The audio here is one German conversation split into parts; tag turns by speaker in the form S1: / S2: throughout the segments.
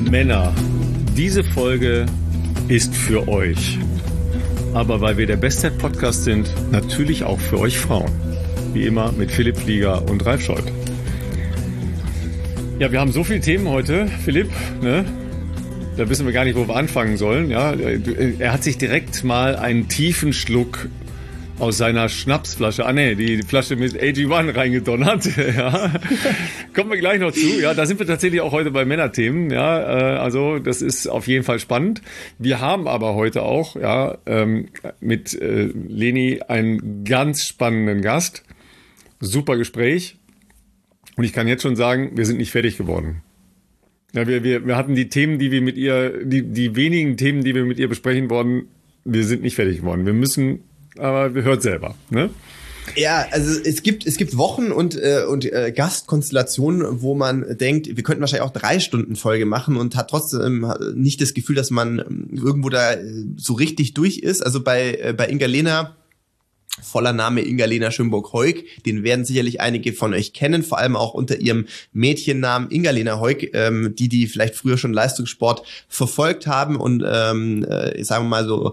S1: Männer, diese Folge ist für euch. Aber weil wir der Bestzeit-Podcast sind, natürlich auch für euch Frauen. Wie immer mit Philipp Flieger und Ralf Scholz. Ja, wir haben so viele Themen heute, Philipp, ne? Da wissen wir gar nicht, wo wir anfangen sollen. Ja, er hat sich direkt mal einen tiefen Schluck aus seiner Schnapsflasche, die Flasche mit AG1 reingedonnert. Ja. Kommen wir gleich noch zu. Ja, da sind wir tatsächlich auch heute bei Männerthemen. Ja, also das ist auf jeden Fall spannend. Wir haben aber heute auch mit Leni einen ganz spannenden Gast. Super Gespräch. Und ich kann jetzt schon sagen, wir sind nicht fertig geworden. Ja, wir hatten die Themen, die wir mit ihr, die wenigen Themen, die wir mit ihr besprechen wollten, wir sind nicht fertig geworden. Wir müssen, aber wir hört selber, ne?
S2: Ja, also es gibt Wochen und Gastkonstellationen, wo man denkt, wir könnten wahrscheinlich auch 3 Stunden Folge machen und hat trotzdem nicht das Gefühl, dass man irgendwo da so richtig durch ist. Also bei Inga-Lena, voller Name Inga-Lena Schönburg-Heuk, den werden sicherlich einige von euch kennen, vor allem auch unter ihrem Mädchennamen Inga-Lena Heuk, die vielleicht früher schon Leistungssport verfolgt haben und sagen wir mal so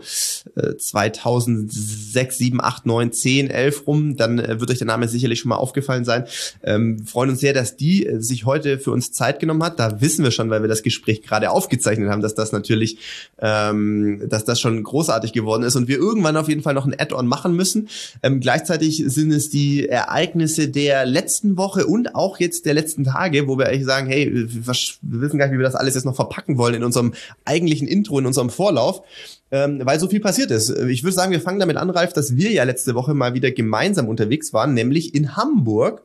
S2: 2006, 7, 8, 9, 10, 11 rum, dann wird euch der Name sicherlich schon mal aufgefallen sein. Freuen uns sehr, dass die sich heute für uns Zeit genommen hat. Da wissen wir schon, weil wir das Gespräch gerade aufgezeichnet haben, dass das natürlich, dass das schon großartig geworden ist und wir irgendwann auf jeden Fall noch ein Add-on machen müssen. Gleichzeitig sind es die Ereignisse der letzten Woche und auch jetzt der letzten Tage, wo wir eigentlich sagen, hey, wir wissen gar nicht, wie wir das alles jetzt noch verpacken wollen in unserem eigentlichen Intro, in unserem Vorlauf, weil so viel passiert ist. Ich würde sagen, wir fangen damit an, Ralf, dass wir ja letzte Woche mal wieder gemeinsam unterwegs waren, nämlich in Hamburg.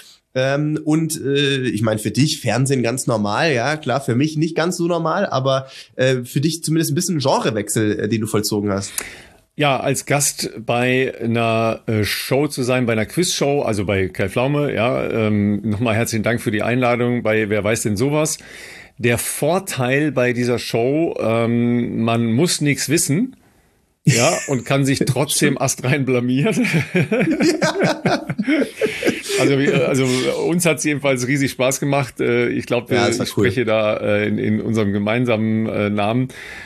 S2: Ich meine, für dich Fernsehen ganz normal, ja, klar, für mich nicht ganz so normal, aber für dich zumindest ein bisschen Genrewechsel, den du vollzogen hast.
S1: Ja, als Gast bei einer Show zu sein, bei einer Quizshow, also bei Kai Pflaume, ja, nochmal herzlichen Dank für die Einladung bei Wer weiß denn sowas. Der Vorteil bei dieser Show, man muss nichts wissen, ja, und kann sich trotzdem astrein blamieren. Ja. Also uns hat es jedenfalls riesig Spaß gemacht. Ich glaube, ich spreche da in unserem gemeinsamen Namen.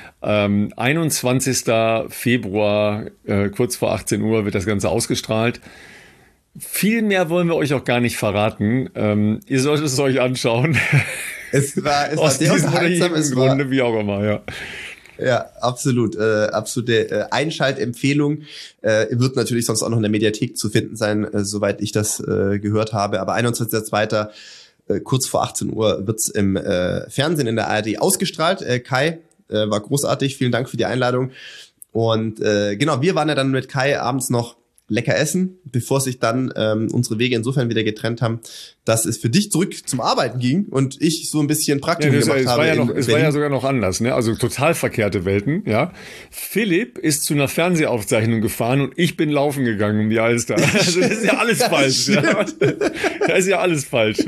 S1: 21. Februar, kurz vor 18 Uhr wird das Ganze ausgestrahlt. Viel mehr wollen wir euch auch gar nicht verraten. Ihr solltet es euch anschauen.
S2: Es war
S1: aus diesem oder jenem Grunde, wie auch immer, ja.
S2: Ja, absolut. Absolute Einschaltempfehlung. Wird natürlich sonst auch noch in der Mediathek zu finden sein, soweit ich das gehört habe. Aber 21.02. Kurz vor 18 Uhr wird's im Fernsehen in der ARD ausgestrahlt. Kai, war großartig, vielen Dank für die Einladung. Und genau, wir waren ja dann mit Kai abends noch lecker essen, bevor sich dann unsere Wege insofern wieder getrennt haben, dass es für dich zurück zum Arbeiten ging und ich so ein bisschen Praktikum gemacht habe.
S1: Es war ja sogar noch anders, ne? Also total verkehrte Welten, ja. Philipp ist zu einer Fernsehaufzeichnung gefahren und ich bin laufen gegangen um die Alster. Also das ist ja alles falsch. Ja. Das ist ja alles falsch.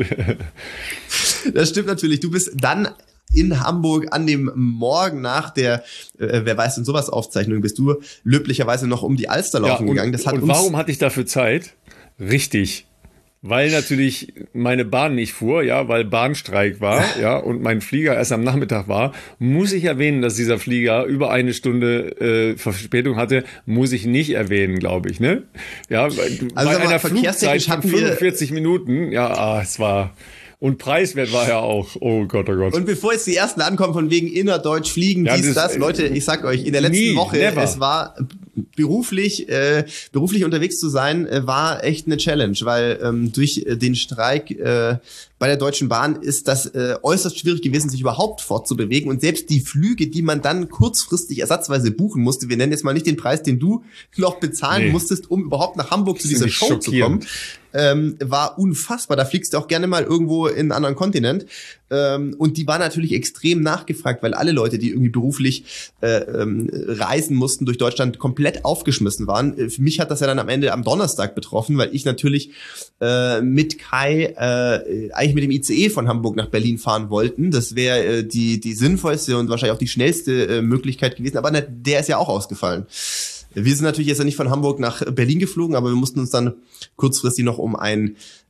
S2: Das stimmt natürlich. Du bist dann in Hamburg an dem Morgen nach der Wer weiß denn sowas Aufzeichnung bist du löblicherweise noch um die Alster laufen gegangen. Das hat
S1: und warum hatte ich dafür Zeit? Richtig. Weil natürlich meine Bahn nicht fuhr, ja, weil Bahnstreik war, ja, und mein Flieger erst am Nachmittag war, muss ich erwähnen, dass dieser Flieger über 1 Stunde Verspätung hatte, muss ich nicht erwähnen, glaube ich, ne? Ja, also bei einer Flugzeit von 45 Minuten, ja, es war... Und preiswert war er auch. Oh Gott, oh Gott.
S2: Und bevor jetzt die ersten ankommen von wegen innerdeutsch fliegen, das, Leute, ich sag euch, in der letzten Woche, es war beruflich unterwegs zu sein, war echt eine Challenge, weil durch den Streik bei der Deutschen Bahn ist das äußerst schwierig gewesen, sich überhaupt fortzubewegen. Und selbst die Flüge, die man dann kurzfristig ersatzweise buchen musste, wir nennen jetzt mal nicht den Preis, den du noch bezahlen musstest, um überhaupt nach Hamburg zu dieser Show zu kommen, war unfassbar. Da fliegst du auch gerne mal irgendwo in einen anderen Kontinent. Und die war natürlich extrem nachgefragt, weil alle Leute, die irgendwie beruflich reisen mussten durch Deutschland, komplett aufgeschmissen waren. Für mich hat das ja dann am Ende am Donnerstag betroffen, weil ich natürlich mit Kai eigentlich mit dem ICE von Hamburg nach Berlin fahren wollten. Das wäre die sinnvollste und wahrscheinlich auch die schnellste Möglichkeit gewesen. Aber der ist ja auch ausgefallen. Wir sind natürlich jetzt ja nicht von Hamburg nach Berlin geflogen, aber wir mussten uns dann kurzfristig noch um ein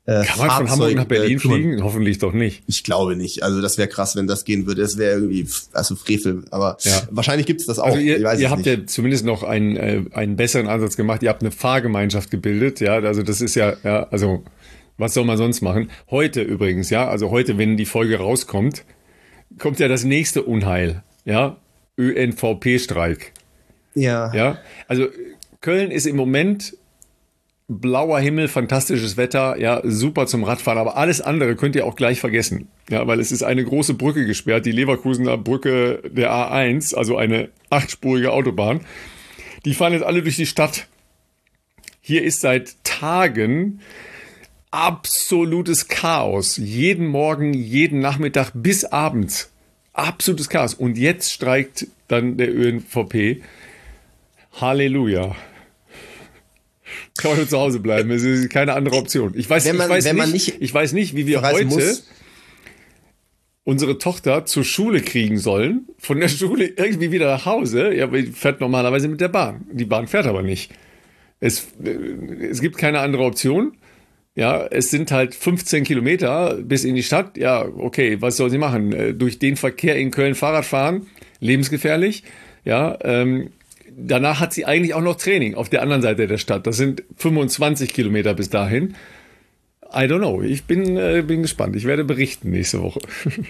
S1: Kann man von Hamburg nach Berlin fliegen? Hoffentlich doch nicht.
S2: Ich glaube nicht. Also das wäre krass, wenn das gehen würde. Das wäre irgendwie, also Frevel. Aber wahrscheinlich gibt es das auch.
S1: Also ihr habt ja zumindest noch einen besseren Ansatz gemacht. Ihr habt eine Fahrgemeinschaft gebildet. Ja, also das ist also was soll man sonst machen? Heute übrigens, also heute, wenn die Folge rauskommt, kommt ja das nächste Unheil. Ja, ÖNVP-Streik. Ja, also Köln ist im Moment blauer Himmel, fantastisches Wetter, super zum Radfahren, aber alles andere könnt ihr auch gleich vergessen. Ja, weil es ist eine große Brücke gesperrt, die Leverkusener Brücke der A1, also eine 8-spurige Autobahn. Die fahren jetzt alle durch die Stadt. Hier ist seit Tagen absolutes Chaos. Jeden Morgen, jeden Nachmittag bis abends. Absolutes Chaos. Und jetzt streikt dann der ÖNVP. Halleluja. Kann man nur zu Hause bleiben. Es ist keine andere Option. Ich weiß nicht, wie wir heute unsere Tochter zur Schule kriegen sollen. Von der Schule irgendwie wieder nach Hause. Ja, die fährt normalerweise mit der Bahn. Die Bahn fährt aber nicht. Es gibt keine andere Option. Ja, es sind halt 15 Kilometer bis in die Stadt. Ja, okay, was soll sie machen? Durch den Verkehr in Köln Fahrrad fahren, lebensgefährlich. Ja, danach hat sie eigentlich auch noch Training auf der anderen Seite der Stadt. Das sind 25 Kilometer bis dahin. I don't know. Ich bin gespannt. Ich werde berichten nächste Woche.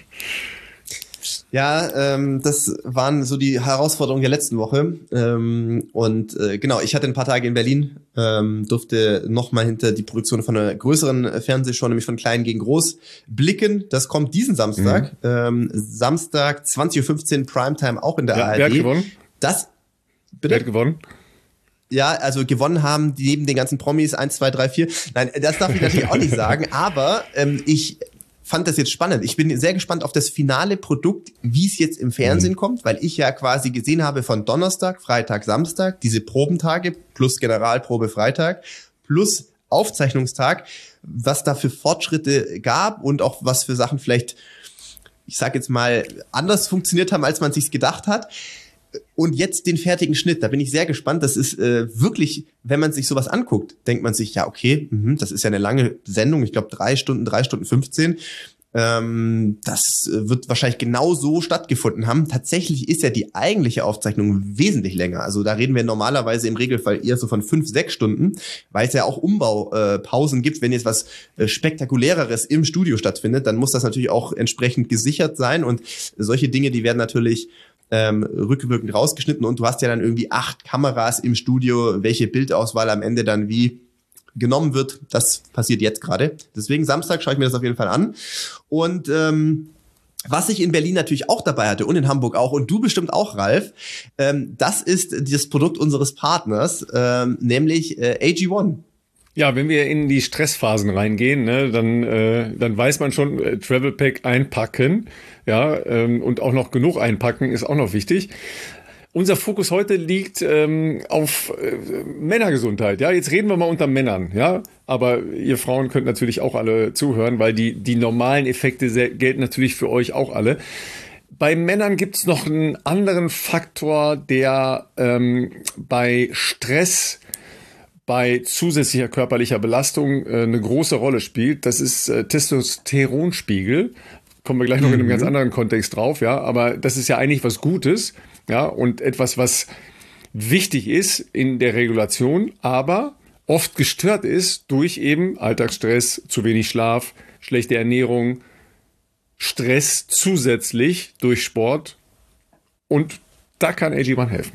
S2: Ja, das waren so die Herausforderungen der letzten Woche. Genau, ich hatte ein paar Tage in Berlin, durfte nochmal hinter die Produktion von einer größeren Fernsehshow, nämlich von Klein gegen Groß, blicken. Das kommt diesen Samstag. Samstag, 20.15 Uhr, Primetime, auch in der ARD.
S1: Wer hat gewonnen?
S2: Bitte?
S1: Wer hat gewonnen?
S2: Ja, also gewonnen haben die neben den ganzen Promis 1, 2, 3, 4. Nein, das darf ich natürlich auch nicht sagen, aber ich fand das jetzt spannend. Ich bin sehr gespannt auf das finale Produkt, wie es jetzt im Fernsehen kommt, weil ich ja quasi gesehen habe von Donnerstag, Freitag, Samstag, diese Probentage plus Generalprobe Freitag plus Aufzeichnungstag, was da für Fortschritte gab und auch was für Sachen vielleicht, ich sag jetzt mal, anders funktioniert haben, als man sich's gedacht hat. Und jetzt den fertigen Schnitt, da bin ich sehr gespannt. Das ist wirklich, wenn man sich sowas anguckt, denkt man sich, ja okay, das ist ja eine lange Sendung, ich glaube 3 Stunden 15. Das wird wahrscheinlich genau so stattgefunden haben. Tatsächlich ist ja die eigentliche Aufzeichnung wesentlich länger. Also da reden wir normalerweise im Regelfall eher so von 5, 6 Stunden, weil es ja auch Umbaupausen gibt. Wenn jetzt was Spektakuläreres im Studio stattfindet, dann muss das natürlich auch entsprechend gesichert sein. Und solche Dinge, die werden natürlich rückwirkend rausgeschnitten und du hast ja dann irgendwie 8 Kameras im Studio, welche Bildauswahl am Ende dann wie genommen wird, das passiert jetzt gerade. Deswegen Samstag schaue ich mir das auf jeden Fall an. Und was ich in Berlin natürlich auch dabei hatte und in Hamburg auch und du bestimmt auch, Ralf, das ist das Produkt unseres Partners, nämlich AG1.
S1: Ja, wenn wir in die Stressphasen reingehen, ne, dann weiß man schon, Travel Pack einpacken, und auch noch genug einpacken ist auch noch wichtig. Unser Fokus heute liegt auf Männergesundheit. Ja, jetzt reden wir mal unter Männern, aber ihr Frauen könnt natürlich auch alle zuhören, weil die normalen Effekte gelten natürlich für euch auch alle. Bei Männern gibt's noch einen anderen Faktor, der bei Stress, bei zusätzlicher körperlicher Belastung eine große Rolle spielt. Das ist Testosteronspiegel. Kommen wir gleich noch in einem ganz anderen Kontext drauf, aber das ist ja eigentlich was Gutes, und etwas, was wichtig ist in der Regulation, aber oft gestört ist durch eben Alltagsstress, zu wenig Schlaf, schlechte Ernährung, Stress zusätzlich durch Sport, und da kann AG1 helfen.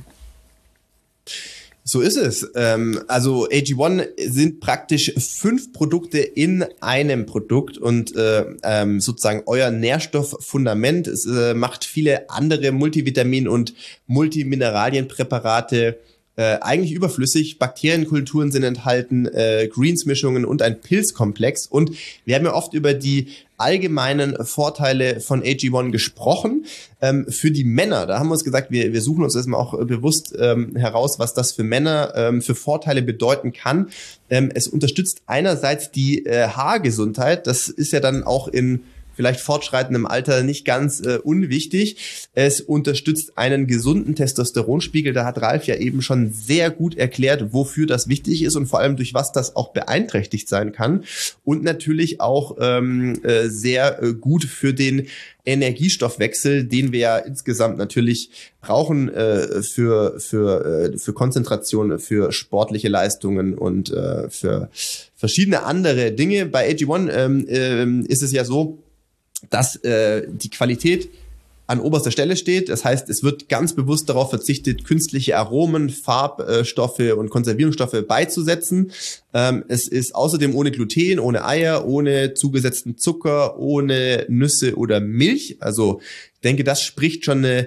S2: So ist es. Also AG1 sind praktisch 5 Produkte in einem Produkt und sozusagen euer Nährstofffundament. Es macht viele andere Multivitamin- und Multimineralienpräparate eigentlich überflüssig. Bakterienkulturen sind enthalten, Greens-Mischungen und ein Pilzkomplex. Und wir haben ja oft über die allgemeinen Vorteile von AG1 gesprochen. Für die Männer, da haben wir uns gesagt, wir suchen uns erstmal auch bewusst heraus, was das für Männer für Vorteile bedeuten kann. Es unterstützt einerseits die Haargesundheit. Das ist ja dann auch in vielleicht fortschreitendem Alter nicht ganz unwichtig. Es unterstützt einen gesunden Testosteronspiegel. Da hat Ralf ja eben schon sehr gut erklärt, wofür das wichtig ist und vor allem durch was das auch beeinträchtigt sein kann. Und natürlich auch sehr gut für den Energiestoffwechsel, den wir ja insgesamt natürlich brauchen für Konzentration, für sportliche Leistungen und für verschiedene andere Dinge. Bei AG1 ist es ja so, dass die Qualität an oberster Stelle steht. Das heißt, es wird ganz bewusst darauf verzichtet, künstliche Aromen, Farbstoffe und Konservierungsstoffe beizusetzen. Es ist außerdem ohne Gluten, ohne Eier, ohne zugesetzten Zucker, ohne Nüsse oder Milch. Also ich denke, das spricht schon eine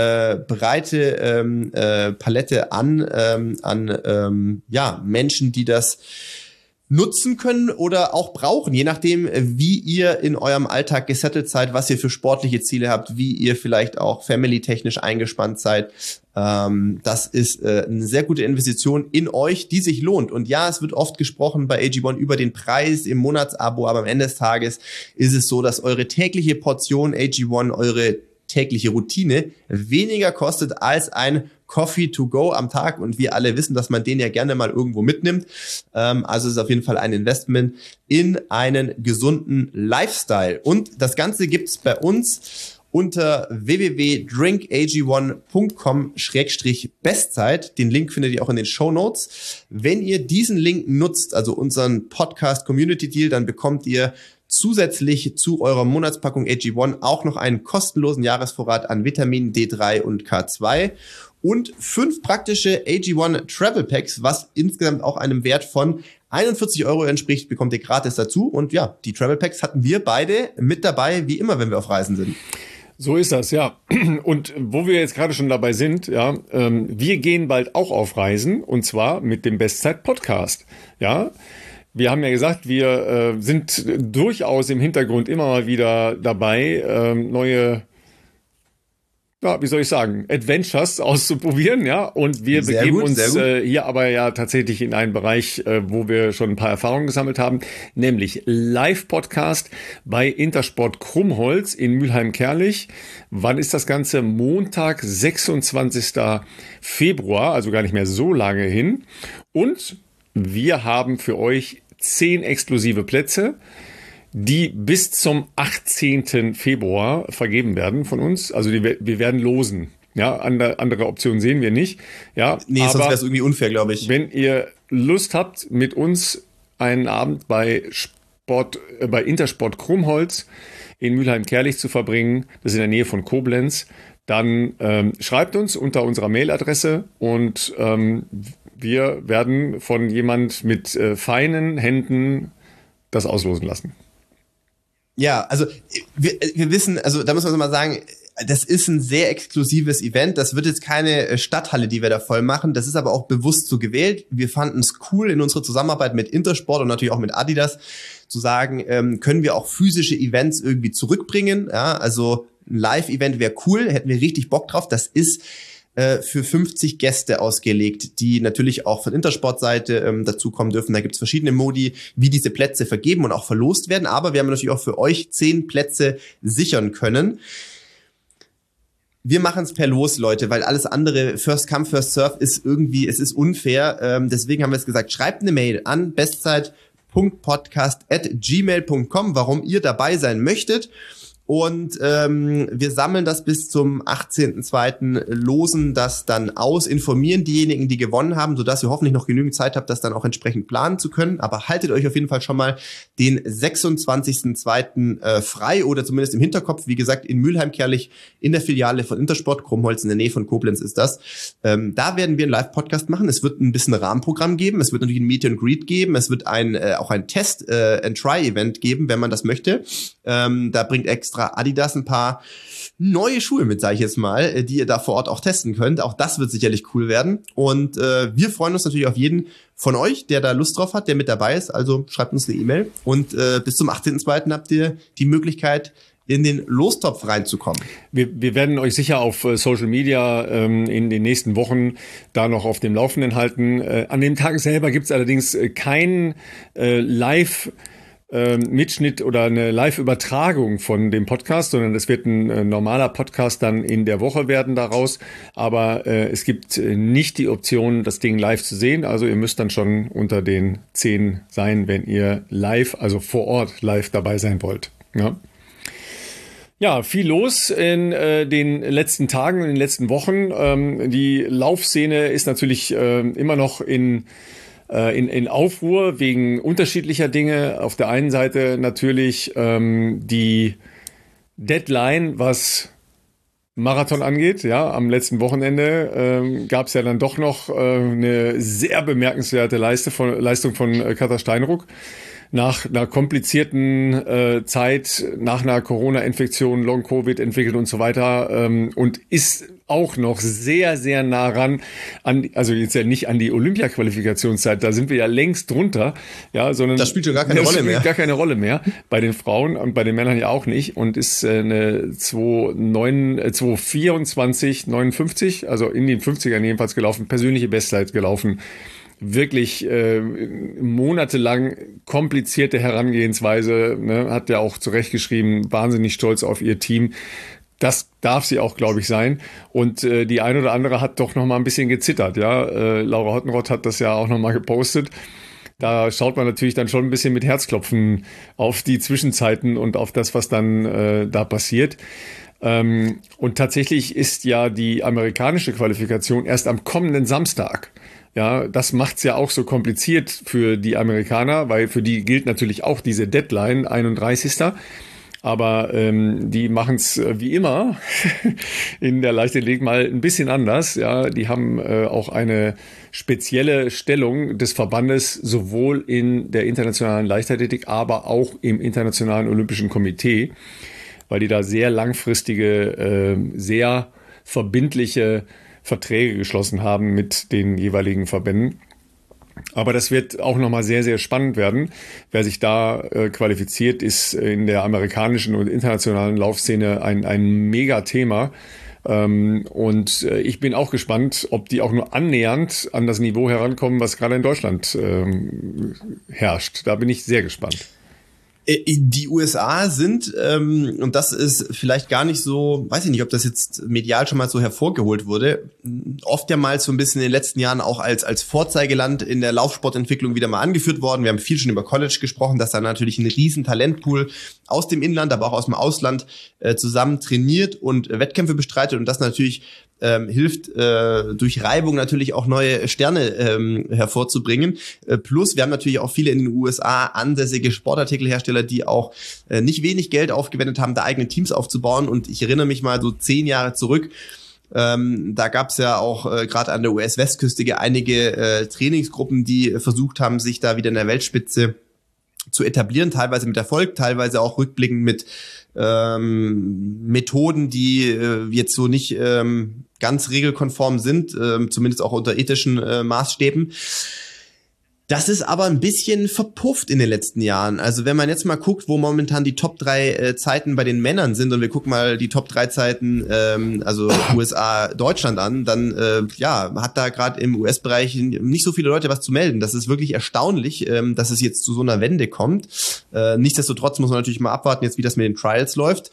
S2: breite Palette an Menschen, die das nutzen können oder auch brauchen, je nachdem, wie ihr in eurem Alltag gesettelt seid, was ihr für sportliche Ziele habt, wie ihr vielleicht auch family-technisch eingespannt seid. Das ist eine sehr gute Investition in euch, die sich lohnt. Und ja, es wird oft gesprochen bei AG1 über den Preis im Monatsabo, aber am Ende des Tages ist es so, dass eure tägliche Portion AG1, eure tägliche Routine weniger kostet als ein Coffee to go am Tag, und wir alle wissen, dass man den ja gerne mal irgendwo mitnimmt. Also es ist auf jeden Fall ein Investment in einen gesunden Lifestyle. Und das Ganze gibt's bei uns unter www.drinkag1.com/Bestzeit. Den Link findet ihr auch in den Shownotes. Wenn ihr diesen Link nutzt, also unseren Podcast Community Deal, dann bekommt ihr zusätzlich zu eurer Monatspackung AG1 auch noch einen kostenlosen Jahresvorrat an Vitamin D3 und K2 und 5 praktische AG1 Travel Packs, was insgesamt auch einem Wert von 41 € entspricht, bekommt ihr gratis dazu. Und ja, die Travel Packs hatten wir beide mit dabei, wie immer, wenn wir auf Reisen sind.
S1: So ist das, ja. Und wo wir jetzt gerade schon dabei sind, ja, wir gehen bald auch auf Reisen, und zwar mit dem Bestzeit-Podcast, ja. Wir haben ja gesagt, wir sind durchaus im Hintergrund immer mal wieder dabei, neue, ja, wie soll ich sagen, Adventures auszuprobieren, ja. Und wir begeben uns hier aber ja tatsächlich in einen Bereich, wo wir schon ein paar Erfahrungen gesammelt haben, nämlich Live-Podcast bei Intersport Krummholz in Mülheim-Kärlich. Wann ist das Ganze? Montag, 26. Februar, also gar nicht mehr so lange hin. Und wir haben für euch 10 exklusive Plätze, die bis zum 18. Februar vergeben werden von uns. Also wir werden losen. Ja, andere Optionen sehen wir nicht. Ja,
S2: nee, sonst wäre es irgendwie unfair, glaube ich.
S1: Wenn ihr Lust habt, mit uns einen Abend bei Intersport Krummholz in Mülheim-Kärlich zu verbringen, das ist in der Nähe von Koblenz, dann schreibt uns unter unserer Mailadresse, und wir werden von jemand mit feinen Händen das auslosen lassen.
S2: Ja, also wir wissen, also da muss man mal sagen, das ist ein sehr exklusives Event. Das wird jetzt keine Stadthalle, die wir da voll machen. Das ist aber auch bewusst so gewählt. Wir fanden es cool in unserer Zusammenarbeit mit Intersport und natürlich auch mit Adidas zu sagen, können wir auch physische Events irgendwie zurückbringen. Ja, also ein Live-Event wäre cool, hätten wir richtig Bock drauf. Das ist für 50 Gäste ausgelegt, die natürlich auch von Intersport-Seite dazukommen dürfen. Da gibt es verschiedene Modi, wie diese Plätze vergeben und auch verlost werden. Aber wir haben natürlich auch für euch 10 Plätze sichern können. Wir machen es per Los, Leute, weil alles andere, First Come, First Serve, ist irgendwie, es ist unfair. Deswegen haben wir es gesagt, schreibt eine Mail an bestzeit.podcast@gmail.com, warum ihr dabei sein möchtet. Und wir sammeln das bis zum 18.02., losen das dann aus, informieren diejenigen, die gewonnen haben, sodass ihr hoffentlich noch genügend Zeit habt, das dann auch entsprechend planen zu können. Aber haltet euch auf jeden Fall schon mal den 26.02. Frei oder zumindest im Hinterkopf. Wie gesagt, in Mülheim-Kärlich in der Filiale von Intersport Krummholz in der Nähe von Koblenz ist das. Da werden wir einen Live-Podcast machen. Es wird ein bisschen Rahmenprogramm geben. Es wird natürlich ein Meet and Greet geben. Es wird auch ein Test-and-Try-Event geben, wenn man das möchte. Da bringt extra Adidas ein paar neue Schuhe mit, sage ich jetzt mal, die ihr da vor Ort auch testen könnt. Auch das wird sicherlich cool werden. Und wir freuen uns natürlich auf jeden von euch, der da Lust drauf hat, der mit dabei ist. Also schreibt uns eine E-Mail. Und bis zum 18.02. habt ihr die Möglichkeit, in den Lostopf reinzukommen.
S1: Wir werden euch sicher auf Social Media in den nächsten Wochen da noch auf dem Laufenden halten. An dem Tag selber gibt es allerdings keinen Live Mitschnitt oder eine Live-Übertragung von dem Podcast, sondern es wird ein normaler Podcast dann in der Woche werden daraus. Aber es gibt nicht die Option, das Ding live zu sehen. Also ihr müsst dann schon unter den 10 sein, wenn ihr live, also vor Ort live dabei sein wollt. Ja. Ja, viel los in den letzten Tagen, in den letzten Wochen. Die Laufszene ist natürlich immer noch in Aufruhr wegen unterschiedlicher Dinge. Auf der einen Seite natürlich die Deadline, was Marathon angeht. Ja, am letzten Wochenende gab es ja dann doch noch eine sehr bemerkenswerte Leistung von Katja Steinruck. Nach einer komplizierten Zeit, nach einer Corona-Infektion, Long-Covid entwickelt und so weiter und ist auch noch sehr, sehr nah ran also jetzt ja nicht an die Olympia-Qualifikationszeit, da sind wir ja längst drunter, ja, sondern
S2: das spielt schon gar keine Rolle mehr.
S1: Gar keine Rolle mehr, bei den Frauen und bei den Männern ja auch nicht und ist eine 2:24:59, also in den 50ern jedenfalls gelaufen, persönliche Bestzeit gelaufen. Wirklich monatelang komplizierte Herangehensweise, ne, hat ja auch zurechtgeschrieben, wahnsinnig stolz auf ihr Team. Das darf sie auch, glaube ich, sein. Und die eine oder andere hat doch noch mal ein bisschen gezittert. Ja, Laura Hottenrott hat das ja auch noch mal gepostet. Da schaut man natürlich dann schon ein bisschen mit Herzklopfen auf die Zwischenzeiten und auf das, was dann da passiert. Und tatsächlich ist ja die amerikanische Qualifikation erst am kommenden Samstag. Ja, das macht's ja auch so kompliziert für die Amerikaner, weil für die gilt natürlich auch diese Deadline, 31. Aber die machen's wie immer in der Leichtathletik mal ein bisschen anders. Ja, die haben auch eine spezielle Stellung des Verbandes sowohl in der internationalen Leichtathletik, aber auch im Internationalen Olympischen Komitee, weil die da sehr langfristige, sehr verbindliche Verträge geschlossen haben mit den jeweiligen Verbänden. Aber das wird auch nochmal sehr, sehr spannend werden. Wer sich da qualifiziert, ist in der amerikanischen und internationalen Laufszene ein Mega-Thema. Und ich bin auch gespannt, ob die auch nur annähernd an das Niveau herankommen, was gerade in Deutschland herrscht. Da bin ich sehr gespannt.
S2: Die USA sind, und das ist vielleicht gar nicht so, weiß ich nicht, ob das jetzt medial schon mal so hervorgeholt wurde, oft ja mal so ein bisschen in den letzten Jahren auch als Vorzeigeland in der Laufsportentwicklung wieder mal angeführt worden. Wir haben viel schon über College gesprochen, dass da natürlich ein riesen Talentpool aus dem Inland, aber auch aus dem Ausland zusammen trainiert und Wettkämpfe bestreitet und das natürlich hilft durch Reibung natürlich auch neue Sterne hervorzubringen. Plus wir haben natürlich auch viele in den USA ansässige Sportartikelhersteller, die auch nicht wenig Geld aufgewendet haben, da eigene Teams aufzubauen. Und ich erinnere mich mal so 10 Jahre zurück, da gab es ja auch gerade an der US-Westküste einige Trainingsgruppen, die versucht haben, sich da wieder in der Weltspitze zu etablieren, teilweise mit Erfolg, teilweise auch rückblickend mit Methoden, die jetzt so nicht ganz regelkonform sind, zumindest auch unter ethischen Maßstäben. Das ist aber ein bisschen verpufft in den letzten Jahren. Also wenn man jetzt mal guckt, wo momentan die Top 3 Zeiten bei den Männern sind und wir gucken mal die Top 3 Zeiten, also USA, Deutschland an, dann hat da gerade im US-Bereich nicht so viele Leute was zu melden. Das ist wirklich erstaunlich, dass es jetzt zu so einer Wende kommt. Nichtsdestotrotz muss man natürlich mal abwarten, jetzt wie das mit den Trials läuft.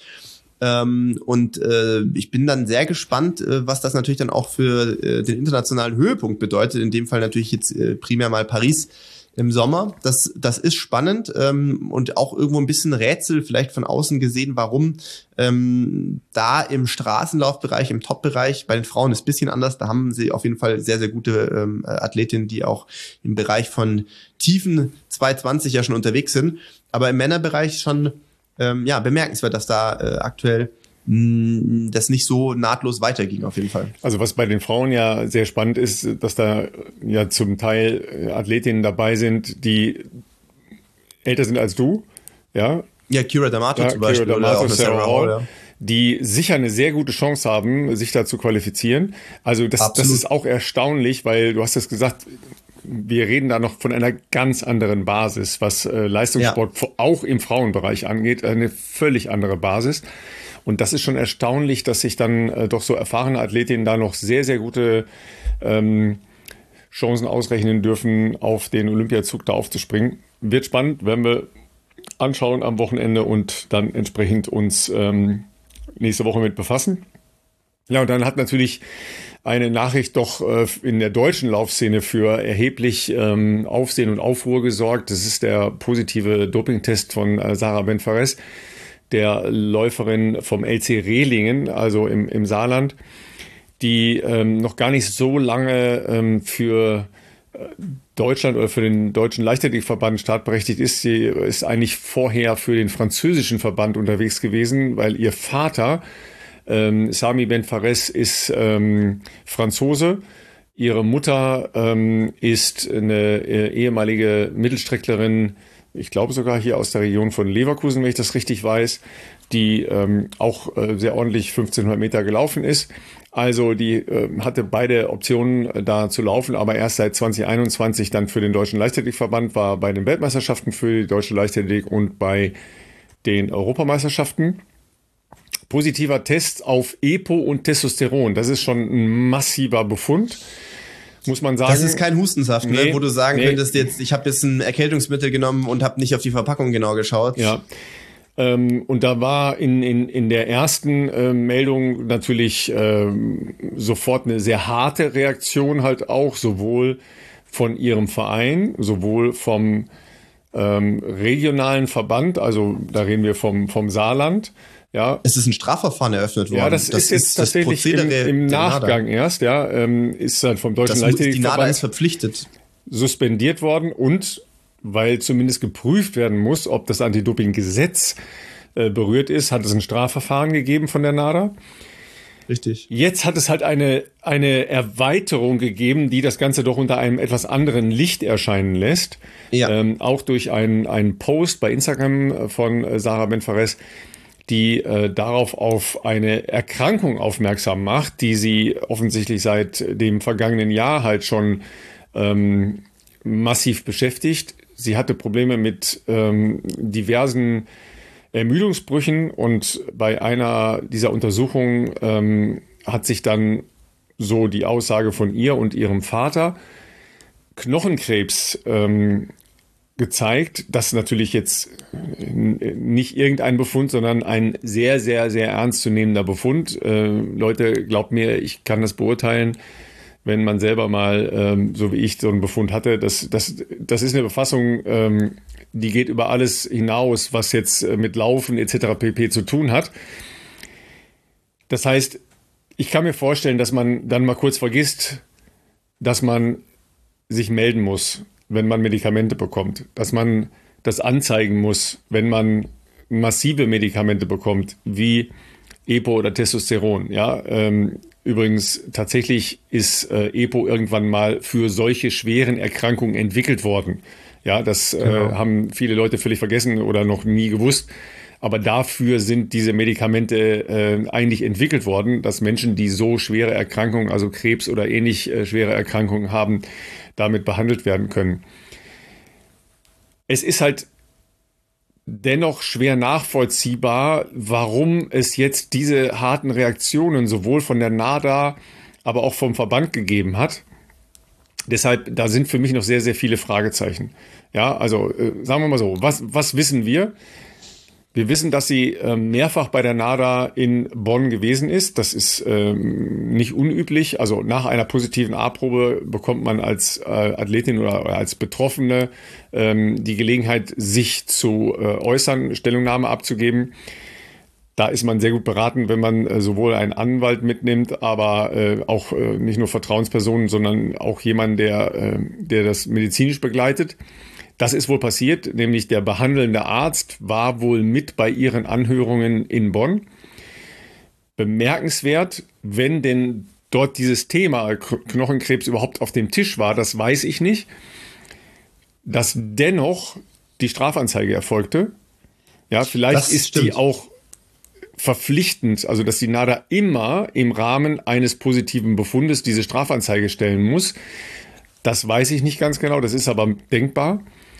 S2: Ich bin dann sehr gespannt, was das natürlich dann auch für den internationalen Höhepunkt bedeutet. In dem Fall natürlich jetzt primär mal Paris im Sommer. Das ist spannend und auch irgendwo ein bisschen Rätsel vielleicht von außen gesehen, warum da im Straßenlaufbereich, im Top-Bereich, bei den Frauen ist ein bisschen anders. Da haben sie auf jeden Fall sehr, sehr gute Athletinnen, die auch im Bereich von tiefen 220 ja schon unterwegs sind. Aber im Männerbereich schon bemerkenswert, dass da aktuell das nicht so nahtlos weiterging auf jeden Fall.
S1: Also was bei den Frauen ja sehr spannend ist, dass da ja zum Teil Athletinnen dabei sind, die älter sind als du, ja.
S2: Ja, Keira D'Amato zum Beispiel.
S1: Keira D'Amato, Sarah Hall, ja. Die sicher eine sehr gute Chance haben, sich da zu qualifizieren. Also das ist auch erstaunlich, weil du hast es gesagt, wir reden da noch von einer ganz anderen Basis, was Leistungssport auch im Frauenbereich angeht, eine völlig andere Basis. Und das ist schon erstaunlich, dass sich dann doch so erfahrene Athletinnen da noch sehr, sehr gute Chancen ausrechnen dürfen, auf den Olympiazug da aufzuspringen. Wird spannend, werden wir anschauen am Wochenende und dann entsprechend uns nächste Woche mit befassen. Ja, und dann hat natürlich eine Nachricht doch in der deutschen Laufszene für erheblich Aufsehen und Aufruhr gesorgt. Das ist der positive Dopingtest von Sarah Ben-Fares, der Läuferin vom LC Rehlingen, also im Saarland, die noch gar nicht so lange für Deutschland oder für den deutschen Leichtathletikverband startberechtigt ist. Sie ist eigentlich vorher für den französischen Verband unterwegs gewesen, weil ihr Vater Samy Ben-Fares ist Franzose. Ihre Mutter ist eine ehemalige Mittelstrecklerin, ich glaube sogar hier aus der Region von Leverkusen, wenn ich das richtig weiß, die auch sehr ordentlich 1500 Meter gelaufen ist. Also die hatte beide Optionen da zu laufen, aber erst seit 2021 dann für den Deutschen Leichtathletikverband, war bei den Weltmeisterschaften für die deutsche Leichtathletik und bei den Europameisterschaften. Positiver Test auf EPO und Testosteron. Das ist schon ein massiver Befund, muss man sagen.
S2: Das ist kein Hustensaft, ne? Wo du sagen könntest, jetzt, ich habe jetzt ein Erkältungsmittel genommen und habe nicht auf die Verpackung genau geschaut.
S1: Ja. Und da war in der ersten Meldung natürlich sofort eine sehr harte Reaktion halt auch, sowohl von ihrem Verein, sowohl vom regionalen Verband, also da reden wir vom Saarland. Ja.
S2: Es ist ein Strafverfahren eröffnet worden.
S1: Ja, das ist jetzt tatsächlich im Nachgang erst, ja, ist halt vom Deutschen Leichtathletikverband.
S2: Die NADA ist verpflichtet.
S1: Suspendiert worden und weil zumindest geprüft werden muss, ob das Anti-Doping-Gesetz berührt ist, hat es ein Strafverfahren gegeben von der NADA.
S2: Richtig.
S1: Jetzt hat es halt eine Erweiterung gegeben, die das Ganze doch unter einem etwas anderen Licht erscheinen lässt. Ja. Auch durch einen Post bei Instagram von Sarah Ben-Fares, die darauf auf eine Erkrankung aufmerksam macht, die sie offensichtlich seit dem vergangenen Jahr halt schon massiv beschäftigt. Sie hatte Probleme mit diversen Ermüdungsbrüchen und bei einer dieser Untersuchungen hat sich dann, so die Aussage von ihr und ihrem Vater, Knochenkrebs gezeigt. Das ist natürlich jetzt nicht irgendein Befund, sondern ein sehr, sehr, sehr ernstzunehmender Befund. Leute, glaubt mir, ich kann das beurteilen, wenn man selber mal, so wie ich, so einen Befund hatte. Das ist eine Befassung, die geht über alles hinaus, was jetzt mit Laufen etc. pp. Zu tun hat. Das heißt, ich kann mir vorstellen, dass man dann mal kurz vergisst, dass man sich melden muss, wenn man Medikamente bekommt. Dass man das anzeigen muss, wenn man massive Medikamente bekommt, wie EPO oder Testosteron. Ja, übrigens, tatsächlich ist EPO irgendwann mal für solche schweren Erkrankungen entwickelt worden. Ja, das haben viele Leute völlig vergessen oder noch nie gewusst. Aber dafür sind diese Medikamente eigentlich entwickelt worden, dass Menschen, die so schwere Erkrankungen, also Krebs oder ähnlich schwere Erkrankungen haben, damit behandelt werden können. Es ist halt dennoch schwer nachvollziehbar, warum es jetzt diese harten Reaktionen sowohl von der NADA, aber auch vom Verband gegeben hat. Deshalb, da sind für mich noch sehr, sehr viele Fragezeichen. Ja, also sagen wir mal so, was wissen wir? Wir wissen, dass sie mehrfach bei der NADA in Bonn gewesen ist. Das ist nicht unüblich. Also nach einer positiven A-Probe bekommt man als Athletin oder als Betroffene die Gelegenheit, sich zu äußern, Stellungnahme abzugeben. Da ist man sehr gut beraten, wenn man sowohl einen Anwalt mitnimmt, aber auch nicht nur Vertrauenspersonen, sondern auch jemanden, der das medizinisch begleitet. Das ist wohl passiert, nämlich der behandelnde Arzt war wohl mit bei ihren Anhörungen in Bonn. Bemerkenswert, wenn denn dort dieses Thema Knochenkrebs überhaupt auf dem Tisch war, das weiß ich nicht, dass dennoch die Strafanzeige erfolgte. Ja, vielleicht ist die auch verpflichtend, also dass die NADA immer im Rahmen eines positiven Befundes diese Strafanzeige stellen muss. Das weiß ich nicht ganz genau, das ist aber denkbar.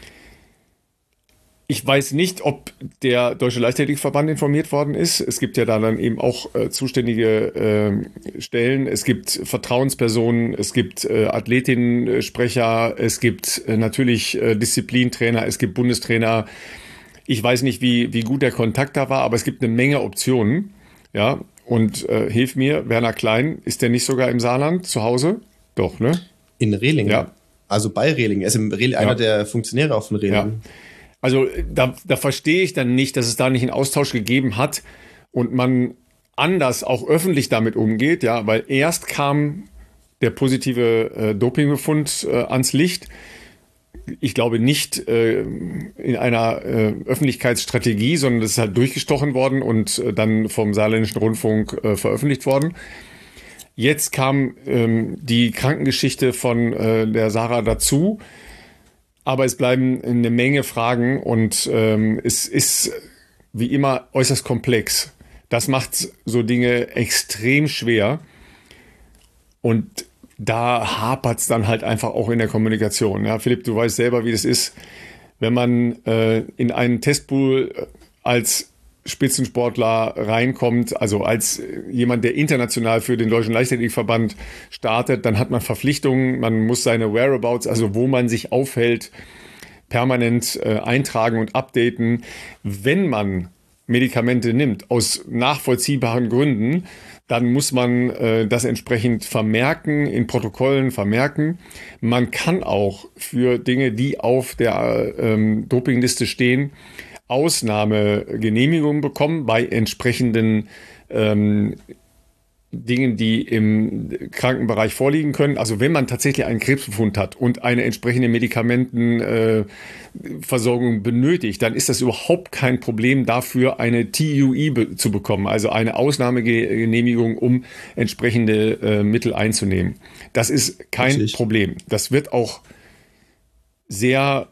S1: Ich weiß nicht, ob der Deutsche Leichtathletikverband informiert worden ist. Es gibt ja da dann eben auch zuständige Stellen. Es gibt Vertrauenspersonen, es gibt Athletinnensprecher, es gibt natürlich Disziplintrainer, es gibt Bundestrainer. Ich weiß nicht, wie gut der Kontakt da war, aber es gibt eine Menge Optionen. Ja, und hilf mir, Werner Klein, ist der nicht sogar im Saarland zu Hause? Doch, ne?
S2: In Rehling.
S1: Ja.
S2: Also bei Rehling. Er ist einer der Funktionäre auch von Rehling.
S1: Ja. Also da verstehe ich dann nicht, dass es da nicht einen Austausch gegeben hat und man anders auch öffentlich damit umgeht, ja, weil erst kam der positive Dopingbefund ans Licht. Ich glaube nicht in einer Öffentlichkeitsstrategie, sondern das ist halt durchgestochen worden und dann vom Saarländischen Rundfunk veröffentlicht worden. Jetzt kam die Krankengeschichte von der Sarah dazu, aber es bleiben eine Menge Fragen und es ist wie immer äußerst komplex. Das macht so Dinge extrem schwer und da hapert es dann halt einfach auch in der Kommunikation. Ja, Philipp, du weißt selber, wie das ist, wenn man in einen Testpool als Spitzensportler reinkommt, also als jemand, der international für den Deutschen Leichtathletikverband startet, dann hat man Verpflichtungen, man muss seine Whereabouts, also wo man sich aufhält, permanent eintragen und updaten. Wenn man Medikamente nimmt, aus nachvollziehbaren Gründen, dann muss man das entsprechend vermerken, in Protokollen vermerken. Man kann auch für Dinge, die auf der Dopingliste stehen, Ausnahmegenehmigungen bekommen bei entsprechenden Dingen, die im Krankenbereich vorliegen können. Also wenn man tatsächlich einen Krebsbefund hat und eine entsprechende Medikamentenversorgung benötigt, dann ist das überhaupt kein Problem dafür, eine TUI zu bekommen, also eine Ausnahmegenehmigung, um entsprechende Mittel einzunehmen. Das ist kein Problem. Das wird auch sehr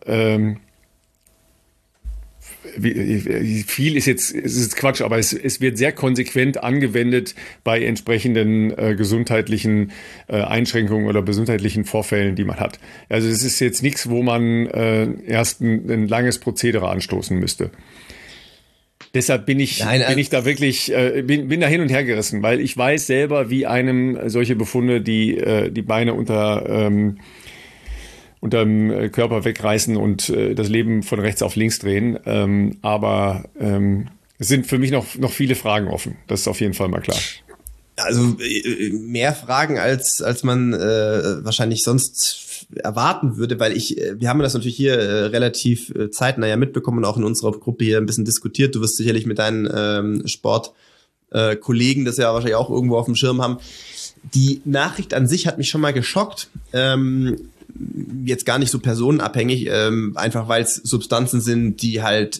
S1: viel ist jetzt Quatsch, aber es wird sehr konsequent angewendet bei entsprechenden gesundheitlichen Einschränkungen oder gesundheitlichen Vorfällen, die man hat. Also es ist jetzt nichts, wo man erst ein langes Prozedere anstoßen müsste. Deshalb bin ich da wirklich bin da hin und her gerissen, weil ich weiß selber, wie einem solche Befunde die Beine unterm Körper wegreißen und das Leben von rechts auf links drehen. Aber es sind für mich noch viele Fragen offen. Das ist auf jeden Fall mal klar.
S2: Also mehr Fragen, als man wahrscheinlich sonst erwarten würde, weil wir haben das natürlich hier relativ zeitnah ja mitbekommen und auch in unserer Gruppe hier ein bisschen diskutiert. Du wirst sicherlich mit deinen Sportkollegen das ja wahrscheinlich auch irgendwo auf dem Schirm haben. Die Nachricht an sich hat mich schon mal geschockt. Jetzt gar nicht so personenabhängig, einfach weil es Substanzen sind, die halt,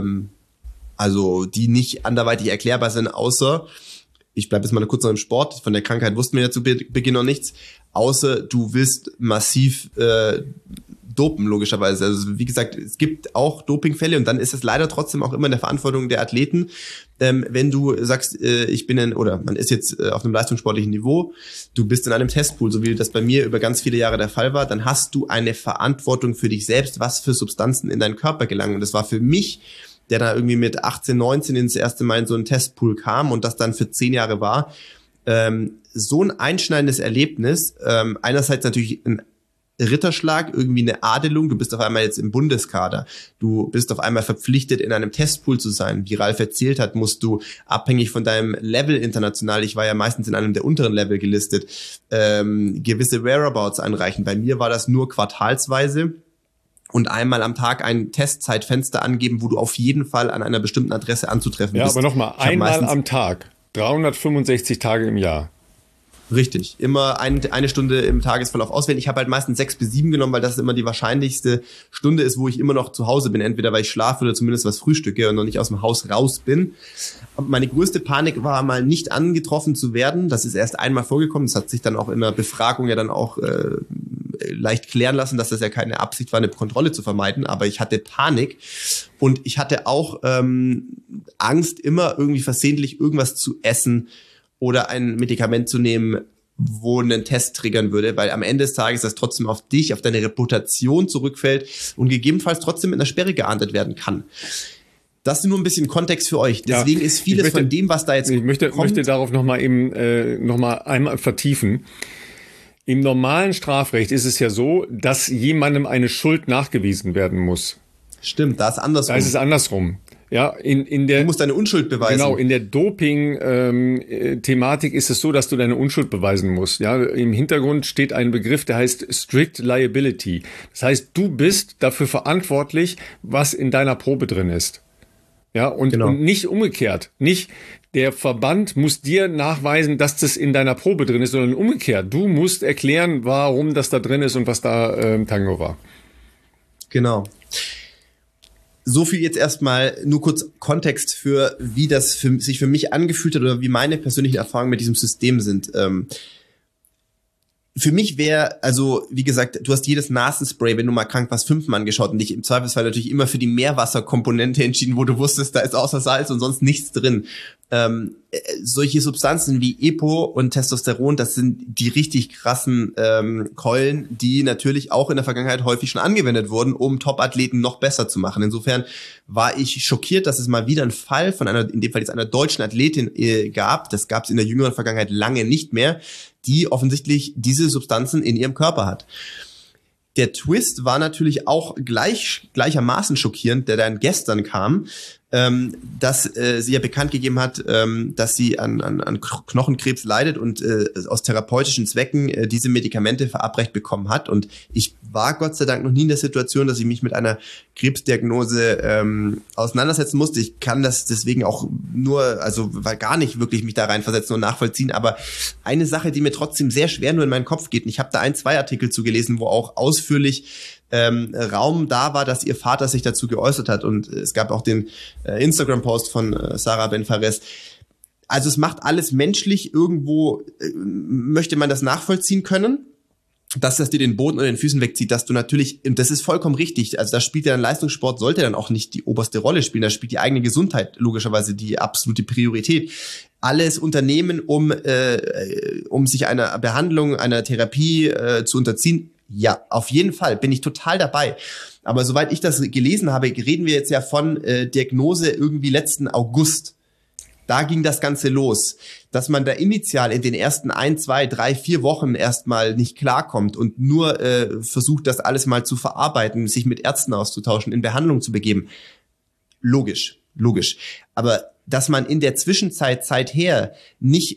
S2: also die nicht anderweitig erklärbar sind, außer, ich bleibe jetzt mal kurz noch im Sport, von der Krankheit wussten wir ja zu Beginn noch nichts, außer du willst massiv dopen, logischerweise. Also wie gesagt, es gibt auch Dopingfälle und dann ist es leider trotzdem auch immer in der Verantwortung der Athleten, wenn du sagst, man ist jetzt auf einem leistungssportlichen Niveau, du bist in einem Testpool, so wie das bei mir über ganz viele Jahre der Fall war, dann hast du eine Verantwortung für dich selbst, was für Substanzen in deinen Körper gelangen. Und das war für mich, der da irgendwie mit 18, 19 ins erste Mal in so einen Testpool kam und das dann für 10 Jahre war, so ein einschneidendes Erlebnis, einerseits natürlich ein Ritterschlag, irgendwie eine Adelung, du bist auf einmal jetzt im Bundeskader, du bist auf einmal verpflichtet, in einem Testpool zu sein. Wie Ralf erzählt hat, musst du abhängig von deinem Level international, ich war ja meistens in einem der unteren Level gelistet, gewisse Whereabouts einreichen. Bei mir war das nur quartalsweise und einmal am Tag ein Testzeitfenster angeben, wo du auf jeden Fall an einer bestimmten Adresse anzutreffen bist.
S1: Ja, aber nochmal, einmal am Tag, 365 Tage im Jahr.
S2: Richtig, immer eine Stunde im Tagesverlauf auswählen. Ich habe halt meistens 6 bis 7 genommen, weil das immer die wahrscheinlichste Stunde ist, wo ich immer noch zu Hause bin. Entweder weil ich schlafe oder zumindest was frühstücke und noch nicht aus dem Haus raus bin. Meine größte Panik war mal nicht angetroffen zu werden. Das ist erst einmal vorgekommen. Das hat sich dann auch in der Befragung ja dann auch leicht klären lassen, dass das ja keine Absicht war, eine Kontrolle zu vermeiden. Aber ich hatte Panik und ich hatte auch Angst, immer irgendwie versehentlich irgendwas zu essen oder ein Medikament zu nehmen, wo einen Test triggern würde, weil am Ende des Tages das trotzdem auf dich, auf deine Reputation zurückfällt und gegebenenfalls trotzdem mit einer Sperre geahndet werden kann. Das ist nur ein bisschen Kontext für euch. Deswegen ist vieles von dem, was da jetzt
S1: kommt... Ich möchte darauf noch mal einmal vertiefen. Im normalen Strafrecht ist es ja so, dass jemandem eine Schuld nachgewiesen werden muss.
S2: Stimmt, da ist andersrum.
S1: Da ist es andersrum. Ja, in der,
S2: du musst deine Unschuld beweisen.
S1: Genau, in der Doping-Thematik ist es so, dass du deine Unschuld beweisen musst. Ja, im Hintergrund steht ein Begriff, der heißt Strict Liability. Das heißt, du bist dafür verantwortlich, was in deiner Probe drin ist. Ja, und nicht umgekehrt. Nicht der Verband muss dir nachweisen, dass das in deiner Probe drin ist, sondern umgekehrt. Du musst erklären, warum das da drin ist und was da Tango war.
S2: Genau. So viel jetzt erstmal nur kurz Kontext für, wie das sich für mich angefühlt hat oder wie meine persönlichen Erfahrungen mit diesem System sind. Für mich wäre, also wie gesagt, du hast jedes Nasenspray, wenn du mal krank warst, 5-mal angeschaut und dich im Zweifelsfall natürlich immer für die Meerwasserkomponente entschieden, wo du wusstest, da ist außer Salz und sonst nichts drin. Solche Substanzen wie Epo und Testosteron, das sind die richtig krassen Keulen, die natürlich auch in der Vergangenheit häufig schon angewendet wurden, um Top-Athleten noch besser zu machen. Insofern war ich schockiert, dass es mal wieder einen Fall von in dem Fall jetzt einer deutschen Athletin gab. Das gab es in der jüngeren Vergangenheit lange nicht mehr, die offensichtlich diese Substanzen in ihrem Körper hat. Der Twist war natürlich auch gleichermaßen schockierend, der dann gestern kam, dass sie ja bekannt gegeben hat, dass sie an Knochenkrebs leidet und aus therapeutischen Zwecken diese Medikamente verabreicht bekommen hat. Und ich war Gott sei Dank noch nie in der Situation, dass ich mich mit einer Krebsdiagnose auseinandersetzen musste. Ich kann das deswegen auch weil gar nicht wirklich mich da reinversetzen und nachvollziehen. Aber eine Sache, die mir trotzdem sehr schwer nur in meinen Kopf geht, und ich habe da 2 Artikel zu gelesen, wo auch ausführlich Raum da war, dass ihr Vater sich dazu geäußert hat. Und es gab auch den Instagram-Post von Sarah Ben-Fares. Also es macht alles menschlich. Irgendwo möchte man das nachvollziehen können, dass das dir den Boden unter den Füßen wegzieht, dass du natürlich, und das ist vollkommen richtig, also da spielt ja dann Leistungssport, sollte dann auch nicht die oberste Rolle spielen, da spielt die eigene Gesundheit logischerweise die absolute Priorität. Alles unternehmen, um sich einer Behandlung, einer Therapie zu unterziehen. Ja, auf jeden Fall, bin ich total dabei. Aber soweit ich das gelesen habe, reden wir jetzt ja von Diagnose irgendwie letzten August. Da ging das Ganze los. Dass man da initial in den ersten 1, 2, 3, 4 Wochen erstmal nicht klarkommt und nur versucht, das alles mal zu verarbeiten, sich mit Ärzten auszutauschen, in Behandlung zu begeben. Logisch. Aber dass man in der Zwischenzeit seither nicht,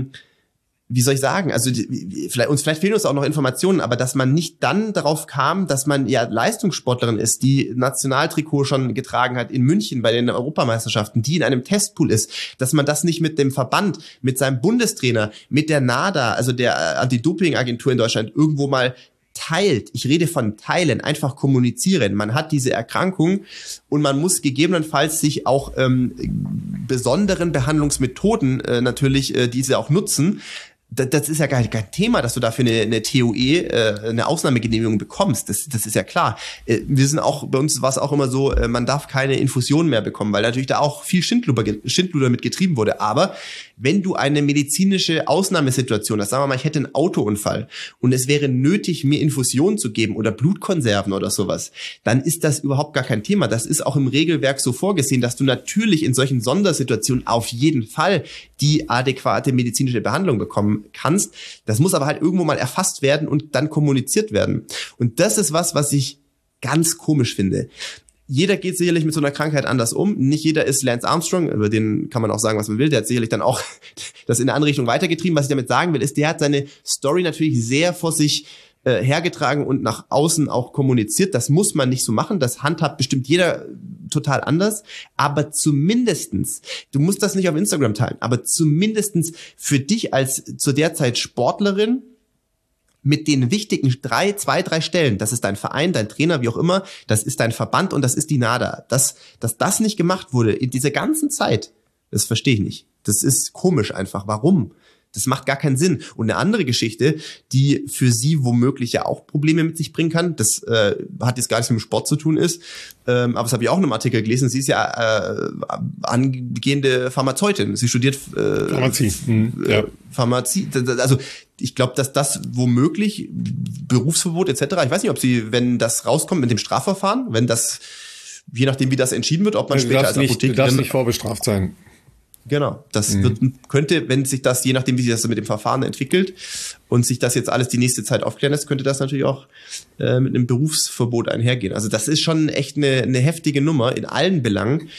S2: wie soll ich sagen, also vielleicht fehlen uns auch noch Informationen, aber dass man nicht dann darauf kam, dass man ja Leistungssportlerin ist, die Nationaltrikot schon getragen hat in München bei den Europameisterschaften, die in einem Testpool ist, dass man das nicht mit dem Verband, mit seinem Bundestrainer, mit der NADA, also der Anti-Doping-Agentur in Deutschland, irgendwo mal teilt. Ich rede von teilen, einfach kommunizieren. Man hat diese Erkrankung und man muss gegebenenfalls sich auch besonderen Behandlungsmethoden natürlich diese auch nutzen. Das ist ja gar kein Thema, dass du dafür eine TOE, eine Ausnahmegenehmigung bekommst. Das ist ja klar. Wir sind auch, bei uns war es auch immer so, man darf keine Infusion mehr bekommen, weil natürlich da auch viel Schindluder mit getrieben wurde. Aber wenn du eine medizinische Ausnahmesituation hast, sagen wir mal, ich hätte einen Autounfall und es wäre nötig, mir Infusionen zu geben oder Blutkonserven oder sowas, dann ist das überhaupt gar kein Thema. Das ist auch im Regelwerk so vorgesehen, dass du natürlich in solchen Sondersituationen auf jeden Fall die adäquate medizinische Behandlung bekommen kannst. Das muss aber halt irgendwo mal erfasst werden und dann kommuniziert werden. Und das ist was ich ganz komisch finde. Jeder geht sicherlich mit so einer Krankheit anders um. Nicht jeder ist Lance Armstrong, über den kann man auch sagen, was man will. Der hat sicherlich dann auch das in eine andere Richtung weitergetrieben. Was ich damit sagen will, ist, der hat seine Story natürlich sehr vor sich hergetragen und nach außen auch kommuniziert. Das muss man nicht so machen. Das handhabt bestimmt jeder total anders. Aber zumindestens, du musst das nicht auf Instagram teilen, aber zumindestens für dich als zu der Zeit Sportlerin mit den wichtigen 2, 3 Stellen, das ist dein Verein, dein Trainer, wie auch immer, das ist dein Verband und das ist die NADA. Dass das nicht gemacht wurde in dieser ganzen Zeit, das verstehe ich nicht. Das ist komisch einfach. Warum? Das macht gar keinen Sinn. Und eine andere Geschichte, die für sie womöglich ja auch Probleme mit sich bringen kann, das hat jetzt gar nichts mit dem Sport zu tun ist, aber das habe ich auch in einem Artikel gelesen, sie ist ja angehende Pharmazeutin, sie studiert Pharmazie. Pharmazie, also ich glaube, dass das womöglich Berufsverbot etc., ich weiß nicht, ob sie, wenn das rauskommt mit dem Strafverfahren, wenn das, je nachdem wie das entschieden wird, ob man später als Apothekerin...
S1: Du darfst nicht vorbestraft sein.
S2: Genau, das könnte, wenn sich das, je nachdem wie sich das mit dem Verfahren entwickelt und sich das jetzt alles die nächste Zeit aufklären lässt, könnte das natürlich auch mit einem Berufsverbot einhergehen. Also das ist schon echt eine heftige Nummer in allen Belangen.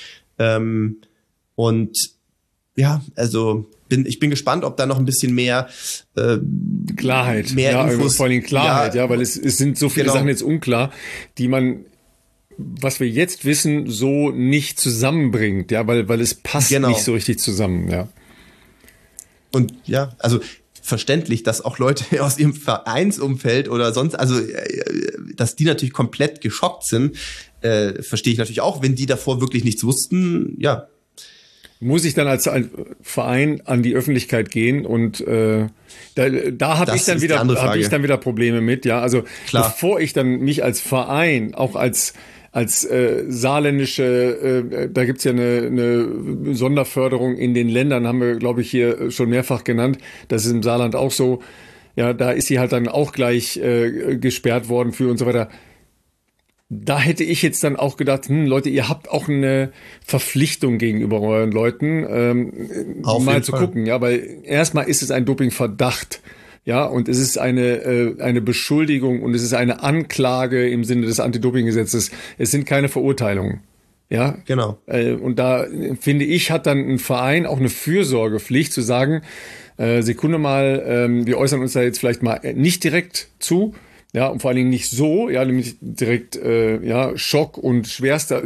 S2: Und ja, also ich bin gespannt, ob da noch ein bisschen mehr
S1: Klarheit,
S2: mehr Infos,
S1: vor allem Klarheit, weil es sind so viele Sachen jetzt unklar, die man, was wir jetzt wissen, so nicht zusammenbringt, weil es passt nicht so richtig zusammen, ja.
S2: Und ja, also verständlich, dass auch Leute aus ihrem Vereinsumfeld oder sonst, also dass die natürlich komplett geschockt sind, verstehe ich natürlich auch, wenn die davor wirklich nichts wussten, ja.
S1: Muss ich dann als ein Verein an die Öffentlichkeit gehen und da habe ich dann wieder Probleme mit, ja. Also klar, bevor ich dann mich als Verein auch als saarländische, da gibt's ja eine Sonderförderung in den Ländern, haben wir, glaube ich, hier schon mehrfach genannt. Das ist im Saarland auch so. Ja, da ist sie halt dann auch gleich gesperrt worden für und so weiter. Da hätte ich jetzt dann auch gedacht, Leute, ihr habt auch eine Verpflichtung gegenüber euren Leuten, mal zu gucken, ja, weil erstmal ist es ein Dopingverdacht. Ja, und es ist eine Beschuldigung und es ist eine Anklage im Sinne des Anti-Doping-Gesetzes. Es sind keine Verurteilungen. Ja,
S2: genau.
S1: Und da finde ich, hat dann ein Verein auch eine Fürsorgepflicht zu sagen, Sekunde mal, wir äußern uns da jetzt vielleicht mal nicht direkt zu. Ja, und vor allen Dingen nicht so, ja, nämlich direkt, Schock und schwerster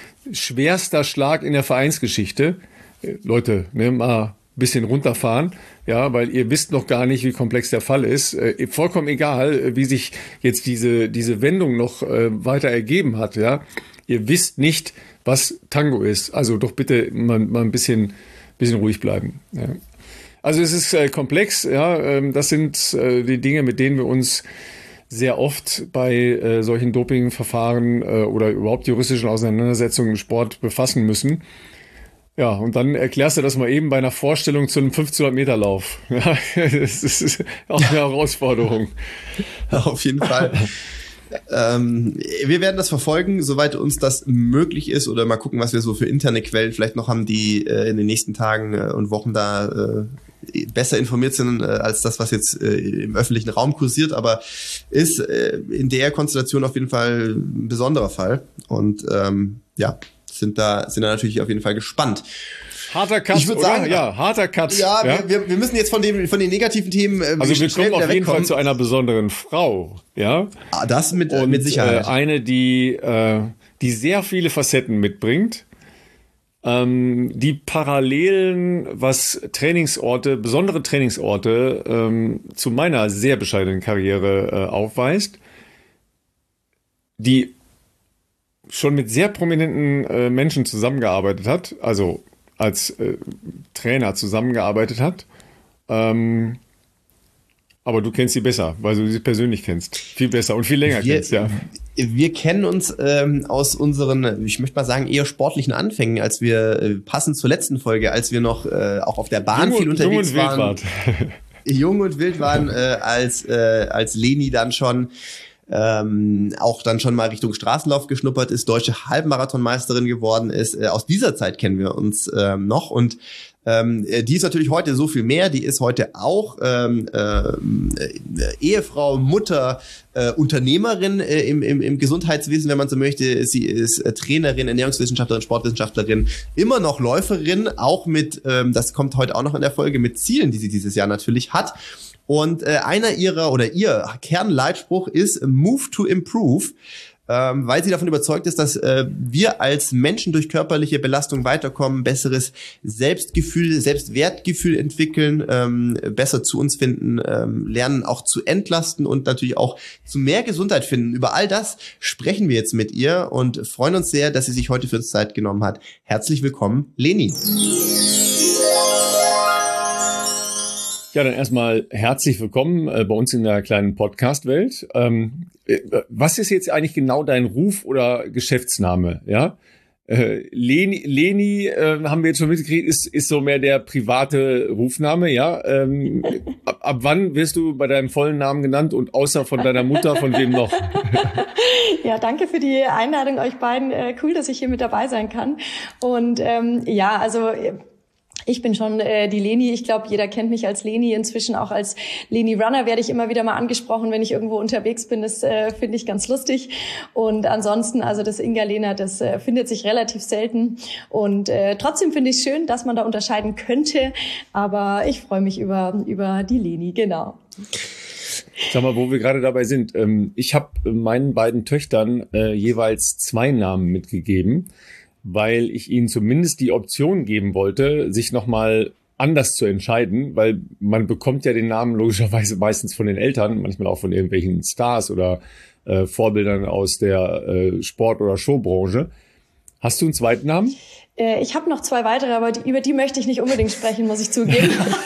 S1: Schlag in der Vereinsgeschichte. Leute, mal ein bisschen runterfahren, ja, weil ihr wisst noch gar nicht, wie komplex der Fall ist. Vollkommen egal, wie sich jetzt diese Wendung noch weiter ergeben hat, ja. Ihr wisst nicht, was Tango ist. Also doch bitte mal ein bisschen ruhig bleiben. Ja. Also es ist komplex, ja. Das sind die Dinge, mit denen wir uns sehr oft bei solchen Dopingverfahren oder überhaupt juristischen Auseinandersetzungen im Sport befassen müssen. Ja, und dann erklärst du das mal eben bei einer Vorstellung zu einem 1500-Meter-Lauf. Ja, das ist auch eine Herausforderung.
S2: Auf jeden Fall. Wir werden das verfolgen, soweit uns das möglich ist, oder mal gucken, was wir so für interne Quellen vielleicht noch haben, die in den nächsten Tagen und Wochen da besser informiert sind als das, was jetzt im öffentlichen Raum kursiert, aber ist in der Konstellation auf jeden Fall ein besonderer Fall und sind da natürlich auf jeden Fall gespannt.
S1: Harter Cut,
S2: ich würde sagen,
S1: ja, harter Cut.
S2: Ja, ja? Wir müssen jetzt von den negativen Themen
S1: also wir kommen auf jeden Fall zu einer besonderen Frau, ja.
S2: Das mit Sicherheit.
S1: Eine, die sehr viele Facetten mitbringt, die Parallelen, was besondere Trainingsorte zu meiner sehr bescheidenen Karriere aufweist, die schon mit sehr prominenten Menschen zusammengearbeitet hat, also als Trainer zusammengearbeitet hat. Aber du kennst sie besser, weil du sie persönlich kennst. Viel besser und viel länger kennst, ja.
S2: Wir kennen uns aus unseren, ich möchte mal sagen, eher sportlichen Anfängen, als wir, passend zur letzten Folge, als wir noch auch auf der Bahn viel unterwegs waren. Jung und wild waren, als Leni dann schon auch dann schon mal Richtung Straßenlauf geschnuppert ist, deutsche Halbmarathonmeisterin geworden ist. Aus dieser Zeit kennen wir uns noch und die ist natürlich heute so viel mehr. Die ist heute auch Ehefrau, Mutter, Unternehmerin im Gesundheitswesen, wenn man so möchte. Sie ist Trainerin, Ernährungswissenschaftlerin, Sportwissenschaftlerin, immer noch Läuferin, auch mit, das kommt heute auch noch in der Folge, mit Zielen, die sie dieses Jahr natürlich hat. Und ihr Kernleitspruch ist Move to Improve, weil sie davon überzeugt ist, dass wir als Menschen durch körperliche Belastung weiterkommen, besseres Selbstwertgefühl entwickeln, besser zu uns finden, lernen auch zu entlasten und natürlich auch zu mehr Gesundheit finden. Über all das sprechen wir jetzt mit ihr und freuen uns sehr, dass sie sich heute für uns Zeit genommen hat. Herzlich willkommen, Leni.
S1: Ja, dann erstmal herzlich willkommen bei uns in der kleinen Podcast-Welt. Was ist jetzt eigentlich genau dein Ruf oder Geschäftsname? Ja, Leni haben wir jetzt schon mitgekriegt, ist so mehr der private Rufname. Ja, ab wann wirst du bei deinem vollen Namen genannt und außer von deiner Mutter, von wem noch?
S3: Ja, danke für die Einladung euch beiden. Cool, dass ich hier mit dabei sein kann. Und Ich bin schon die Leni. Ich glaube, jeder kennt mich als Leni. Inzwischen auch als Leni Runner werde ich immer wieder mal angesprochen, wenn ich irgendwo unterwegs bin. Das finde ich ganz lustig. Und ansonsten, also das Inga-Lena, das findet sich relativ selten. Und trotzdem finde ich es schön, dass man da unterscheiden könnte. Aber ich freue mich über die Leni, genau.
S1: Sag mal, wo wir gerade dabei sind. Ich habe meinen beiden Töchtern jeweils 2 Namen mitgegeben, weil ich ihnen zumindest die Option geben wollte, sich nochmal anders zu entscheiden, weil man bekommt ja den Namen logischerweise meistens von den Eltern, manchmal auch von irgendwelchen Stars oder Vorbildern aus der Sport- oder Showbranche. Hast du einen zweiten Namen?
S3: Ich habe noch 2 weitere, aber über die möchte ich nicht unbedingt sprechen, muss ich zugeben.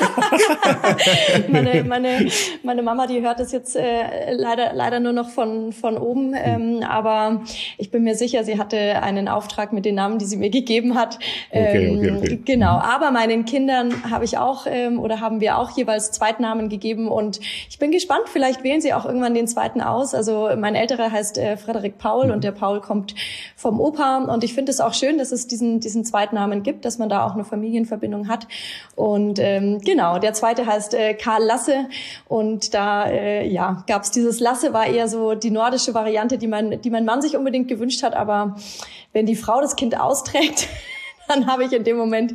S3: meine Mama, die hört das jetzt leider nur noch von oben, aber ich bin mir sicher, sie hatte einen Auftrag mit den Namen, die sie mir gegeben hat.
S1: Okay.
S3: Genau, aber meinen Kindern haben wir auch jeweils Zweitnamen gegeben und ich bin gespannt, vielleicht wählen sie auch irgendwann den zweiten aus. Also mein älterer heißt Frederik Paul und der Paul kommt vom Opa und ich finde es auch schön, dass es diesen Zweitnamen gibt, dass man da auch eine Familienverbindung hat. Und genau, der zweite heißt Karl Lasse und da gab's dieses Lasse, war eher so die nordische Variante, die mein Mann sich unbedingt gewünscht hat, aber wenn die Frau das Kind austrägt, dann habe ich in dem Moment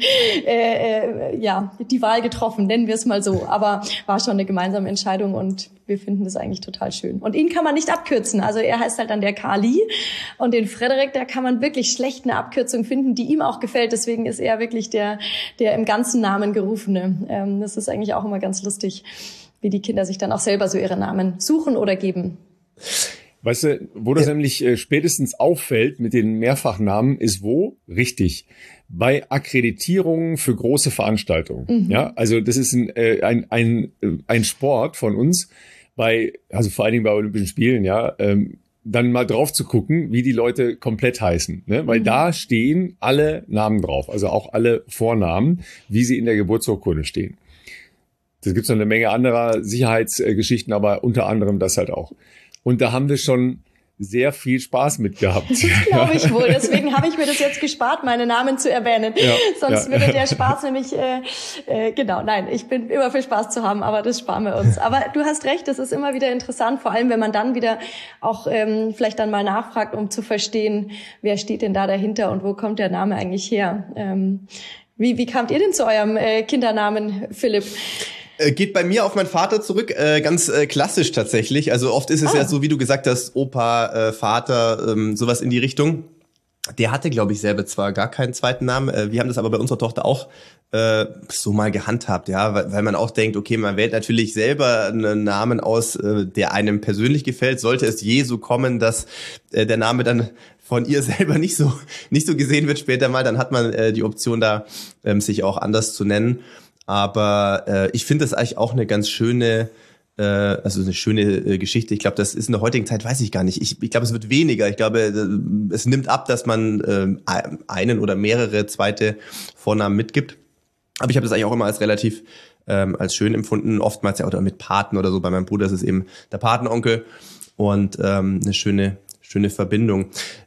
S3: die Wahl getroffen, nennen wir es mal so. Aber war schon eine gemeinsame Entscheidung und wir finden das eigentlich total schön. Und ihn kann man nicht abkürzen. Also er heißt halt dann der Kali und den Frederik, da kann man wirklich schlecht eine Abkürzung finden, die ihm auch gefällt. Deswegen ist er wirklich der im ganzen Namen Gerufene. Das ist eigentlich auch immer ganz lustig, wie die Kinder sich dann auch selber so ihre Namen suchen oder geben.
S1: Weißt du, wo das nämlich spätestens auffällt mit den Mehrfachnamen, ist wo? Richtig. Bei Akkreditierungen für große Veranstaltungen. Mhm. Ja, also das ist ein Sport von uns, also vor allen Dingen bei Olympischen Spielen, ja, dann mal drauf zu gucken, wie die Leute komplett heißen, ne? Weil da stehen alle Namen drauf, also auch alle Vornamen, wie sie in der Geburtsurkunde stehen. Da gibt's noch eine Menge anderer Sicherheitsgeschichten, aber unter anderem das halt auch. Und da haben wir schon sehr viel Spaß mit gehabt.
S3: Das glaube ich wohl. Deswegen habe ich mir das jetzt gespart, meine Namen zu erwähnen. Ja, sonst würde der Spaß nämlich, ich bin immer für Spaß zu haben, aber das sparen wir uns. Aber du hast recht, das ist immer wieder interessant, vor allem wenn man dann wieder auch vielleicht dann mal nachfragt, um zu verstehen, wer steht denn da dahinter und wo kommt der Name eigentlich her. Wie kamt ihr denn zu eurem Kindernamen, Philipp?
S2: Geht bei mir auf meinen Vater zurück, ganz klassisch tatsächlich. Also oft ist es ja so, wie du gesagt hast, Opa, Vater, sowas in die Richtung. Der hatte, glaube ich, selber zwar gar keinen zweiten Namen. Wir haben das aber bei unserer Tochter auch so mal gehandhabt, ja, weil man auch denkt, okay, man wählt natürlich selber einen Namen aus, der einem persönlich gefällt. Sollte es je so kommen, dass der Name dann von ihr selber nicht so gesehen wird später mal, dann hat man die Option da, sich auch anders zu nennen. Aber ich finde das eigentlich auch eine ganz schöne, Geschichte. Ich glaube, das ist in der heutigen Zeit, weiß ich gar nicht. Ich glaube, es wird weniger. Ich glaube, es nimmt ab, dass man einen oder mehrere zweite Vornamen mitgibt. Aber ich habe das eigentlich auch immer als relativ als schön empfunden. Oftmals ja oder mit Paten oder so. Bei meinem Bruder ist es eben der Patenonkel und eine schöne Verbindung.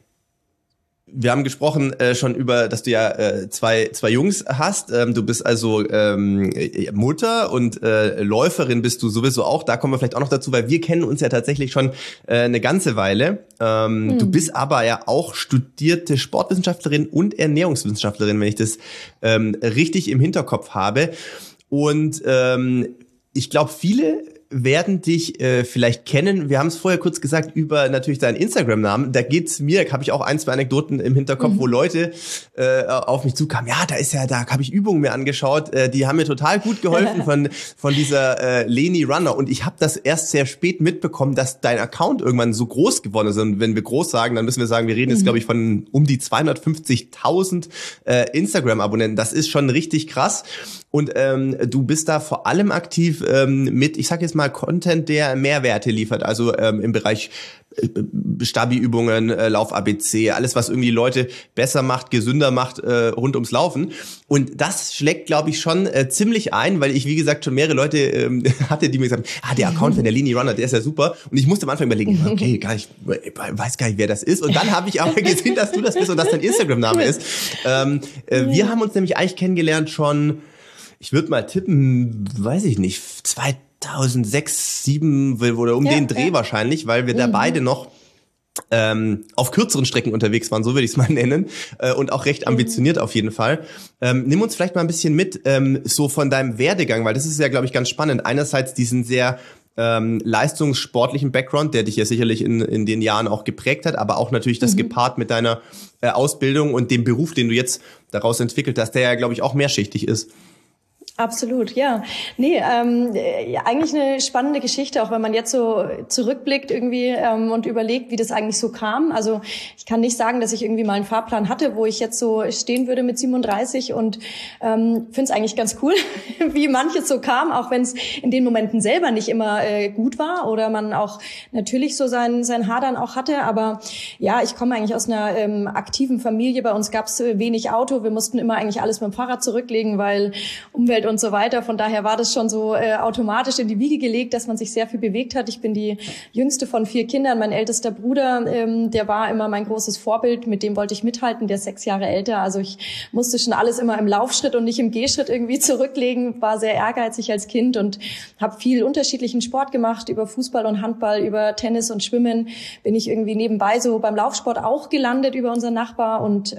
S2: Wir haben gesprochen schon über, dass du ja zwei Jungs hast. Du bist also Mutter und Läuferin bist du sowieso auch. Da kommen wir vielleicht auch noch dazu, weil wir kennen uns ja tatsächlich schon eine ganze Weile. Du bist aber ja auch studierte Sportwissenschaftlerin und Ernährungswissenschaftlerin, wenn ich das richtig im Hinterkopf habe. Und ich glaube, viele werden dich vielleicht kennen. Wir haben es vorher kurz gesagt über natürlich deinen Instagram-Namen. Da geht's mir, habe ich auch 1, 2 Anekdoten im Hinterkopf, wo Leute auf mich zukamen. Ja, da habe ich Übungen mir angeschaut. Die haben mir total gut geholfen von dieser Leni Runner. Und ich habe das erst sehr spät mitbekommen, dass dein Account irgendwann so groß geworden ist. Und wenn wir groß sagen, dann müssen wir sagen, wir reden jetzt, glaube ich, von um die 250.000 Instagram-Abonnenten. Das ist schon richtig krass. Und du bist da vor allem aktiv mit, ich sag jetzt mal, Content, der Mehrwerte liefert. Also im Bereich Stabi-Übungen, Lauf-ABC, alles, was irgendwie Leute besser macht, gesünder macht, rund ums Laufen. Und das schlägt, glaube ich, schon ziemlich ein, weil ich, wie gesagt, schon mehrere Leute hatte, die mir gesagt haben, der Account von der Linie Runner, der ist ja super. Und ich musste am Anfang überlegen, okay, weiß gar nicht, wer das ist. Und dann habe ich aber gesehen, dass du das bist und dass dein Instagram-Name ist. Wir haben uns nämlich eigentlich kennengelernt schon, ich würde mal tippen, weiß ich nicht, 2006, 2007 oder den Dreh wahrscheinlich, weil wir da beide noch auf kürzeren Strecken unterwegs waren, so würde ich es mal nennen, und auch recht ambitioniert auf jeden Fall. Nimm uns vielleicht mal ein bisschen mit, so von deinem Werdegang, weil das ist ja, glaube ich, ganz spannend. Einerseits diesen sehr leistungssportlichen Background, der dich ja sicherlich in den Jahren auch geprägt hat, aber auch natürlich das gepaart mit deiner Ausbildung und dem Beruf, den du jetzt daraus entwickelt hast, der ja, glaube ich, auch mehrschichtig ist.
S3: Absolut, ja. Nee, eigentlich eine spannende Geschichte, auch wenn man jetzt so zurückblickt irgendwie und überlegt, wie das eigentlich so kam. Also ich kann nicht sagen, dass ich irgendwie mal einen Fahrplan hatte, wo ich jetzt so stehen würde mit 37 und finde es eigentlich ganz cool, wie manches so kam, auch wenn es in den Momenten selber nicht immer gut war oder man auch natürlich so sein Hadern auch hatte. Aber ja, ich komme eigentlich aus einer aktiven Familie. Bei uns gab es wenig Auto. Wir mussten immer eigentlich alles mit dem Fahrrad zurücklegen, weil Umwelt und so weiter. Von daher war das schon so automatisch in die Wiege gelegt, dass man sich sehr viel bewegt hat. Ich bin die jüngste von 4 Kindern. Mein ältester Bruder, der war immer mein großes Vorbild. Mit dem wollte ich mithalten. Der ist 6 Jahre älter. Also ich musste schon alles immer im Laufschritt und nicht im Gehschritt irgendwie zurücklegen. War sehr ehrgeizig als Kind und habe viel unterschiedlichen Sport gemacht. Über Fußball und Handball, über Tennis und Schwimmen bin ich irgendwie nebenbei so beim Laufsport auch gelandet über unseren Nachbar und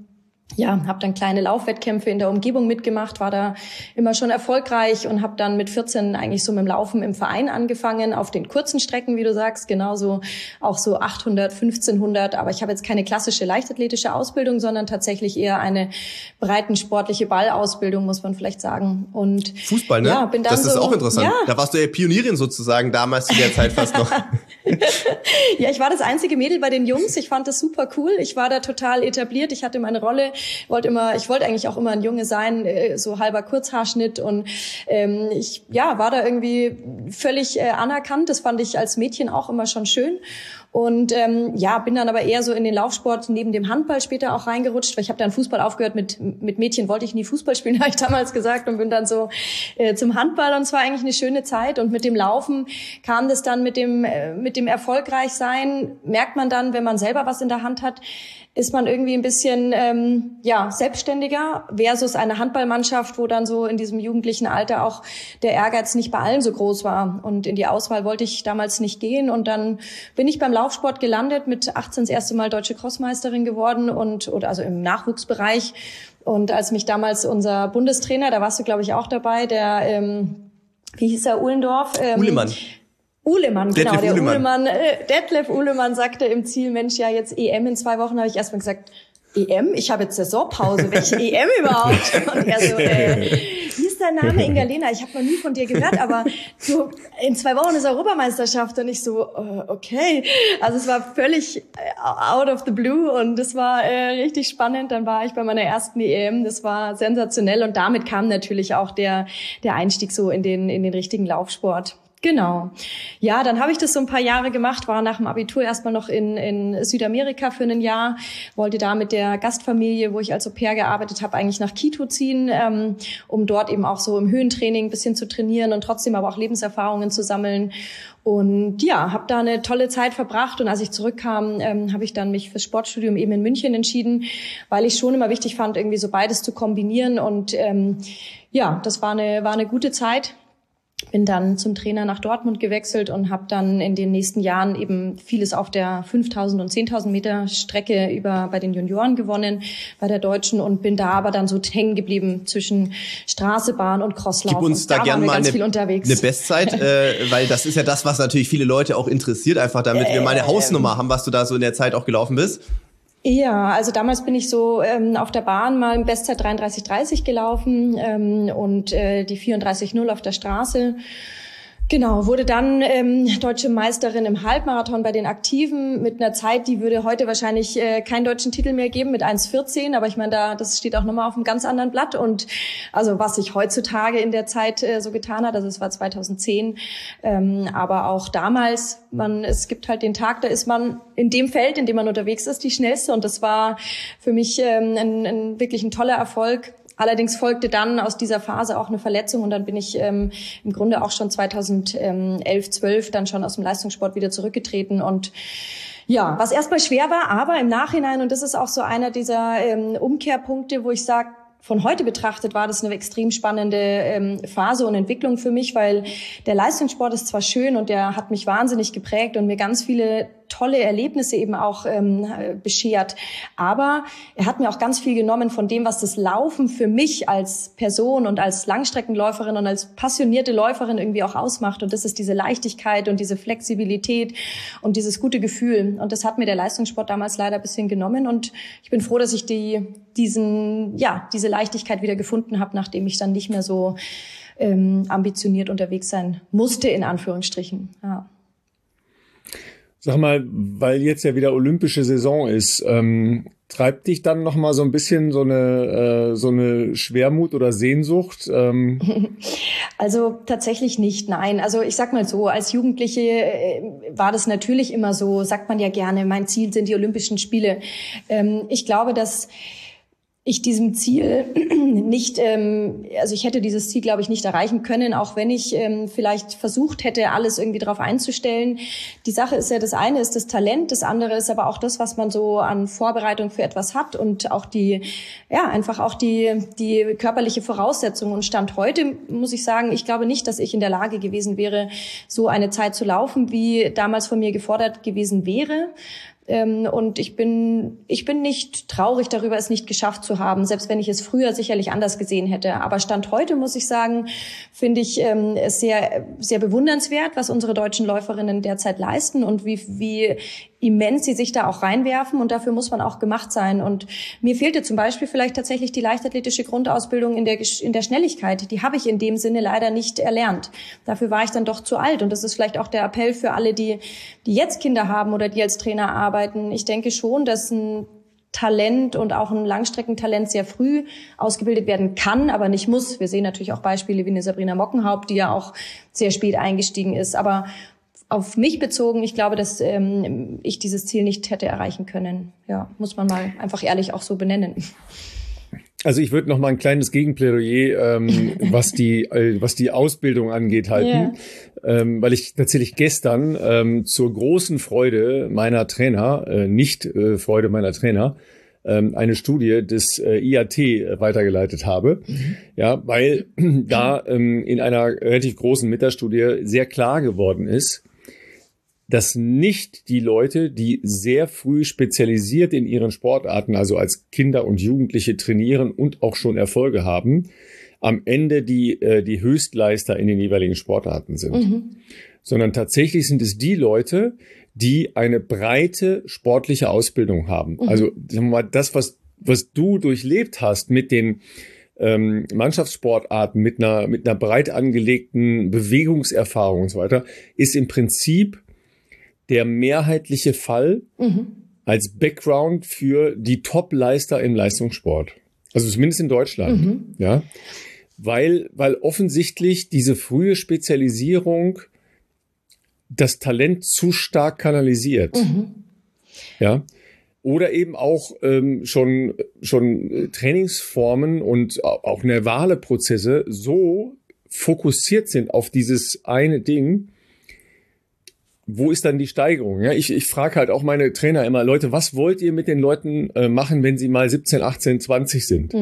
S3: habe dann kleine Laufwettkämpfe in der Umgebung mitgemacht, war da immer schon erfolgreich und habe dann mit 14 eigentlich so mit dem Laufen im Verein angefangen, auf den kurzen Strecken, wie du sagst, genauso auch so 800, 1500, aber ich habe jetzt keine klassische leichtathletische Ausbildung, sondern tatsächlich eher eine breitensportliche Ballausbildung, muss man vielleicht sagen. Und
S2: Fußball, ne? Ja, bin dann das ist so, auch interessant. Ja. Da warst du ja Pionierin sozusagen damals zu der Zeit fast noch.
S3: Ja, ich war das einzige Mädel bei den Jungs. Ich fand das super cool. Ich war da total etabliert. Ich hatte meine Rolle. Ich wollte eigentlich auch immer ein Junge sein, so halber Kurzhaarschnitt und ich war da irgendwie völlig anerkannt. Das fand ich als Mädchen auch immer schon schön. Und bin dann aber eher so in den Laufsport neben dem Handball später auch reingerutscht, weil ich habe dann Fußball aufgehört. Mit Mädchen wollte ich nie Fußball spielen, habe ich damals gesagt, und bin dann so zum Handball und es war eigentlich eine schöne Zeit. Und mit dem Laufen kam das dann mit dem Erfolgreichsein, merkt man dann, wenn man selber was in der Hand hat, ist man irgendwie ein bisschen selbstständiger versus eine Handballmannschaft, wo dann so in diesem jugendlichen Alter auch der Ehrgeiz nicht bei allen so groß war. Und in die Auswahl wollte ich damals nicht gehen. Und dann bin ich beim Laufsport gelandet, mit 18 das erste Mal deutsche Crossmeisterin geworden also im Nachwuchsbereich. Und als mich damals unser Bundestrainer, da warst du, glaube ich, auch dabei, der, wie hieß er, Uhlendorf? Uhlemann, genau, der Uhlemann, Detlef Uhlemann sagte im Ziel, Mensch, ja jetzt EM in 2 Wochen, habe ich erstmal gesagt, EM? Ich habe jetzt Saisonpause, welche EM überhaupt? Und er so, wie ist dein Name, Inga-Lena? Ich habe noch nie von dir gehört, aber so in 2 Wochen ist Europameisterschaft und ich so, okay. Also es war völlig out of the blue und es war richtig spannend. Dann war ich bei meiner ersten EM, das war sensationell und damit kam natürlich auch der Einstieg so in den richtigen Laufsport. Genau. Ja, dann habe ich das so ein paar Jahre gemacht, war nach dem Abitur erstmal noch in Südamerika für ein Jahr, wollte da mit der Gastfamilie, wo ich als Au-pair gearbeitet habe, eigentlich nach Quito ziehen, um dort eben auch so im Höhentraining ein bisschen zu trainieren und trotzdem aber auch Lebenserfahrungen zu sammeln. Und ja, habe da eine tolle Zeit verbracht und als ich zurückkam, habe ich dann mich fürs Sportstudium eben in München entschieden, weil ich schon immer wichtig fand, irgendwie so beides zu kombinieren und das war eine gute Zeit. Bin dann zum Trainer nach Dortmund gewechselt und habe dann in den nächsten Jahren eben vieles auf der 5.000 und 10.000 Meter Strecke bei den Junioren gewonnen, bei der Deutschen und bin da aber dann so hängen geblieben zwischen Straße, Bahn und Crosslauf.
S2: Gib uns da gerne mal eine Bestzeit, weil das ist ja das, was natürlich viele Leute auch interessiert, einfach damit wir mal eine Hausnummer haben, was du da so in der Zeit auch gelaufen bist.
S3: Ja, also damals bin ich so auf der Bahn mal in Bestzeit 33,30 gelaufen und die 34,0 auf der Straße. Genau, wurde dann deutsche Meisterin im Halbmarathon bei den Aktiven mit einer Zeit, die würde heute wahrscheinlich keinen deutschen Titel mehr geben mit 1,14. Aber ich meine, das steht auch nochmal auf einem ganz anderen Blatt. Und also was sich heutzutage in der Zeit so getan hat, also es war 2010, aber auch damals, es gibt halt den Tag, da ist man in dem Feld, in dem man unterwegs ist, die schnellste. Und das war für mich wirklich ein toller Erfolg. Allerdings folgte dann aus dieser Phase auch eine Verletzung und dann bin ich im Grunde auch schon 2011, 12 dann schon aus dem Leistungssport wieder zurückgetreten und ja, was erstmal schwer war, aber im Nachhinein, und das ist auch so einer dieser Umkehrpunkte, wo ich sage, von heute betrachtet war das eine extrem spannende Phase und Entwicklung für mich, weil der Leistungssport ist zwar schön und der hat mich wahnsinnig geprägt und mir ganz viele tolle Erlebnisse eben auch beschert. Aber er hat mir auch ganz viel genommen von dem, was das Laufen für mich als Person und als Langstreckenläuferin und als passionierte Läuferin irgendwie auch ausmacht. Und das ist diese Leichtigkeit und diese Flexibilität und dieses gute Gefühl. Und das hat mir der Leistungssport damals leider ein bisschen genommen. Und ich bin froh, dass ich diese Leichtigkeit wieder gefunden habe, nachdem ich dann nicht mehr so ambitioniert unterwegs sein musste, in Anführungsstrichen. Ja.
S1: Sag mal, weil jetzt ja wieder olympische Saison ist, treibt dich dann noch mal so ein bisschen so eine Schwermut oder Sehnsucht?
S3: Also tatsächlich nicht, nein. Also ich sag mal so, als Jugendliche war das natürlich immer so, sagt man ja gerne, mein Ziel sind die Olympischen Spiele. Ich glaube, dass ich diesem Ziel nicht, also ich hätte dieses Ziel, glaube ich, nicht erreichen können, auch wenn ich vielleicht versucht hätte, alles irgendwie darauf einzustellen. Die Sache ist ja, das eine ist das Talent, das andere ist aber auch das, was man so an Vorbereitung für etwas hat und auch einfach auch die körperliche Voraussetzung. Und Stand heute muss ich sagen, ich glaube nicht, dass ich in der Lage gewesen wäre, so eine Zeit zu laufen, wie damals von mir gefordert gewesen wäre. Und ich bin nicht traurig darüber, es nicht geschafft zu haben, selbst wenn ich es früher sicherlich anders gesehen hätte. Aber Stand heute, muss ich sagen, finde ich es sehr, sehr bewundernswert, was unsere deutschen Läuferinnen derzeit leisten und wie immens sie sich da auch reinwerfen. Und dafür muss man auch gemacht sein. Und mir fehlte zum Beispiel vielleicht tatsächlich die leichtathletische Grundausbildung in der Schnelligkeit. Die habe ich in dem Sinne leider nicht erlernt. Dafür war ich dann doch zu alt. Und das ist vielleicht auch der Appell für alle, die jetzt Kinder haben oder die als Trainer arbeiten. Ich denke schon, dass ein Talent und auch ein Langstreckentalent sehr früh ausgebildet werden kann, aber nicht muss. Wir sehen natürlich auch Beispiele wie eine Sabrina Mockenhaupt, die ja auch sehr spät eingestiegen ist. Aber auf mich bezogen, ich glaube, dass ich dieses Ziel nicht hätte erreichen können. Ja, muss man mal einfach ehrlich auch so benennen.
S1: Also ich würde noch mal ein kleines Gegenplädoyer, was die Ausbildung angeht, halten, weil ich tatsächlich gestern zur großen Freude meiner Trainer, Freude meiner Trainer, eine Studie des IAT weitergeleitet habe, ja, weil da in einer relativ großen Metastudie sehr klar geworden ist, dass nicht die Leute, die sehr früh spezialisiert in ihren Sportarten, also als Kinder und Jugendliche trainieren und auch schon Erfolge haben, am Ende die Höchstleister in den jeweiligen Sportarten sind. Sondern tatsächlich sind es die Leute, die eine breite sportliche Ausbildung haben. Also sagen wir mal, das, was du durchlebt hast mit den Mannschaftssportarten, mit einer breit angelegten Bewegungserfahrung und so weiter, ist im Prinzip der mehrheitliche Fall als Background für die Top-Leister im Leistungssport. Also zumindest in Deutschland. Ja, weil offensichtlich diese frühe Spezialisierung das Talent zu stark kanalisiert. Ja, oder eben auch schon Trainingsformen und auch nervale Prozesse so fokussiert sind auf dieses eine Ding. Wo ist dann die Steigerung? Ja, ich frage halt auch meine Trainer immer, Leute, was wollt ihr mit den Leuten machen, wenn sie mal 17, 18, 20 sind?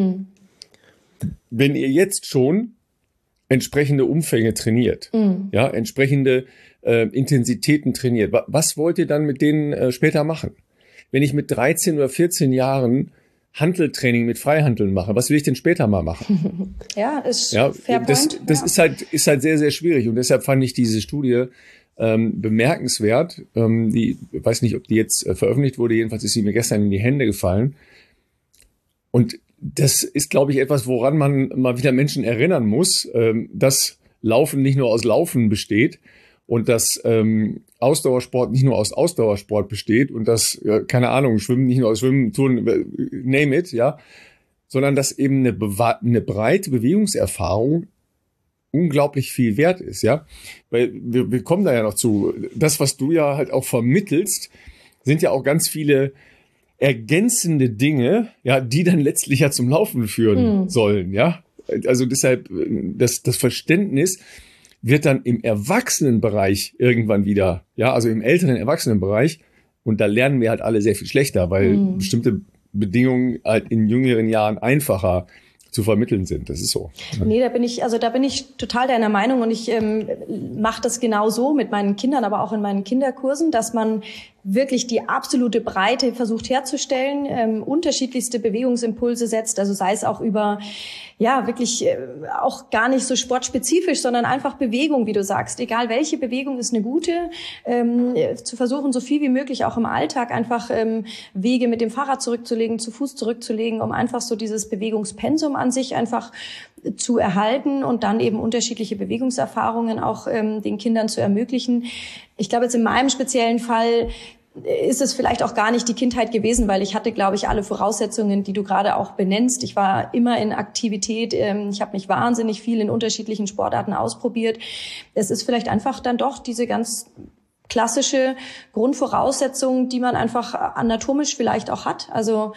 S1: Wenn ihr jetzt schon entsprechende Umfänge trainiert, ja, entsprechende Intensitäten trainiert, was wollt ihr dann mit denen später machen? Wenn ich mit 13 oder 14 Jahren Hanteltraining mit Freihanteln mache, was will ich denn später mal machen?
S3: Ja, ist fair point.
S1: Das ist halt sehr, sehr schwierig und deshalb fand ich diese Studie bemerkenswert. Ich weiß nicht, ob die jetzt veröffentlicht wurde, jedenfalls ist sie mir gestern in die Hände gefallen. Und das ist, glaube ich, etwas, woran man mal wieder Menschen erinnern muss, dass Laufen nicht nur aus Laufen besteht und dass Ausdauersport nicht nur aus Ausdauersport besteht und dass, keine Ahnung, Schwimmen nicht nur aus Schwimmen, Turnen, name it, ja, sondern dass eben eine breite Bewegungserfahrung unglaublich viel wert ist, ja. Weil wir kommen da ja noch zu. Das, was du ja halt auch vermittelst, sind ja auch ganz viele ergänzende Dinge, ja, die dann letztlich ja zum Laufen führen sollen, ja. Also deshalb, das Verständnis wird dann im Erwachsenenbereich irgendwann wieder, ja, also im älteren Erwachsenenbereich, und da lernen wir halt alle sehr viel schlechter, weil bestimmte Bedingungen halt in jüngeren Jahren einfacher zu vermitteln sind. Das ist so.
S3: Nee, da bin ich total deiner Meinung, und ich mache das genau so mit meinen Kindern, aber auch in meinen Kinderkursen, dass man wirklich die absolute Breite versucht herzustellen, unterschiedlichste Bewegungsimpulse setzt, also sei es auch über, ja, wirklich auch gar nicht so sportspezifisch, sondern einfach Bewegung, wie du sagst. Egal welche Bewegung ist eine gute, zu versuchen, so viel wie möglich auch im Alltag einfach Wege mit dem Fahrrad zurückzulegen, zu Fuß zurückzulegen, um einfach so dieses Bewegungspensum an sich einfach zu erhalten und dann eben unterschiedliche Bewegungserfahrungen auch den Kindern zu ermöglichen. Ich glaube, jetzt in meinem speziellen Fall ist es vielleicht auch gar nicht die Kindheit gewesen, weil ich hatte, glaube ich, alle Voraussetzungen, die du gerade auch benennst. Ich war immer in Aktivität. Ich habe mich wahnsinnig viel in unterschiedlichen Sportarten ausprobiert. Es ist vielleicht einfach dann doch diese ganz klassische Grundvoraussetzung, die man einfach anatomisch vielleicht auch hat, also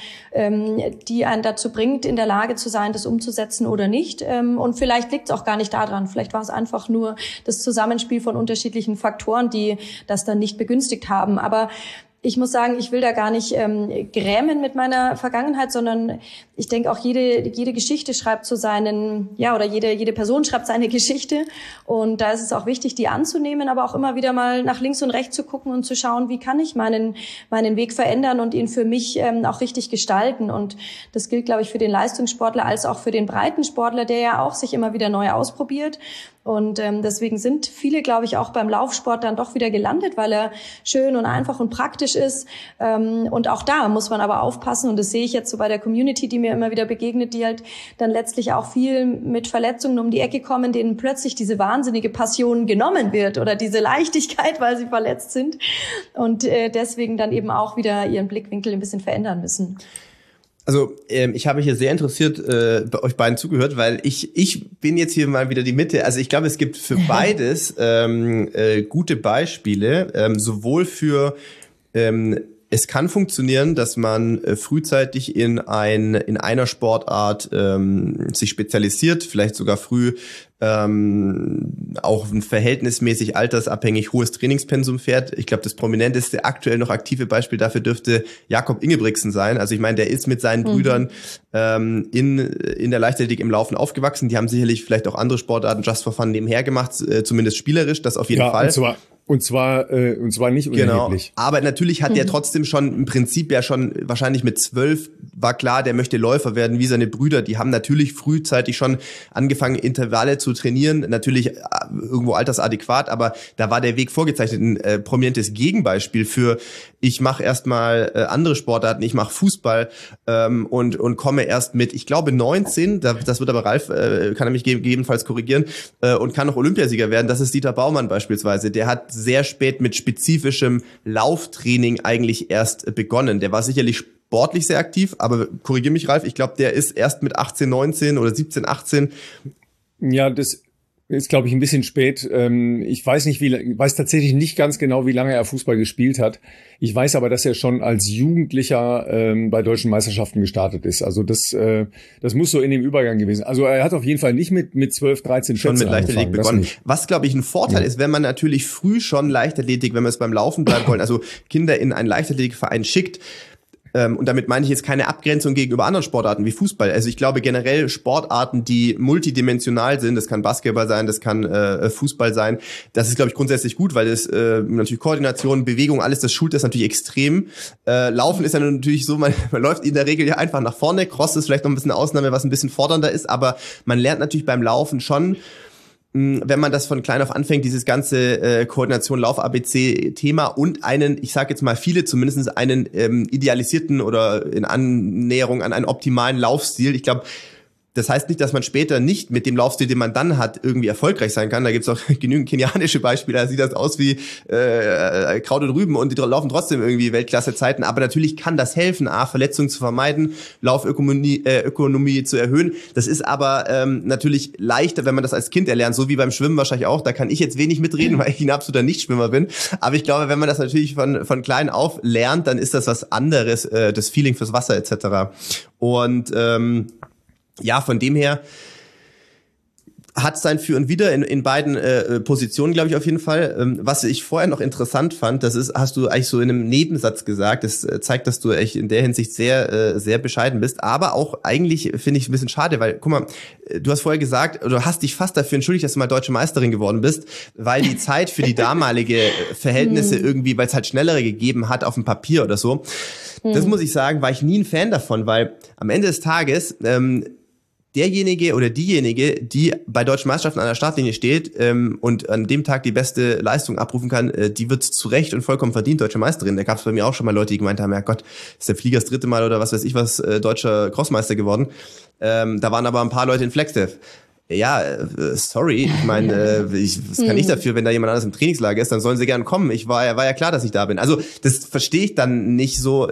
S3: die einen dazu bringt, in der Lage zu sein, das umzusetzen oder nicht. Und vielleicht liegt es auch gar nicht daran. Vielleicht war es einfach nur das Zusammenspiel von unterschiedlichen Faktoren, die das dann nicht begünstigt haben. Aber ich muss sagen, ich will da gar nicht grämen mit meiner Vergangenheit, sondern ich denke auch jede Geschichte schreibt so seinen, ja, oder jede Person schreibt seine Geschichte, und da ist es auch wichtig, die anzunehmen, aber auch immer wieder mal nach links und rechts zu gucken und zu schauen, wie kann ich meinen Weg verändern und ihn für mich auch richtig gestalten. Und das gilt, glaube ich, für den Leistungssportler als auch für den Breitensportler, der ja auch sich immer wieder neu ausprobiert. Und deswegen sind viele, glaube ich, auch beim Laufsport dann doch wieder gelandet, weil er schön und einfach und praktisch ist. Und auch da muss man aber aufpassen, und das sehe ich jetzt so bei der Community, die mir immer wieder begegnet, die halt dann letztlich auch viel mit Verletzungen um die Ecke kommen, denen plötzlich diese wahnsinnige Passion genommen wird oder diese Leichtigkeit, weil sie verletzt sind, und deswegen dann eben auch wieder ihren Blickwinkel ein bisschen verändern müssen.
S2: Also ich habe hier sehr interessiert bei euch beiden zugehört, weil ich bin jetzt hier mal wieder die Mitte. Also ich glaube, es gibt für beides gute Beispiele, sowohl für es kann funktionieren, dass man frühzeitig in einer Sportart sich spezialisiert, vielleicht sogar früh auch ein verhältnismäßig altersabhängig hohes Trainingspensum fährt. Ich glaube, das prominenteste aktuell noch aktive Beispiel dafür dürfte Jakob Ingebrigtsen sein. Also ich meine, der ist mit seinen Brüdern in der Leichtathletik im Laufen aufgewachsen. Die haben sicherlich vielleicht auch andere Sportarten just for fun nebenher gemacht, zumindest spielerisch, das auf jeden Fall.
S1: Und zwar nicht unerheblich. Genau.
S2: Aber natürlich hat der trotzdem schon im Prinzip ja schon wahrscheinlich mit 12 war klar, der möchte Läufer werden wie seine Brüder. Die haben natürlich frühzeitig schon angefangen, Intervalle zu trainieren. Natürlich irgendwo altersadäquat, aber da war der Weg vorgezeichnet. Ein prominentes Gegenbeispiel für ich mache erstmal andere Sportarten, ich mache Fußball und komme erst mit, ich glaube 19, das wird aber Ralf, kann er mich gegebenenfalls korrigieren, und kann noch Olympiasieger werden. Das ist Dieter Baumann beispielsweise. Der hat sehr spät mit spezifischem Lauftraining eigentlich erst begonnen. Der war sicherlich sportlich sehr aktiv, aber korrigiere mich, Ralf, ich glaube, der ist erst mit 18, 19 oder 17, 18.
S1: Ja, das ist, glaube ich, ein bisschen spät. Ich weiß tatsächlich nicht ganz genau, wie lange er Fußball gespielt hat. Ich weiß aber, dass er schon als Jugendlicher bei deutschen Meisterschaften gestartet ist. Also das muss so in dem Übergang gewesen sein. Also er hat auf jeden Fall nicht mit 12, 13, 14
S2: schon mit Leichtathletik begonnen. Was, glaube ich, ein Vorteil ist, wenn man natürlich früh schon Leichtathletik, wenn wir es beim Laufen bleiben wollen, also Kinder in einen Leichtathletikverein schickt, und damit meine ich jetzt keine Abgrenzung gegenüber anderen Sportarten wie Fußball. Also ich glaube generell Sportarten, die multidimensional sind, das kann Basketball sein, das kann Fußball sein, das ist, glaube ich, grundsätzlich gut, weil das natürlich Koordination, Bewegung, alles, das schult das natürlich extrem. Laufen ist dann natürlich so, man läuft in der Regel ja einfach nach vorne. Cross ist vielleicht noch ein bisschen eine Ausnahme, was ein bisschen fordernder ist, aber man lernt natürlich beim Laufen schon, wenn man das von klein auf anfängt, dieses ganze Koordination, Lauf-ABC-Thema und einen, ich sage jetzt mal viele zumindest, einen idealisierten oder in Annäherung an einen optimalen Laufstil. Ich glaube, Das heißt nicht, dass man später nicht mit dem Laufstil, den man dann hat, irgendwie erfolgreich sein kann. Da gibt's auch genügend kenianische Beispiele. Da sieht das aus wie Kraut und Rüben und die laufen trotzdem irgendwie Weltklasse-Zeiten. Aber natürlich kann das helfen, Verletzungen zu vermeiden, Laufökonomie zu erhöhen. Das ist aber natürlich leichter, wenn man das als Kind erlernt, so wie beim Schwimmen wahrscheinlich auch. Da kann ich jetzt wenig mitreden, weil ich ein absoluter Nichtschwimmer bin. Aber ich glaube, wenn man das natürlich von klein auf lernt, dann ist das was anderes, das Feeling fürs Wasser etc. Und von dem her hat sein Für und Wider in beiden Positionen, glaube ich, auf jeden Fall. Was ich vorher noch interessant fand, hast du eigentlich so in einem Nebensatz gesagt, das zeigt, dass du echt in der Hinsicht sehr, sehr bescheiden bist, aber auch eigentlich finde ich ein bisschen schade, weil, guck mal, du hast vorher gesagt, oder hast dich fast dafür entschuldigt, dass du mal Deutsche Meisterin geworden bist, weil die Zeit für die damalige Verhältnisse irgendwie, weil es halt schnellere gegeben hat auf dem Papier oder so. Das muss ich sagen, war ich nie ein Fan davon, weil am Ende des Tages derjenige oder diejenige, die bei Deutschen Meisterschaften an der Startlinie steht und an dem Tag die beste Leistung abrufen kann, die wird zu Recht und vollkommen verdient Deutsche Meisterin. Da gab es bei mir auch schon mal Leute, die gemeint haben, ja Gott, ist der Flieger das 3. Mal oder was weiß ich was, deutscher Crossmeister geworden. Da waren aber ein paar Leute in Flagstaff. Ja, sorry, ich meine, was kann ich dafür, wenn da jemand anderes im Trainingslager ist, dann sollen sie gern kommen. War ja klar, dass ich da bin. Also das verstehe ich dann nicht so,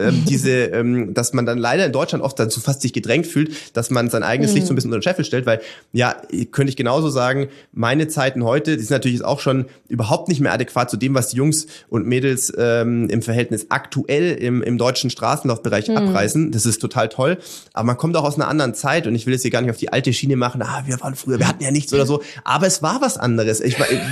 S2: dass man dann leider in Deutschland oft dazu fast sich gedrängt fühlt, dass man sein eigenes Licht so ein bisschen unter den Scheffel stellt, weil, ja, könnte ich genauso sagen, meine Zeiten heute, die sind natürlich auch schon überhaupt nicht mehr adäquat zu dem, was die Jungs und Mädels im Verhältnis aktuell im deutschen Straßenlaufbereich abreißen. Das ist total toll, aber man kommt auch aus einer anderen Zeit und ich will jetzt hier gar nicht auf die alte Schiene machen, wir waren früher, wir hatten ja nichts oder so, aber es war was anderes.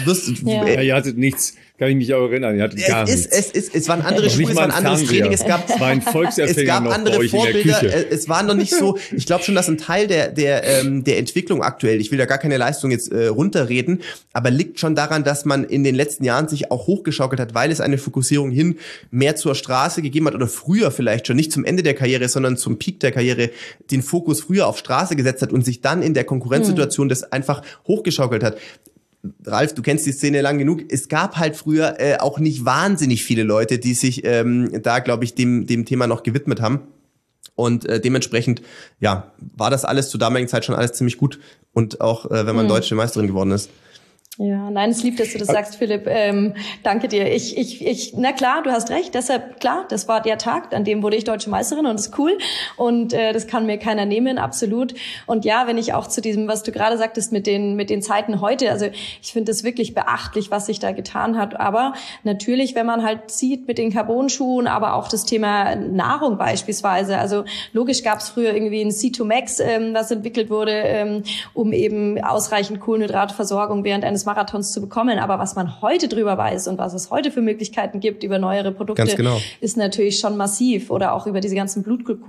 S1: Ihr hattet nichts, kann ich mich auch erinnern, ihr hattet gar nichts.
S2: Es waren andere Schuhe, es war ein anderes Training, es gab
S1: ein Volkserfänger noch
S2: andere
S1: bei euch
S2: Vorbilder,
S1: in der Küche.
S2: Es war noch nicht so, ich glaube schon, dass ein Teil der Entwicklung aktuell, ich will da gar keine Leistung jetzt runterreden, aber liegt schon daran, dass man in den letzten Jahren sich auch hochgeschaukelt hat, weil es eine Fokussierung hin mehr zur Straße gegeben hat oder früher vielleicht schon, nicht zum Ende der Karriere, sondern zum Peak der Karriere, den Fokus früher auf Straße gesetzt hat und sich dann in der Konkurrenzsituation das einfach hochgeschaukelt hat. Ralf, du kennst die Szene lang genug. Es gab halt früher auch nicht wahnsinnig viele Leute, die sich da, glaube ich, dem Thema noch gewidmet haben. Und dementsprechend, ja, war das alles zur damaligen Zeit schon alles ziemlich gut. Und auch, wenn man Deutsche Meisterin geworden ist.
S3: Ja, nein, es lieb, dass du das sagst, Philipp. Danke dir. Na klar, du hast recht. Deshalb, klar, das war der Tag, an dem wurde ich Deutsche Meisterin und das ist cool. Und das kann mir keiner nehmen, absolut. Und ja, wenn ich auch zu diesem, was du gerade sagtest mit den Zeiten heute, also ich finde das wirklich beachtlich, was sich da getan hat. Aber natürlich, wenn man halt sieht mit den Carbon-Schuhen, aber auch das Thema Nahrung beispielsweise. Also logisch gab es früher irgendwie ein C2 Max, was entwickelt wurde, um eben ausreichend Kohlenhydratversorgung während eines Marathons zu bekommen. Aber was man heute drüber weiß und was es heute für Möglichkeiten gibt über neuere Produkte, ist natürlich schon massiv. Oder auch über diese ganzen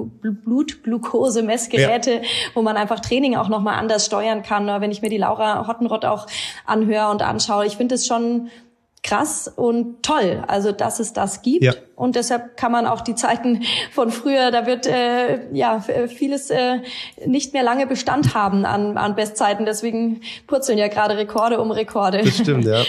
S3: Blutglucose-Messgeräte, wo man einfach Training auch nochmal anders steuern kann. Wenn ich mir die Laura Hottenrott auch anhöre und anschaue, ich finde es schon krass und toll, also dass es das gibt. Ja. Und deshalb kann man auch die Zeiten von früher, da wird vieles nicht mehr lange Bestand haben an Bestzeiten. Deswegen purzeln ja gerade Rekorde um Rekorde.
S2: Das stimmt, ja.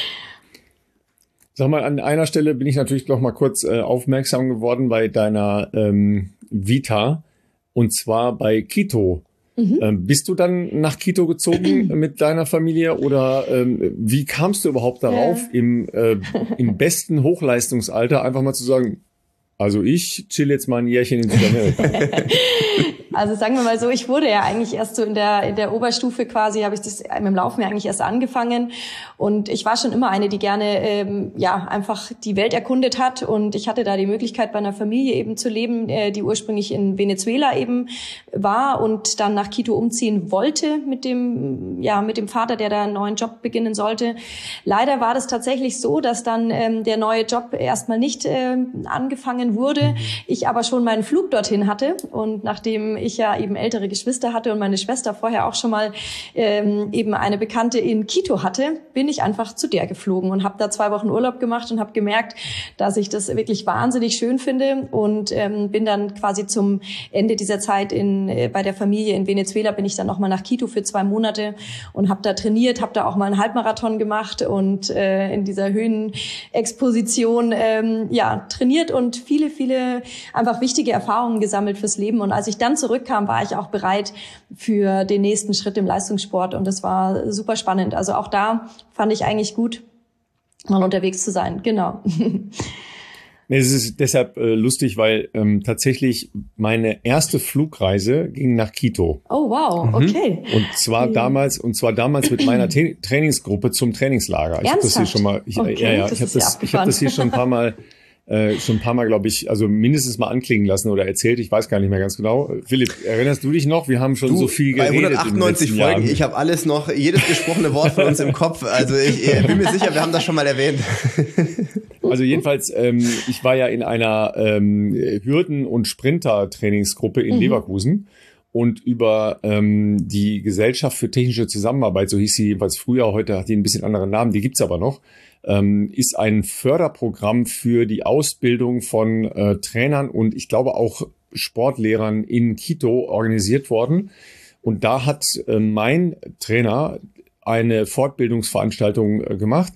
S1: Sag mal, an einer Stelle bin ich natürlich noch mal kurz aufmerksam geworden bei deiner Vita, und zwar bei Quito. Bist du dann nach Quito gezogen mit deiner Familie oder wie kamst du überhaupt darauf, im besten Hochleistungsalter einfach mal zu sagen, also ich chill jetzt mal ein Jährchen in Südamerika?
S3: Also sagen wir mal so, ich wurde ja eigentlich erst so in der Oberstufe quasi, habe ich das mit dem Laufen ja eigentlich erst angefangen. Und ich war schon immer eine, die gerne einfach die Welt erkundet hat. Und ich hatte da die Möglichkeit, bei einer Familie eben zu leben, die ursprünglich in Venezuela eben war und dann nach Quito umziehen wollte mit dem Vater, der da einen neuen Job beginnen sollte. Leider war das tatsächlich so, dass dann der neue Job erstmal nicht angefangen wurde. Ich aber schon meinen Flug dorthin hatte. Und nachdem ich ja eben ältere Geschwister hatte und meine Schwester vorher auch schon mal eben eine Bekannte in Quito hatte, bin ich einfach zu der geflogen und habe da 2 Wochen Urlaub gemacht und habe gemerkt, dass ich das wirklich wahnsinnig schön finde und bin dann quasi zum Ende dieser Zeit bei der Familie in Venezuela, bin ich dann nochmal nach Quito für 2 Monate und habe da trainiert, habe da auch mal einen Halbmarathon gemacht und in dieser Höhenexposition trainiert und viele, viele einfach wichtige Erfahrungen gesammelt fürs Leben. Und als ich dann zurück zurückkam, war ich auch bereit für den nächsten Schritt im Leistungssport und das war super spannend. Also auch da fand ich eigentlich gut, mal unterwegs zu sein. Genau.
S1: Es ist deshalb lustig, weil tatsächlich meine erste Flugreise ging nach Quito.
S3: Oh wow, okay.
S1: Und zwar damals mit meiner Trainingsgruppe zum Trainingslager. Ich habe das hier schon mal, ich habe das hier schon ein paar Mal, glaube ich, also mindestens mal anklingen lassen oder erzählt. Ich weiß gar nicht mehr ganz genau. Philipp, erinnerst du dich noch? Wir haben schon so viel geredet.
S2: Bei 198 Folgen. Jahren. Ich habe alles noch, jedes gesprochene Wort von uns im Kopf. Also ich bin mir sicher, wir haben das schon mal erwähnt.
S1: Also jedenfalls, ich war ja in einer Hürden- und Sprinter-Trainingsgruppe in Leverkusen und über die Gesellschaft für technische Zusammenarbeit, so hieß sie jedenfalls früher, heute hat die ein bisschen anderen Namen, die gibt's aber noch, ist ein Förderprogramm für die Ausbildung von Trainern und ich glaube auch Sportlehrern in Quito organisiert worden. Und da hat mein Trainer eine Fortbildungsveranstaltung gemacht.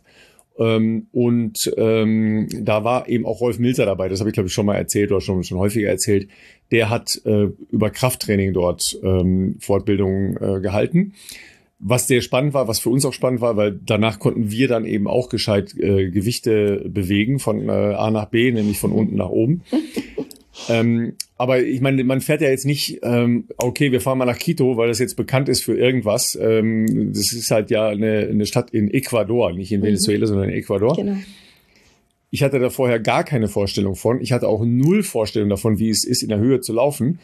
S1: Und da war eben auch Rolf Milzer dabei, das habe ich glaube ich schon mal erzählt oder schon häufiger erzählt. Der hat über Krafttraining dort Fortbildungen gehalten. Was sehr spannend war, was für uns auch spannend war, weil danach konnten wir dann eben auch gescheit Gewichte bewegen von A nach B, nämlich von unten nach oben. Aber ich meine, man fährt ja jetzt nicht, okay, wir fahren mal nach Quito, weil das jetzt bekannt ist für irgendwas. Das ist halt ja eine Stadt in Ecuador, nicht in Venezuela, sondern in Ecuador. Genau. Ich hatte da vorher gar keine Vorstellung von. Ich hatte auch null Vorstellung davon, wie es ist, in der Höhe zu laufen.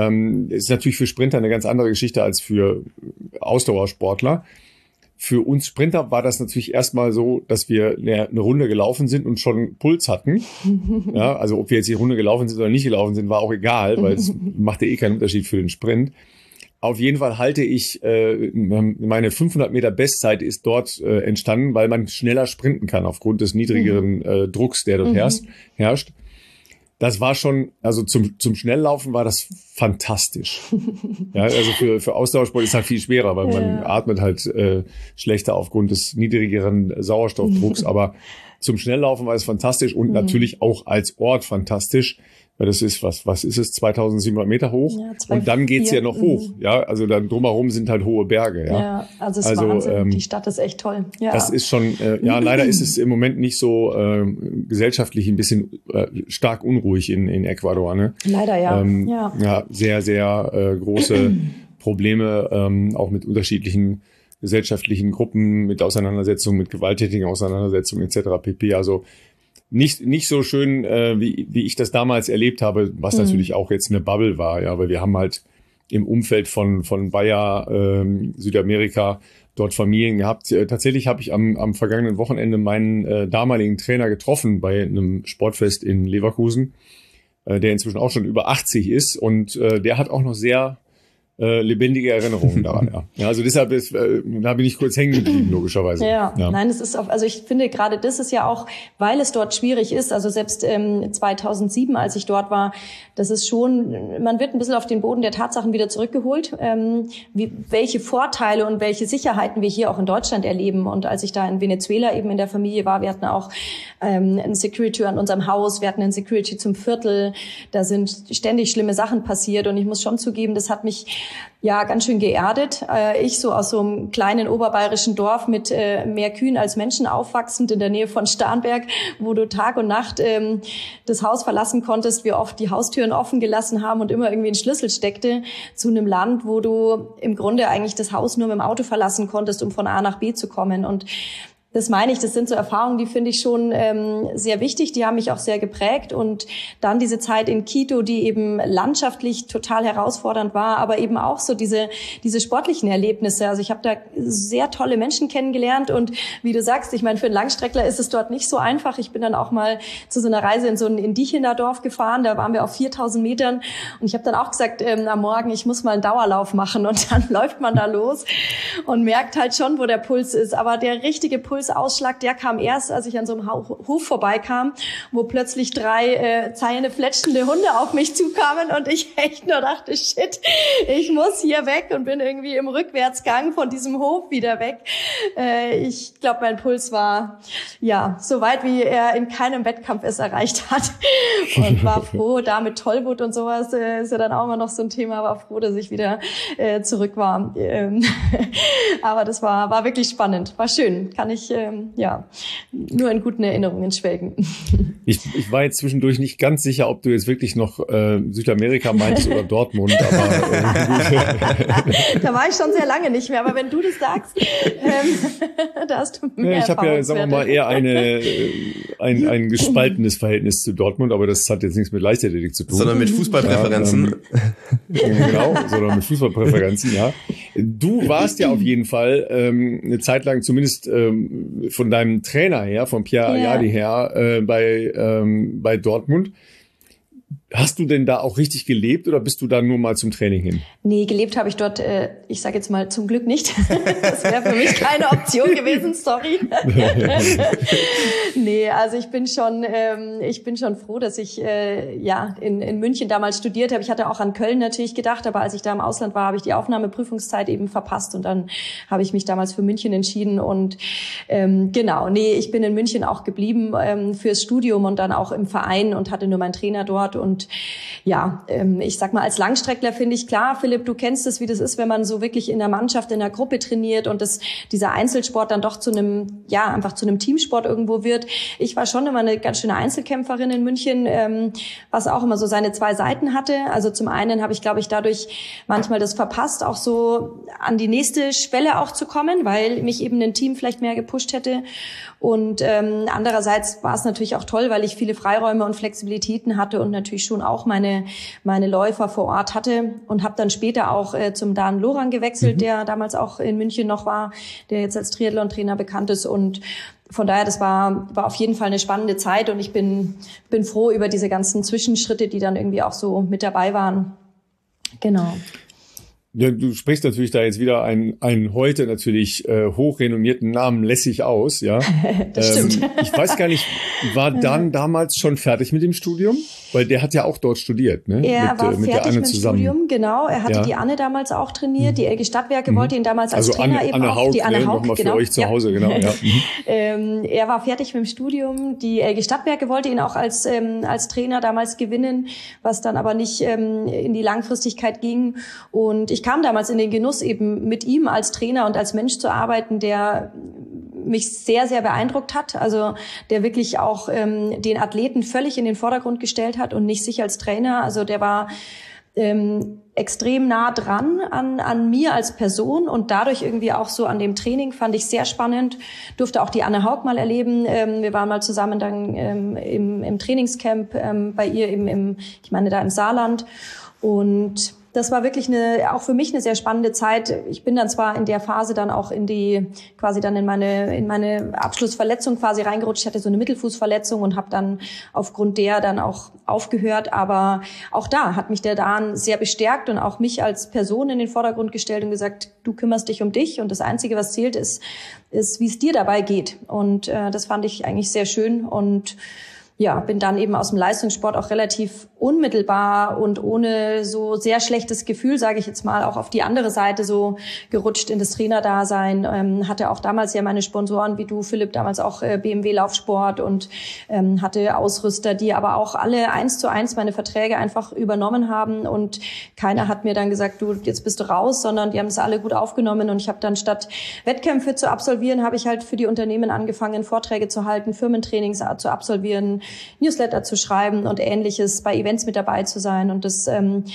S1: Ist natürlich für Sprinter eine ganz andere Geschichte als für Ausdauersportler. Für uns Sprinter war das natürlich erstmal so, dass wir eine Runde gelaufen sind und schon Puls hatten. Ja, also ob wir jetzt die Runde gelaufen sind oder nicht gelaufen sind, war auch egal, weil es machte keinen Unterschied für den Sprint. Auf jeden Fall halte ich, meine 500 Meter Bestzeit ist dort entstanden, weil man schneller sprinten kann aufgrund des niedrigeren Drucks, der dort herrscht. Das war schon, also zum Schnelllaufen war das fantastisch. Ja, also für Ausdauersport ist halt viel schwerer, weil man atmet halt schlechter aufgrund des niedrigeren Sauerstoffdrucks. Aber zum Schnelllaufen war es fantastisch und natürlich auch als Ort fantastisch. Weil das ist, was ist es, 2700 Meter hoch? Ja, und dann geht's ja noch hoch. Ja, also dann drumherum sind halt hohe Berge.
S3: Ja, also es ist Wahnsinn. Die Stadt ist echt toll. Ja.
S1: Das ist schon, leider ist es im Moment nicht so gesellschaftlich ein bisschen stark unruhig in Ecuador. Ne?
S3: Leider, ja.
S1: Ja, sehr, sehr große Probleme, auch mit unterschiedlichen gesellschaftlichen Gruppen, mit Auseinandersetzungen, mit gewalttätigen Auseinandersetzungen etc. pp. Also nicht so schön, wie ich das damals erlebt habe, was natürlich auch jetzt eine Bubble war, ja, weil wir haben halt im Umfeld von Bayer, Südamerika, dort Familien gehabt. Tatsächlich habe ich am vergangenen Wochenende meinen damaligen Trainer getroffen bei einem Sportfest in Leverkusen, der inzwischen auch schon über 80 ist und der hat auch noch sehr lebendige Erinnerungen daran, ja. Ja, also deshalb da bin ich kurz hängen geblieben, logischerweise.
S3: Ja. Nein, es ist also ich finde gerade das ist ja auch, weil es dort schwierig ist, also selbst 2007, als ich dort war, das ist schon, man wird ein bisschen auf den Boden der Tatsachen wieder zurückgeholt, welche Vorteile und welche Sicherheiten wir hier auch in Deutschland erleben. Und als ich da in Venezuela eben in der Familie war, wir hatten auch einen Security an unserem Haus, wir hatten einen Security zum Viertel, da sind ständig schlimme Sachen passiert und ich muss schon zugeben, das hat mich ja ganz schön geerdet. Ich so aus so einem kleinen oberbayerischen Dorf mit mehr Kühen als Menschen aufwachsend in der Nähe von Starnberg, wo du Tag und Nacht das Haus verlassen konntest, wir oft die Haustüren offen gelassen haben und immer irgendwie ein Schlüssel steckte, zu einem Land, wo du im Grunde eigentlich das Haus nur mit dem Auto verlassen konntest, um von A nach B zu kommen. Und das meine ich, das sind so Erfahrungen, die finde ich schon sehr wichtig, die haben mich auch sehr geprägt und dann diese Zeit in Quito, die eben landschaftlich total herausfordernd war, aber eben auch so diese sportlichen Erlebnisse. Also ich habe da sehr tolle Menschen kennengelernt und wie du sagst, ich meine, für einen Langstreckler ist es dort nicht so einfach. Ich bin dann auch mal zu so einer Reise in so ein Indichener Dorf gefahren, da waren wir auf 4000 Metern und ich habe dann auch gesagt, am Morgen, ich muss mal einen Dauerlauf machen und dann läuft man da los und merkt halt schon, wo der Puls ist, aber der richtige Puls Impulsausschlag, der kam erst, als ich an so einem Hof vorbeikam, wo plötzlich 3 zeilende, plätschende Hunde auf mich zukamen und ich echt nur dachte, shit, ich muss hier weg und bin irgendwie im Rückwärtsgang von diesem Hof wieder weg. Ich glaube, mein Puls war so weit, wie er in keinem Wettkampf es erreicht hat und war froh, da mit Tollwut und sowas ist ja dann auch immer noch so ein Thema, war froh, dass ich wieder zurück war. Aber das war wirklich spannend, war schön, kann ich nur in guten Erinnerungen schwelgen.
S1: Ich war jetzt zwischendurch nicht ganz sicher, ob du jetzt wirklich noch Südamerika meintest oder Dortmund, aber
S3: da war ich schon sehr lange nicht mehr, aber wenn du das sagst, da hast du mehr
S1: ich habe ja, sagen wir mal, eher ein gespaltenes Verhältnis zu Dortmund, aber das hat jetzt nichts mit Leichtathletik zu tun.
S2: Sondern mit Fußballpräferenzen.
S1: Genau, sondern mit Fußballpräferenzen, ja. Du warst ja auf jeden Fall eine Zeit lang, zumindest von deinem Trainer her, von Pierre Ayadi her, bei Dortmund. Hast du denn da auch richtig gelebt oder bist du da nur mal zum Training hin?
S3: Nee, gelebt habe ich dort, ich sage jetzt mal zum Glück nicht. Das wäre für mich keine Option gewesen, sorry. Nee, also ich bin schon froh, dass ich in München damals studiert habe. Ich hatte auch an Köln natürlich gedacht, aber als ich da im Ausland war, habe ich die Aufnahmeprüfungszeit eben verpasst und dann habe ich mich damals für München entschieden und ich bin in München auch geblieben fürs Studium und dann auch im Verein und hatte nur meinen Trainer dort und ich sag mal, als Langstreckler finde ich klar, Philipp, du kennst es, wie das ist, wenn man so wirklich in der Mannschaft, in der Gruppe trainiert und dieser Einzelsport dann doch zu einem Teamsport irgendwo wird. Ich war schon immer eine ganz schöne Einzelkämpferin in München, was auch immer so seine 2 Seiten hatte. Also zum einen habe ich, glaube ich, dadurch manchmal das verpasst, auch so an die nächste Schwelle auch zu kommen, weil mich eben ein Team vielleicht mehr gepusht hätte. Und andererseits war es natürlich auch toll, weil ich viele Freiräume und Flexibilitäten hatte und natürlich schon auch meine Läufer vor Ort hatte und habe dann später auch zum Dan Lorang gewechselt, der damals auch in München noch war, der jetzt als Triathlon-Trainer bekannt ist und von daher, das war auf jeden Fall eine spannende Zeit und ich bin froh über diese ganzen Zwischenschritte, die dann irgendwie auch so mit dabei waren. Genau.
S1: Ja, du sprichst natürlich da jetzt wieder einen heute natürlich hochrenommierten Namen lässig aus, ja.
S3: Das stimmt.
S1: Ich weiß gar nicht, war Dan damals schon fertig mit dem Studium? Weil der hat ja auch dort studiert, ne?
S3: Er war
S1: mit
S3: fertig
S1: der
S3: mit dem Studium, genau. Er hatte die Anne damals auch trainiert. Die Elge Stadtwerke wollte ihn damals als Trainer eben
S1: Anne
S3: auch.
S1: Haug,
S3: die Anne Haug,
S1: nochmal für euch zu Hause, genau. Ja.
S3: Er war fertig mit dem Studium. Die Elge Stadtwerke wollte ihn auch als Trainer damals gewinnen, was dann aber nicht in die Langfristigkeit ging. Und ich kam damals in den Genuss, eben mit ihm als Trainer und als Mensch zu arbeiten, der mich sehr, sehr beeindruckt hat. Also der wirklich auch den Athleten völlig in den Vordergrund gestellt hat und nicht sich als Trainer. Also der war extrem nah dran an mir als Person und dadurch irgendwie auch so an dem Training, fand ich sehr spannend. Durfte auch die Anne Haug mal erleben. Wir waren mal zusammen dann im Trainingscamp bei ihr da im Saarland und das war wirklich auch für mich eine sehr spannende Zeit. Ich bin dann zwar in der Phase dann auch in meine Abschlussverletzung quasi reingerutscht. Ich hatte so eine Mittelfußverletzung und habe dann aufgrund der dann auch aufgehört. Aber auch da hat mich der Dan sehr bestärkt und auch mich als Person in den Vordergrund gestellt und gesagt, du kümmerst dich um dich und das Einzige, was zählt, ist wie es dir dabei geht. Und das fand ich eigentlich sehr schön und bin dann eben aus dem Leistungssport auch relativ unmittelbar und ohne so sehr schlechtes Gefühl, sage ich jetzt mal, auch auf die andere Seite so gerutscht in das Trainerdasein. Hatte auch damals ja meine Sponsoren wie du, Philipp, damals auch BMW Laufsport und hatte Ausrüster, die aber auch alle 1:1 meine Verträge einfach übernommen haben und keiner hat mir dann gesagt, du, jetzt bist du raus, sondern die haben es alle gut aufgenommen und ich habe dann statt Wettkämpfe zu absolvieren, habe ich halt für die Unternehmen angefangen, Vorträge zu halten, Firmentrainings zu absolvieren, Newsletter zu schreiben und Ähnliches, bei Events mit dabei zu sein. Und das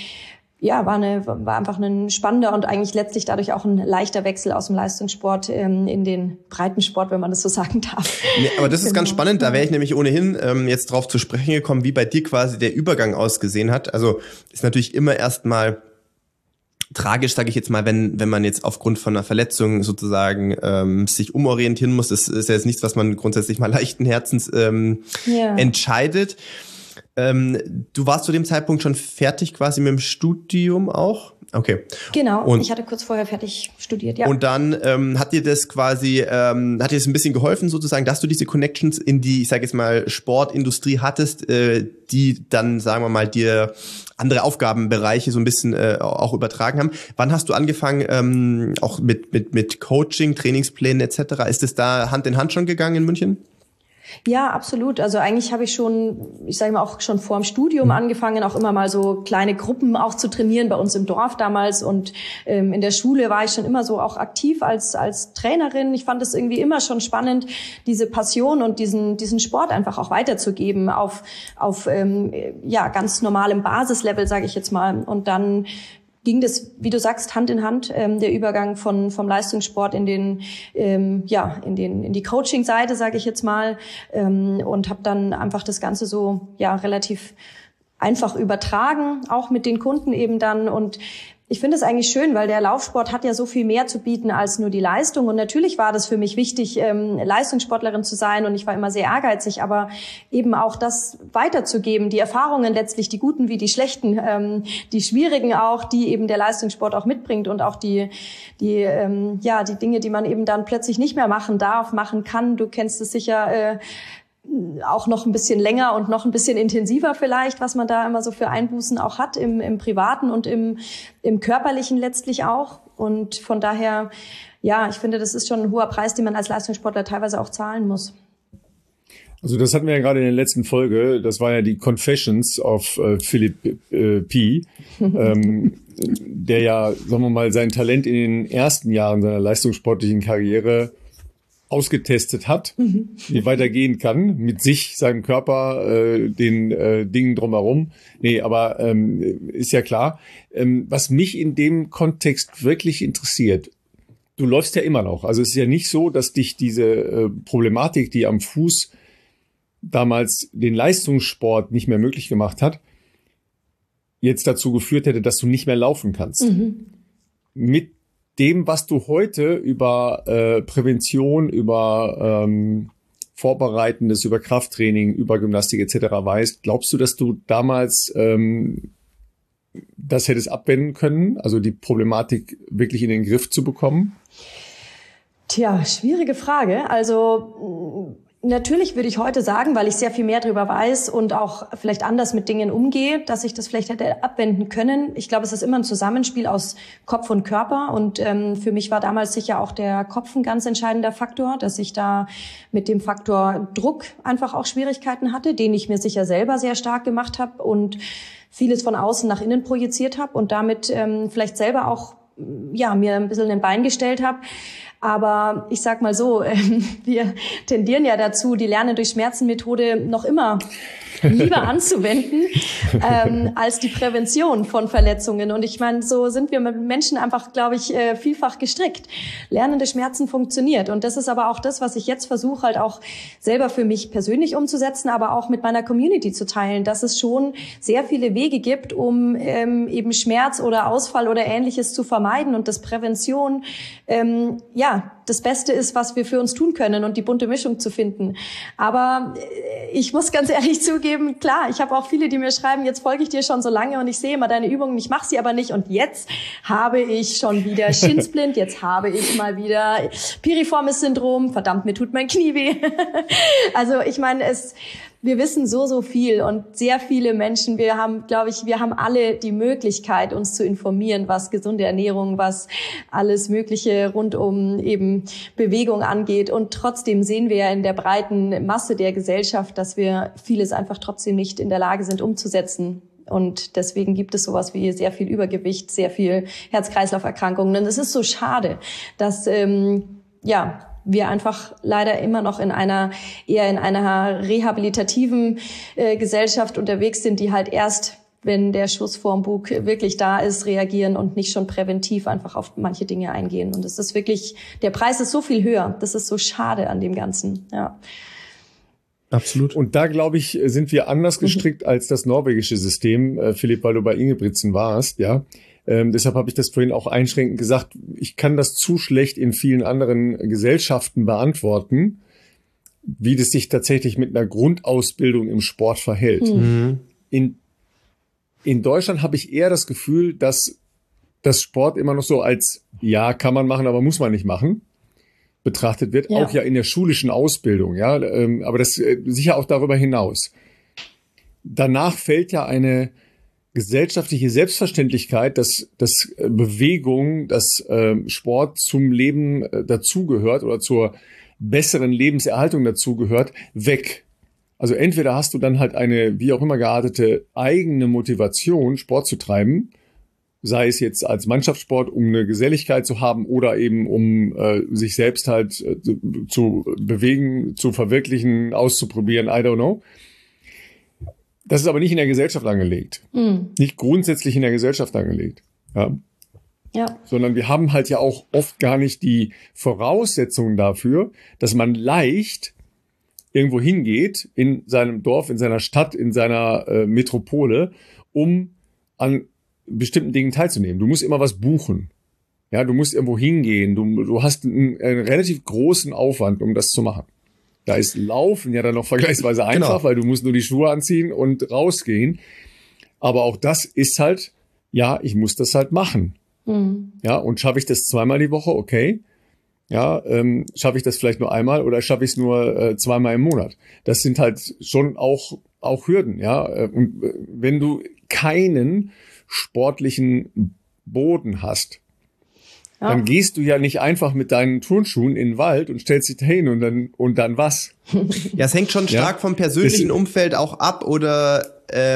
S3: war einfach ein spannender und eigentlich letztlich dadurch auch ein leichter Wechsel aus dem Leistungssport in den Breitensport, wenn man das so sagen darf.
S2: Nee, aber das ist ganz spannend, da wäre ich nämlich ohnehin jetzt drauf zu sprechen gekommen, wie bei dir quasi der Übergang ausgesehen hat. Also ist natürlich immer erstmal tragisch, sage ich jetzt mal, wenn man jetzt aufgrund von einer Verletzung sozusagen sich umorientieren muss. Das ist ja jetzt nichts, was man grundsätzlich mal leichten Herzens entscheidet. Du warst zu dem Zeitpunkt schon fertig quasi mit dem Studium auch? Okay.
S3: Genau, und ich hatte kurz vorher fertig studiert, ja.
S2: Und dann hat dir das ein bisschen geholfen sozusagen, dass du diese Connections in die, ich sage jetzt mal, Sportindustrie hattest, die dann, sagen wir mal, dir andere Aufgabenbereiche so ein bisschen auch übertragen haben. Wann hast du angefangen, auch mit Coaching, Trainingsplänen etc.? Ist es da Hand in Hand schon gegangen in München?
S3: Ja, absolut. Also eigentlich habe ich ich sage mal auch schon vor dem Studium angefangen, auch immer mal so kleine Gruppen auch zu trainieren bei uns im Dorf damals. Und in der Schule war ich schon immer so auch aktiv als Trainerin. Ich fand es irgendwie immer schon spannend, diese Passion und diesen Sport einfach auch weiterzugeben auf ganz normalem Basislevel, sage ich jetzt mal. Und dann ging das, wie du sagst, Hand in Hand, der Übergang vom Leistungssport in die Coaching-Seite, sage ich jetzt mal, und habe dann einfach das Ganze so relativ einfach übertragen, auch mit den Kunden eben dann. Und ich finde es eigentlich schön, weil der Laufsport hat ja so viel mehr zu bieten als nur die Leistung. Und natürlich war das für mich wichtig, Leistungssportlerin zu sein. Und ich war immer sehr ehrgeizig, aber eben auch das weiterzugeben, die Erfahrungen letztlich, die guten wie die schlechten, die schwierigen auch, die eben der Leistungssport auch mitbringt und auch die Dinge, die man eben dann plötzlich nicht mehr machen darf, machen kann. Du kennst es sicher, auch noch ein bisschen länger und noch ein bisschen intensiver vielleicht, was man da immer so für Einbußen auch hat im Privaten und im Körperlichen letztlich auch. Und von daher, ja, ich finde, das ist schon ein hoher Preis, den man als Leistungssportler teilweise auch zahlen muss.
S1: Also das hatten wir ja gerade in der letzten Folge. Das war ja die Confessions of Philipp P., der ja, sagen wir mal, sein Talent in den ersten Jahren seiner leistungssportlichen Karriere ausgetestet hat, wie weitergehen kann, mit sich, seinem Körper, den Dingen drumherum. Nee, aber ist ja klar. Was mich in dem Kontext wirklich interessiert, du läufst ja immer noch. Also es ist ja nicht so, dass dich diese Problematik, die am Fuß damals den Leistungssport nicht mehr möglich gemacht hat, jetzt dazu geführt hätte, dass du nicht mehr laufen kannst. Mit dem, was du heute über Prävention, über Vorbereitendes, über Krafttraining, über Gymnastik etc. weißt, glaubst du, dass du damals das hättest abwenden können, also die Problematik wirklich in den Griff zu bekommen?
S3: Tja, schwierige Frage. Also natürlich würde ich heute sagen, weil ich sehr viel mehr darüber weiß und auch vielleicht anders mit Dingen umgehe, dass ich das vielleicht hätte abwenden können. Ich glaube, es ist immer ein Zusammenspiel aus Kopf und Körper. Und für mich war damals sicher auch der Kopf ein ganz entscheidender Faktor, dass ich da mit dem Faktor Druck einfach auch Schwierigkeiten hatte, den ich mir sicher selber sehr stark gemacht habe und vieles von außen nach innen projiziert habe und damit vielleicht selber auch mir ein bisschen ein Bein gestellt habe. Aber ich sag mal so, wir tendieren ja dazu, die Lernen durch Schmerzen-Methode noch immer lieber anzuwenden, als die Prävention von Verletzungen. Und ich meine, so sind wir mit Menschen einfach, glaube ich, vielfach gestrickt. Lernende Schmerzen funktioniert. Und das ist aber auch das, was ich jetzt versuche, halt auch selber für mich persönlich umzusetzen, aber auch mit meiner Community zu teilen, dass es schon sehr viele Wege gibt, um eben Schmerz oder Ausfall oder Ähnliches zu vermeiden und dass Prävention, das Beste ist, was wir für uns tun können und die bunte Mischung zu finden. Aber ich muss ganz ehrlich zugeben, klar, ich habe auch viele, die mir schreiben, jetzt folge ich dir schon so lange und ich sehe immer deine Übungen, ich mache sie aber nicht und jetzt habe ich schon wieder Schinsplint, jetzt habe ich mal wieder piriformes Syndrom, verdammt, mir tut mein Knie weh. Also ich meine, wir wissen so viel und sehr viele Menschen, wir haben alle die Möglichkeit, uns zu informieren, was gesunde Ernährung, was alles Mögliche rund um eben Bewegung angeht. Und trotzdem sehen wir ja in der breiten Masse der Gesellschaft, dass wir vieles einfach trotzdem nicht in der Lage sind umzusetzen. Und deswegen gibt es sowas wie sehr viel Übergewicht, sehr viel Herz-Kreislauf-Erkrankungen. Und es ist so schade, dass wir einfach leider immer noch in einer rehabilitativen Gesellschaft unterwegs sind, die halt erst, wenn der Schuss vorm Bug wirklich da ist, reagieren und nicht schon präventiv einfach auf manche Dinge eingehen. Und es ist wirklich, der Preis ist so viel höher. Das ist so schade an dem Ganzen, ja.
S1: Absolut. Und da, glaube ich, sind wir anders gestrickt als das norwegische System, Philipp, weil du bei Ingebrigtsen warst, ja. Deshalb habe ich das vorhin auch einschränkend gesagt. Ich kann das zu schlecht in vielen anderen Gesellschaften beantworten, wie das sich tatsächlich mit einer Grundausbildung im Sport verhält. In Deutschland habe ich eher das Gefühl, dass dass Sport immer noch so als, ja, kann man machen, aber muss man nicht machen, betrachtet wird, auch ja in der schulischen Ausbildung, ja, aber das sicher auch darüber hinaus. Danach fällt ja eine gesellschaftliche Selbstverständlichkeit, dass Bewegung, dass Sport zum Leben dazugehört oder zur besseren Lebenserhaltung dazugehört, weg. Also entweder hast du dann halt eine, wie auch immer geartete, eigene Motivation, Sport zu treiben, sei es jetzt als Mannschaftssport, um eine Geselligkeit zu haben oder eben um sich selbst halt zu bewegen, zu verwirklichen, auszuprobieren, I don't know. Das ist aber nicht in der Gesellschaft angelegt. Nicht grundsätzlich in der Gesellschaft angelegt. Ja. Sondern wir haben halt ja auch oft gar nicht die Voraussetzungen dafür, dass man leicht irgendwo hingeht, in seinem Dorf, in seiner Stadt, in seiner Metropole, um an bestimmten Dingen teilzunehmen. Du musst immer was buchen. Ja, du musst irgendwo hingehen. Du hast einen relativ großen Aufwand, um das zu machen. Da ist Laufen ja dann noch vergleichsweise einfach, weil du musst nur die Schuhe anziehen und rausgehen. Aber auch das ist halt, ja, ich muss das halt machen. Ja, und schaffe ich das zweimal die Woche, okay. Ja, schaffe ich das vielleicht nur einmal oder schaffe ich es nur zweimal im Monat? Das sind halt schon auch Hürden, ja. Und wenn du keinen sportlichen Boden hast, dann gehst du ja nicht einfach mit deinen Turnschuhen in den Wald und stellst dich dahin und dann was?
S2: Ja, es hängt schon stark vom persönlichen Umfeld auch ab oder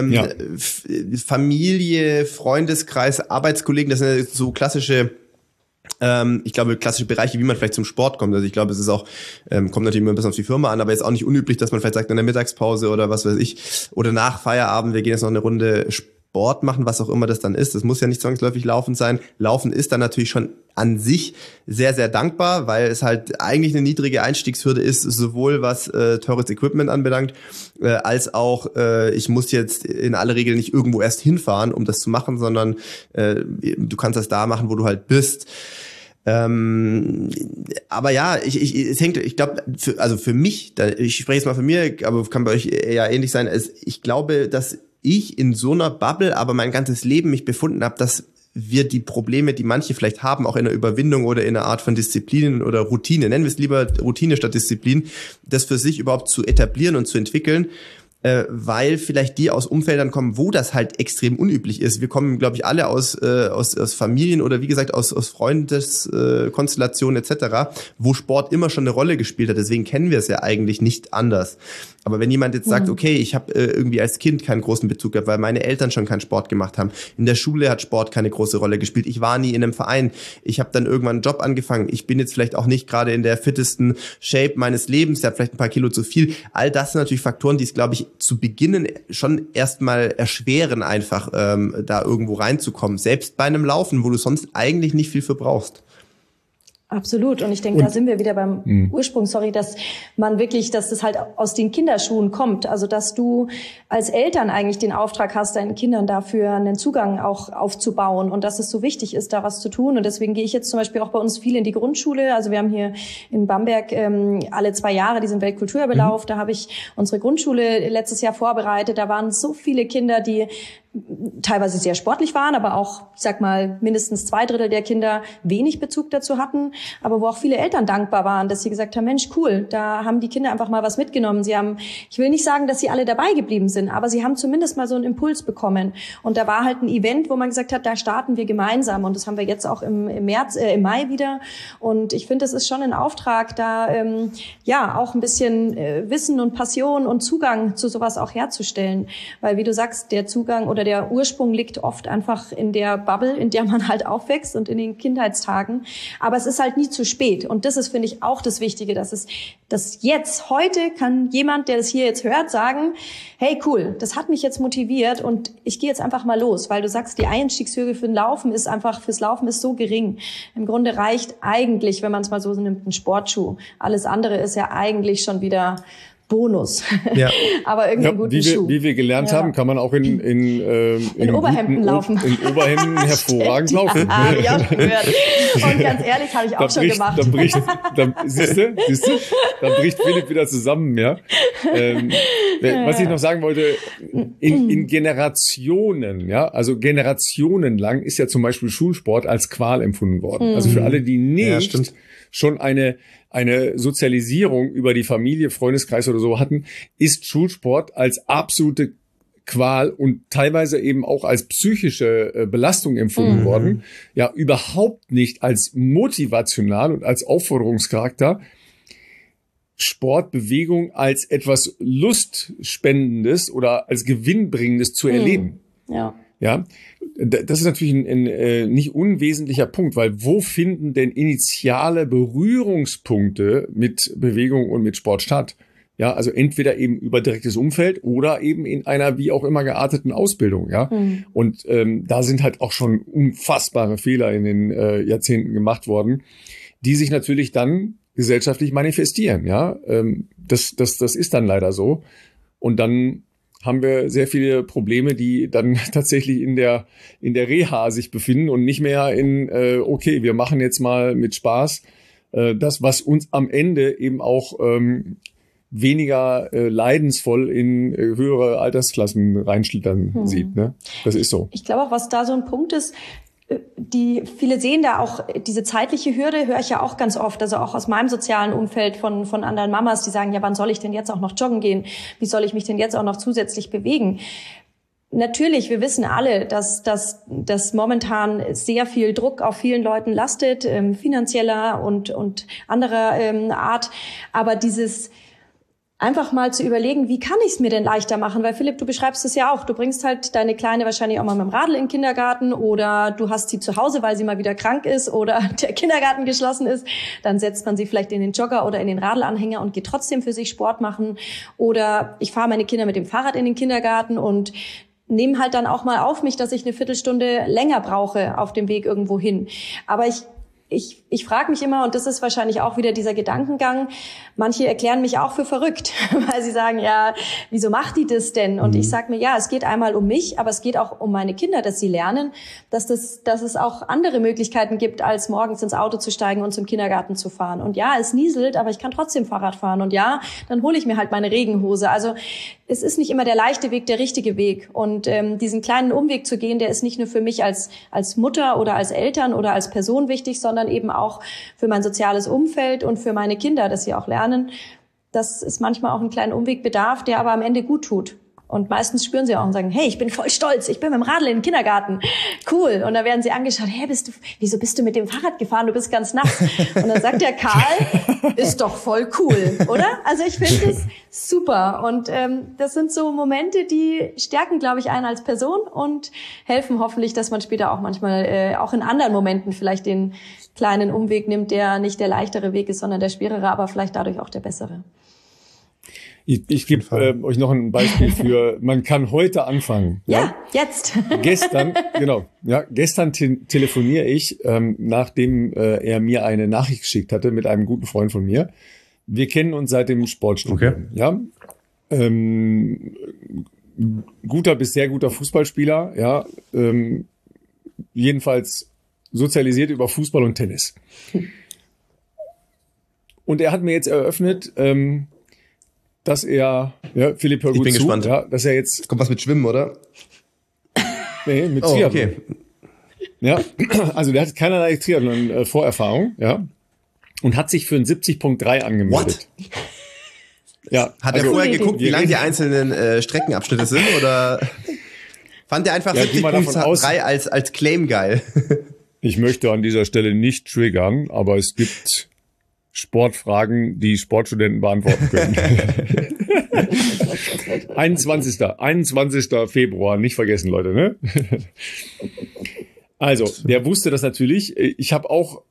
S2: Familie, Freundeskreis, Arbeitskollegen, das sind so klassische ich glaube, klassische Bereiche, wie man vielleicht zum Sport kommt. Also ich glaube, es ist auch, kommt natürlich immer ein bisschen auf die Firma an, aber jetzt auch nicht unüblich, dass man vielleicht sagt, in der Mittagspause oder was weiß ich, oder nach Feierabend, wir gehen jetzt noch eine Runde Sport machen, was auch immer das dann ist. Das muss ja nicht zwangsläufig Laufen sein. Laufen ist dann natürlich schon an sich sehr, sehr dankbar, weil es halt eigentlich eine niedrige Einstiegshürde ist, sowohl was teures Equipment anbelangt, als auch ich muss jetzt in aller Regel nicht irgendwo erst hinfahren, um das zu machen, sondern du kannst das da machen, wo du halt bist. Aber ja, es hängt, ich glaube, für mich, ich spreche jetzt mal von mir, aber kann bei euch eher ähnlich sein, ich glaube, dass ich in so einer Bubble aber mein ganzes Leben mich befunden habe, dass wir die Probleme, die manche vielleicht haben, auch in der Überwindung oder in einer Art von Disziplinen oder Routine, nennen wir es lieber Routine statt Disziplin, das für sich überhaupt zu etablieren und zu entwickeln, weil vielleicht die aus Umfeldern kommen, wo das halt extrem unüblich ist. Wir kommen, glaube ich, alle aus Familien oder wie gesagt aus Freundeskonstellationen etc., wo Sport immer schon eine Rolle gespielt hat. Deswegen kennen wir es ja eigentlich nicht anders. Aber wenn jemand jetzt sagt, okay, ich habe irgendwie als Kind keinen großen Bezug gehabt, weil meine Eltern schon keinen Sport gemacht haben. In der Schule hat Sport keine große Rolle gespielt. Ich war nie in einem Verein. Ich habe dann irgendwann einen Job angefangen. Ich bin jetzt vielleicht auch nicht gerade in der fittesten Shape meines Lebens. Ich habe vielleicht ein paar Kilo zu viel. All das sind natürlich Faktoren, die es, glaube ich, zu Beginnen schon erstmal erschweren, einfach da irgendwo reinzukommen. Selbst bei einem Laufen, wo du sonst eigentlich nicht viel für brauchst.
S3: Absolut. Und ich denke, da sind wir wieder beim Ursprung, dass man wirklich, dass das halt aus den Kinderschuhen kommt. Also, dass du als Eltern eigentlich den Auftrag hast, deinen Kindern dafür einen Zugang auch aufzubauen und dass es so wichtig ist, da was zu tun. Und deswegen gehe ich jetzt zum Beispiel auch bei uns viel in die Grundschule. Also wir haben hier in Bamberg alle 2 Jahre diesen Weltkulturerbelauf. Da habe ich unsere Grundschule letztes Jahr vorbereitet. Da waren so viele Kinder, die teilweise sehr sportlich waren, aber auch, ich sag mal, mindestens 2/3 der Kinder wenig Bezug dazu hatten, aber wo auch viele Eltern dankbar waren, dass sie gesagt haben, Mensch, cool, da haben die Kinder einfach mal was mitgenommen. Sie haben, ich will nicht sagen, dass sie alle dabei geblieben sind, aber sie haben zumindest mal so einen Impuls bekommen. Und da war halt ein Event, wo man gesagt hat, da starten wir gemeinsam. Und das haben wir jetzt auch im Mai wieder. Und ich finde, das ist schon ein Auftrag, da auch ein bisschen Wissen und Passion und Zugang zu sowas auch herzustellen. Weil, wie du sagst, der Zugang oder der Ursprung liegt oft einfach in der Bubble, in der man halt aufwächst und in den Kindheitstagen. Aber es ist halt nie zu spät. Und das ist, finde ich, auch das Wichtige, dass jetzt, heute kann jemand, der das hier jetzt hört, sagen, hey, cool, das hat mich jetzt motiviert und ich gehe jetzt einfach mal los, weil du sagst, die Einstiegshürde fürs Laufen ist so gering. Im Grunde reicht eigentlich, wenn man es mal so nimmt, ein Sportschuh. Alles andere ist ja eigentlich schon wieder Bonus. Ja. Aber irgendwie guten Schuh.
S1: Wie wir gelernt haben, kann man auch in
S3: Oberhemden laufen.
S1: In Oberhemden hervorragend laufen.
S3: Hab ich auch gehört. Und ganz ehrlich, habe ich auch schon gemacht.
S1: Siehst du? Da bricht Philipp wieder zusammen, ja. Was ich noch sagen wollte, in Generationen, ja, also generationenlang ist ja zum Beispiel Schulsport als Qual empfunden worden. Also für alle, die nicht schon eine Sozialisierung über die Familie, Freundeskreis oder so hatten, ist Schulsport als absolute Qual und teilweise eben auch als psychische Belastung empfunden worden. Ja, überhaupt nicht als motivational und als Aufforderungscharakter. Sport, Bewegung als etwas Lustspendendes oder als Gewinnbringendes zu erleben.
S3: Ja.
S1: Ja, das ist natürlich ein nicht unwesentlicher Punkt, weil wo finden denn initiale Berührungspunkte mit Bewegung und mit Sport statt? Ja, also entweder eben über direktes Umfeld oder eben in einer wie auch immer gearteten Ausbildung, ja. Und da sind halt auch schon unfassbare Fehler in den Jahrzehnten gemacht worden, die sich natürlich dann gesellschaftlich manifestieren, ja. Das ist dann leider so. Und dann haben wir sehr viele Probleme, die dann tatsächlich in der Reha sich befinden und nicht mehr in, okay, wir machen jetzt mal mit Spaß das, was uns am Ende eben auch weniger leidensvoll in höhere Altersklassen reinschlittern sieht. Ne? Das ist so.
S3: Ich glaube auch, was da so ein Punkt ist, viele sehen da auch diese zeitliche Hürde, höre ich ja auch ganz oft, also auch aus meinem sozialen Umfeld von anderen Mamas, die sagen, ja, wann soll ich denn jetzt auch noch joggen gehen? Wie soll ich mich denn jetzt auch noch zusätzlich bewegen? Natürlich, wir wissen alle, dass momentan sehr viel Druck auf vielen Leuten lastet, finanzieller und anderer Art, aber dieses einfach mal zu überlegen, wie kann ich es mir denn leichter machen? Weil Philipp, du beschreibst es ja auch. Du bringst halt deine Kleine wahrscheinlich auch mal mit dem Radl in den Kindergarten oder du hast sie zu Hause, weil sie mal wieder krank ist oder der Kindergarten geschlossen ist. Dann setzt man sie vielleicht in den Jogger oder in den Radlanhänger und geht trotzdem für sich Sport machen. Oder ich fahre meine Kinder mit dem Fahrrad in den Kindergarten und nehme halt dann auch mal auf mich, dass ich eine Viertelstunde länger brauche auf dem Weg irgendwo hin. Aber ich frage mich immer, und das ist wahrscheinlich auch wieder dieser Gedankengang, manche erklären mich auch für verrückt, weil sie sagen, ja, wieso macht die das denn? Und ich sage mir, ja, es geht einmal um mich, aber es geht auch um meine Kinder, dass sie lernen, dass es auch andere Möglichkeiten gibt, als morgens ins Auto zu steigen und zum Kindergarten zu fahren. Und ja, es nieselt, aber ich kann trotzdem Fahrrad fahren. Und ja, dann hole ich mir halt meine Regenhose. Also es ist nicht immer der leichte Weg, der richtige Weg. Und diesen kleinen Umweg zu gehen, der ist nicht nur für mich als Mutter oder als Eltern oder als Person wichtig, sondern eben auch für mein soziales Umfeld und für meine Kinder, dass sie auch lernen, dass es manchmal auch einen kleinen Umweg bedarf, der aber am Ende gut tut. Und meistens spüren sie auch und sagen, hey, ich bin voll stolz, ich bin mit dem Radl in den Kindergarten. Cool. Und dann werden sie angeschaut, hey, wieso bist du mit dem Fahrrad gefahren? Du bist ganz nass. Und dann sagt der Karl, ist doch voll cool, oder? Also ich finde das super. Und das sind so Momente, die stärken, glaube ich, einen als Person und helfen hoffentlich, dass man später auch manchmal auch in anderen Momenten vielleicht den kleinen Umweg nimmt, der nicht der leichtere Weg ist, sondern der schwerere, aber vielleicht dadurch auch der bessere.
S1: Ich gebe euch noch ein Beispiel für, man kann heute anfangen.
S3: Ja, jetzt.
S1: Gestern telefoniere ich, nachdem er mir eine Nachricht geschickt hatte mit einem guten Freund von mir. Wir kennen uns seit dem Sportstudium. Okay. Ja, guter bis sehr guter Fußballspieler. Ja, jedenfalls sozialisiert über Fußball und Tennis. Und er hat mir jetzt eröffnet, dass er, ja, Philipp, hör gut zu. Ich bin gespannt. Ja, dass er jetzt
S2: kommt was mit Schwimmen, oder?
S1: Nee, mit Triathlon. Okay. Ja, also der hat keinerlei Triathlon-Vorerfahrung, ja, und hat sich für ein 70.3 angemeldet.
S2: What? Ja. Hat er vorher geguckt, wie lang die einzelnen Streckenabschnitte sind, oder fand er einfach 70.3 als Claim geil?
S1: Ich möchte an dieser Stelle nicht triggern, aber es gibt Sportfragen, die Sportstudenten beantworten können. 21. Februar, nicht vergessen, Leute, ne? Also, der wusste das natürlich. Ich war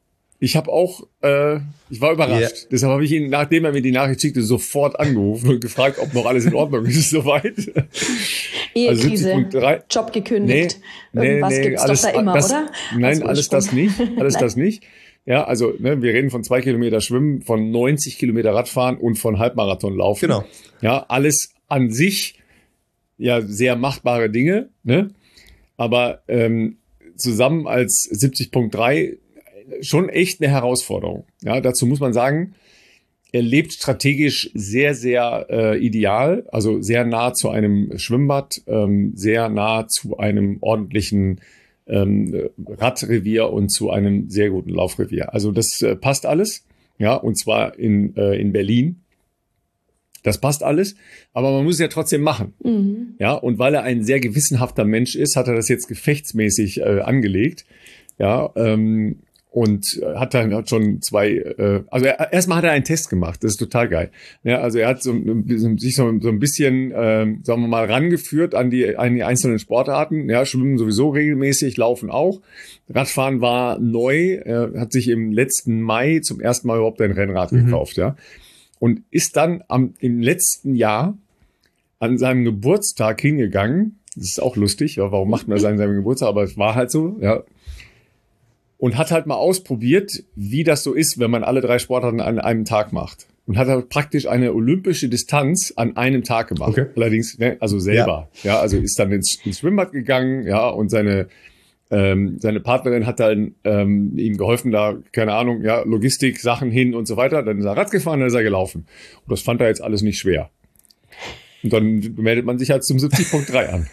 S1: überrascht. Yeah. Deshalb habe ich ihn, nachdem er mir die Nachricht schickte, sofort angerufen und gefragt, ob noch alles in Ordnung ist, soweit.
S3: Ehekrise, also Job gekündigt. Irgendwas gibt's doch da immer, oder?
S1: Nein, alles das nicht. Das nicht. Ja, also wir reden von 2 Kilometer Schwimmen, von 90 Kilometer Radfahren und von Halbmarathon laufen.
S2: Genau.
S1: Ja, alles an sich ja sehr machbare Dinge, ne? Aber zusammen als 70.3 schon echt eine Herausforderung. Ja, dazu muss man sagen, Er lebt strategisch sehr, sehr ideal, also sehr nah zu einem Schwimmbad, sehr nah zu einem ordentlichen Radrevier und zu einem sehr guten Laufrevier. Also das passt alles, ja, und zwar in Berlin. Das passt alles, aber man muss es ja trotzdem machen. Mhm. Ja, und weil er ein sehr gewissenhafter Mensch ist, hat er das jetzt gefechtsmäßig angelegt. Ja, und hat dann schon erstmal hat er einen Test gemacht. Das ist total geil. Ja, also er hat sich so ein bisschen, sagen wir mal, rangeführt an die einzelnen Sportarten. Ja, Schwimmen sowieso regelmäßig, Laufen auch. Radfahren war neu. Er hat sich im letzten Mai zum ersten Mal überhaupt ein Rennrad gekauft, ja. Und ist dann im letzten Jahr an seinem Geburtstag hingegangen. Das ist auch lustig, ja, warum macht man das an seinem Geburtstag? Aber es war halt so, ja. Und hat halt mal ausprobiert, wie das so ist, wenn man alle 3 Sportarten an einem Tag macht. Und hat halt praktisch eine olympische Distanz an einem Tag gemacht. Okay. Allerdings, ne, also selber. Ja, also ist dann ins Schwimmbad gegangen, ja, und seine Partnerin hat dann ihm geholfen, da, keine Ahnung, ja, Logistik, Sachen hin und so weiter. Dann ist er Rad gefahren, dann ist er gelaufen. Und das fand er jetzt alles nicht schwer. Und dann meldet man sich halt zum 70.3 an.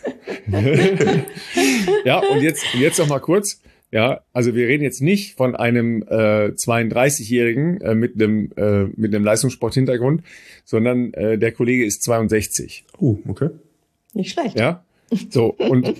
S1: Ja, und jetzt noch mal kurz. Ja, also wir reden jetzt nicht von einem 32-Jährigen mit einem Leistungssport-Hintergrund, sondern der Kollege ist 62.
S2: Okay.
S3: Nicht schlecht.
S1: Ja, so, und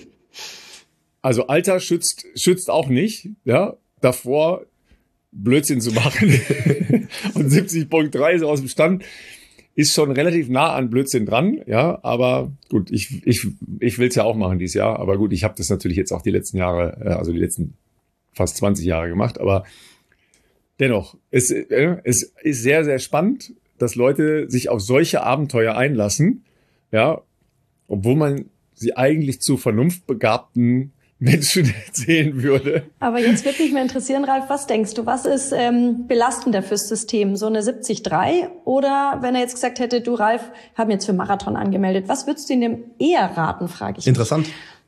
S1: also Alter schützt auch nicht, ja, davor Blödsinn zu machen. Und 70.3 ist aus dem Stand, ist schon relativ nah an Blödsinn dran, ja, aber gut, ich will es ja auch machen dieses Jahr, aber gut, ich habe das natürlich jetzt auch die letzten Jahre, also die letzten fast 20 Jahre gemacht, aber dennoch, es ist sehr, sehr spannend, dass Leute sich auf solche Abenteuer einlassen, ja, obwohl man sie eigentlich zu vernunftbegabten Menschen erzählen würde.
S3: Aber jetzt würde mich mal interessieren, Ralf, was denkst du, was ist belastender fürs System? So eine 70.3 oder wenn er jetzt gesagt hätte, du Ralf, haben jetzt für Marathon angemeldet, was würdest du ihm eher raten, frage ich.
S2: Interessant.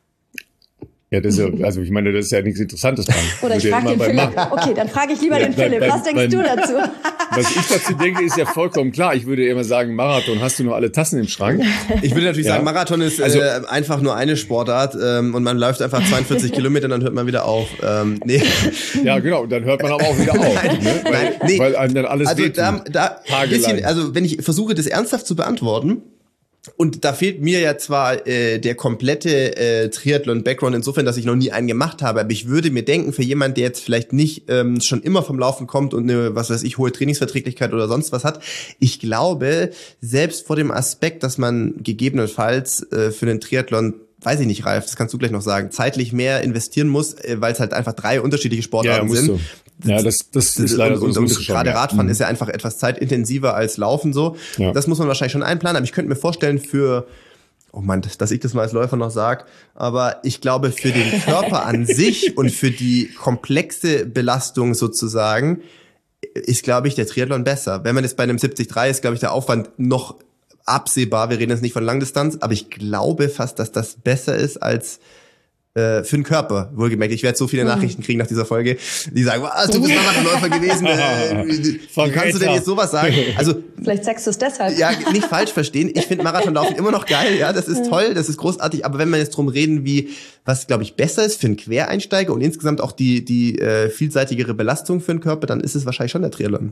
S1: Ja, das ist ja, also ich meine, das ist ja nichts Interessantes dran.
S3: Oder ich frage den Philipp. Okay, dann frage ich lieber den Philipp. Was denkst du dazu?
S1: Was ich dazu denke, ist ja vollkommen klar. Ich würde immer sagen, Marathon, hast du noch alle Tassen im Schrank?
S2: Ich würde natürlich sagen, Marathon ist einfach nur eine Sportart und man läuft einfach 42 Kilometer und dann hört man wieder auf. Nee.
S1: Ja, genau, und dann hört man aber auch wieder auf. Weil einem dann alles wehtut.
S2: Also wenn ich versuche, das ernsthaft zu beantworten, und da fehlt mir ja zwar der komplette Triathlon-Background insofern, dass ich noch nie einen gemacht habe, aber ich würde mir denken, für jemanden, der jetzt vielleicht nicht schon immer vom Laufen kommt und eine, was weiß ich, hohe Trainingsverträglichkeit oder sonst was hat, ich glaube, selbst vor dem Aspekt, dass man gegebenenfalls für den Triathlon, weiß ich nicht, Ralf, das kannst du gleich noch sagen, zeitlich mehr investieren muss, weil es halt einfach 3 unterschiedliche Sportarten sind.
S1: Du. Ja, das ist leider so.
S2: Und gerade Radfahren ist ja einfach etwas zeitintensiver als Laufen so. Ja. Das muss man wahrscheinlich schon einplanen. Aber ich könnte mir vorstellen dass ich das mal als Läufer noch sage, aber ich glaube, für den Körper an sich und für die komplexe Belastung sozusagen ist, glaube ich, der Triathlon besser. Wenn man jetzt bei einem 70.3 ist, glaube ich, der Aufwand noch absehbar. Wir reden jetzt nicht von Langdistanz, aber ich glaube fast, dass das besser ist als für den Körper, wohlgemerkt. Ich werde so viele Nachrichten kriegen nach dieser Folge, die sagen, was, du bist Marathonläufer gewesen. Wie kannst du denn jetzt sowas sagen? Also
S3: vielleicht sagst du es deshalb.
S2: Ja, nicht falsch verstehen. Ich finde Marathonlaufen immer noch geil. Ja, das ist toll, das ist großartig. Aber wenn man jetzt drum reden, was, glaube ich, besser ist für einen Quereinsteiger und insgesamt auch die vielseitigere Belastung für den Körper, dann ist es wahrscheinlich schon der Triathlon.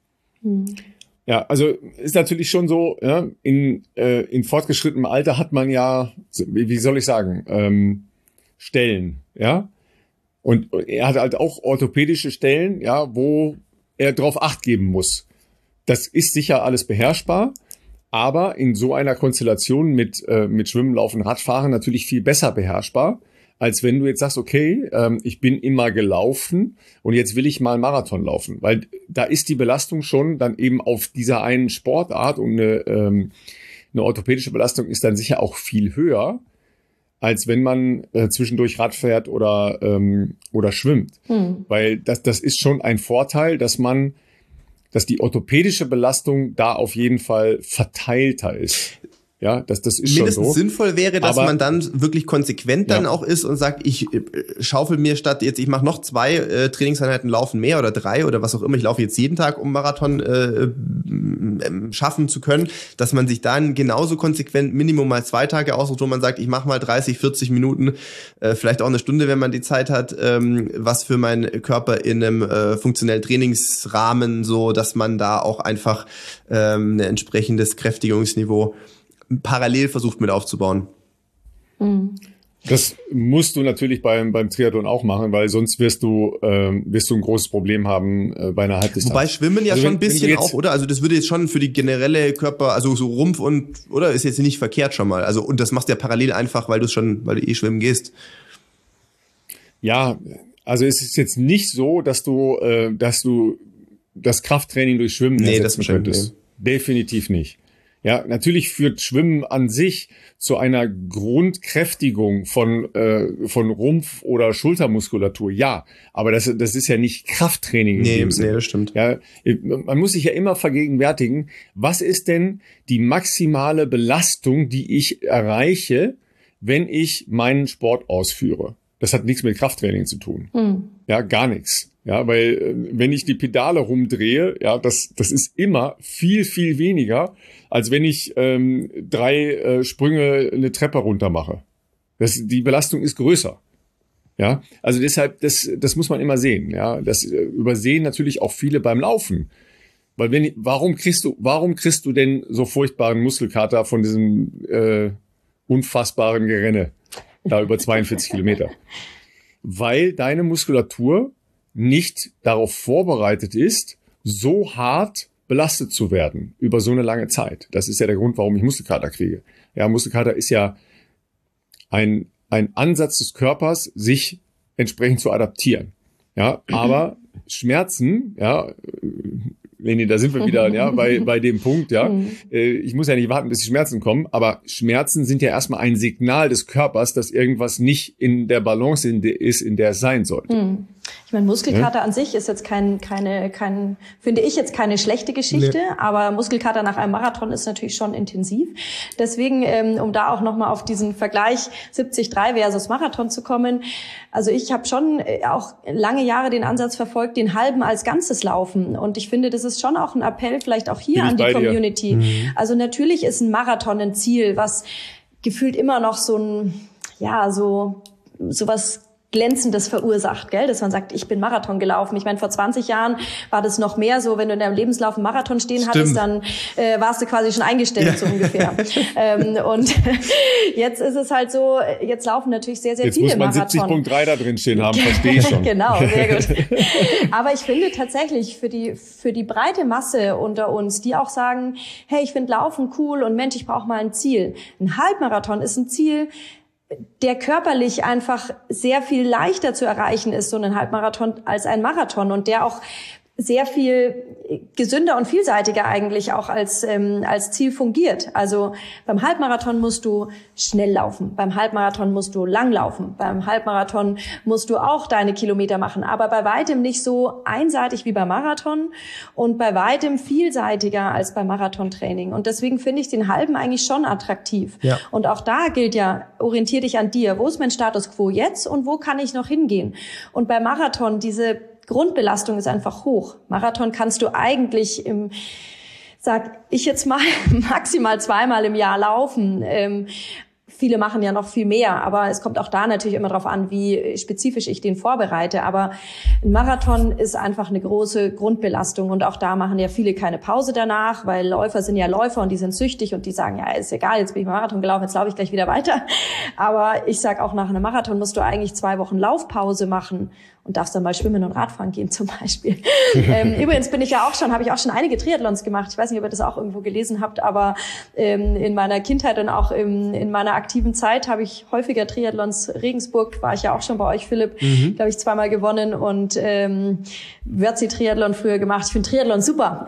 S1: Ja, also ist natürlich schon so, ja, in fortgeschrittenem Alter hat man ja, wie soll ich sagen, Stellen, ja. Und er hat halt auch orthopädische Stellen, ja, wo er drauf Acht geben muss. Das ist sicher alles beherrschbar, aber in so einer Konstellation mit Schwimmen, Laufen, Radfahren natürlich viel besser beherrschbar, als wenn du jetzt sagst, okay, ich bin immer gelaufen und jetzt will ich mal einen Marathon laufen. Weil da ist die Belastung schon dann eben auf dieser einen Sportart und eine orthopädische Belastung ist dann sicher auch viel höher, als wenn man zwischendurch Rad fährt oder schwimmt. Weil das ist schon ein Vorteil, dass die orthopädische Belastung da auf jeden Fall verteilter ist. Ja, das ist
S2: mindestens
S1: schon so.
S2: Sinnvoll wäre, dass man dann wirklich konsequent dann auch ist und sagt, ich schaufel mir statt jetzt, ich mache noch 2 Trainingseinheiten Laufen mehr oder 3 oder was auch immer, ich laufe jetzt jeden Tag, um Marathon schaffen zu können, dass man sich dann genauso konsequent Minimum mal 2 Tage aussucht, wo man sagt, ich mache mal 30, 40 Minuten, vielleicht auch eine Stunde, wenn man die Zeit hat, was für meinen Körper in einem funktionellen Trainingsrahmen, so dass man da auch einfach ein entsprechendes Kräftigungsniveau parallel versucht mit aufzubauen.
S1: Das musst du natürlich beim Triathlon auch machen, weil sonst wirst du ein großes Problem haben bei einer Halbdistanz.
S2: Wobei Schwimmen ja schon ein bisschen auch, oder? Also das würde jetzt schon für die generelle Körper, also so Rumpf und, oder? Ist jetzt nicht verkehrt schon mal. Also, und das machst du ja parallel einfach, weil du schwimmen gehst.
S1: Ja, also es ist jetzt nicht so, dass du das Krafttraining durch Schwimmen ersetzen könntest. Definitiv nicht. Ja, natürlich führt Schwimmen an sich zu einer Grundkräftigung von Rumpf- oder Schultermuskulatur. Ja, aber das ist ja nicht Krafttraining in dem Sinne.
S2: Nee, das stimmt.
S1: Ja, man muss sich ja immer vergegenwärtigen, was ist denn die maximale Belastung, die ich erreiche, wenn ich meinen Sport ausführe? Das hat nichts mit Krafttraining zu tun. Ja, gar nichts. Ja, weil wenn ich die Pedale rumdrehe, ja, das ist immer viel, viel weniger, als wenn ich 3 Sprünge eine Treppe runter mache. Die Belastung ist größer. Ja, also deshalb, das muss man immer sehen. Ja, das übersehen natürlich auch viele beim Laufen. Weil warum kriegst du denn so furchtbaren Muskelkater von diesem unfassbaren Gerenne da über 42 Kilometer? Weil deine Muskulatur nicht darauf vorbereitet ist, so hart belastet zu werden über so eine lange Zeit. Das ist ja der Grund, warum ich Muskelkater kriege. Ja, Muskelkater ist ja ein Ansatz des Körpers, sich entsprechend zu adaptieren. Ja, aber Schmerzen, ja, Leni, da sind wir wieder, ja, bei dem Punkt, ja. Ich muss ja nicht warten, bis die Schmerzen kommen, aber Schmerzen sind ja erstmal ein Signal des Körpers, dass irgendwas nicht in der Balance ist, in der es sein sollte.
S3: Ich meine, Muskelkater an sich ist jetzt finde ich jetzt keine schlechte Geschichte, aber Muskelkater nach einem Marathon ist natürlich schon intensiv. Deswegen, um da auch nochmal auf diesen Vergleich 73 versus Marathon zu kommen, also ich habe schon auch lange Jahre den Ansatz verfolgt, den halben als Ganzes laufen. Und ich finde, das ist schon auch ein Appell, vielleicht auch hier an die Community. Also natürlich ist ein Marathon ein Ziel, was gefühlt immer noch so was Glänzendes verursacht, gell? Dass man sagt, ich bin Marathon gelaufen. Ich meine, vor 20 Jahren war das noch mehr so, wenn du in deinem Lebenslauf einen Marathon stehen hattest, dann warst du quasi schon eingestellt, so ungefähr. Und jetzt ist es halt so, jetzt laufen natürlich sehr, sehr viele Marathon.
S1: Jetzt muss man 70.3 da drin stehen haben, verstehe ich schon.
S3: Genau, sehr gut. Aber ich finde tatsächlich für die breite Masse unter uns, die auch sagen, hey, ich finde Laufen cool und Mensch, ich brauche mal ein Ziel. Ein Halbmarathon ist ein Ziel, der körperlich einfach sehr viel leichter zu erreichen ist, so ein Halbmarathon, als ein Marathon und der auch sehr viel gesünder und vielseitiger eigentlich auch als Ziel fungiert. Also beim Halbmarathon musst du schnell laufen, beim Halbmarathon musst du lang laufen, beim Halbmarathon musst du auch deine Kilometer machen, aber bei weitem nicht so einseitig wie beim Marathon und bei weitem vielseitiger als beim Marathontraining. Und deswegen finde ich den Halben eigentlich schon attraktiv. Ja. Und auch da gilt ja, orientier dich an dir. Wo ist mein Status quo jetzt und wo kann ich noch hingehen? Und beim Marathon, diese Grundbelastung ist einfach hoch. Marathon kannst du eigentlich sag ich jetzt mal, maximal 2-mal im Jahr laufen. Viele machen ja noch viel mehr, aber es kommt auch da natürlich immer darauf an, wie spezifisch ich den vorbereite. Aber ein Marathon ist einfach eine große Grundbelastung und auch da machen ja viele keine Pause danach, weil Läufer sind ja Läufer und die sind süchtig und die sagen, ja, ist egal, jetzt bin ich Marathon gelaufen, jetzt laufe ich gleich wieder weiter. Aber ich sag auch, nach einem Marathon musst du eigentlich 2 Wochen Laufpause machen und darfst dann mal schwimmen und Radfahren gehen zum Beispiel. Übrigens habe ich auch schon einige Triathlons gemacht. Ich weiß nicht, ob ihr das auch irgendwo gelesen habt, aber in meiner Kindheit und auch in meiner aktiven Zeit habe ich häufiger Triathlons. Regensburg war ich ja auch schon bei euch, Philipp, glaube ich, 2-mal gewonnen und Wörthsee-Triathlon früher gemacht. Ich finde Triathlon super.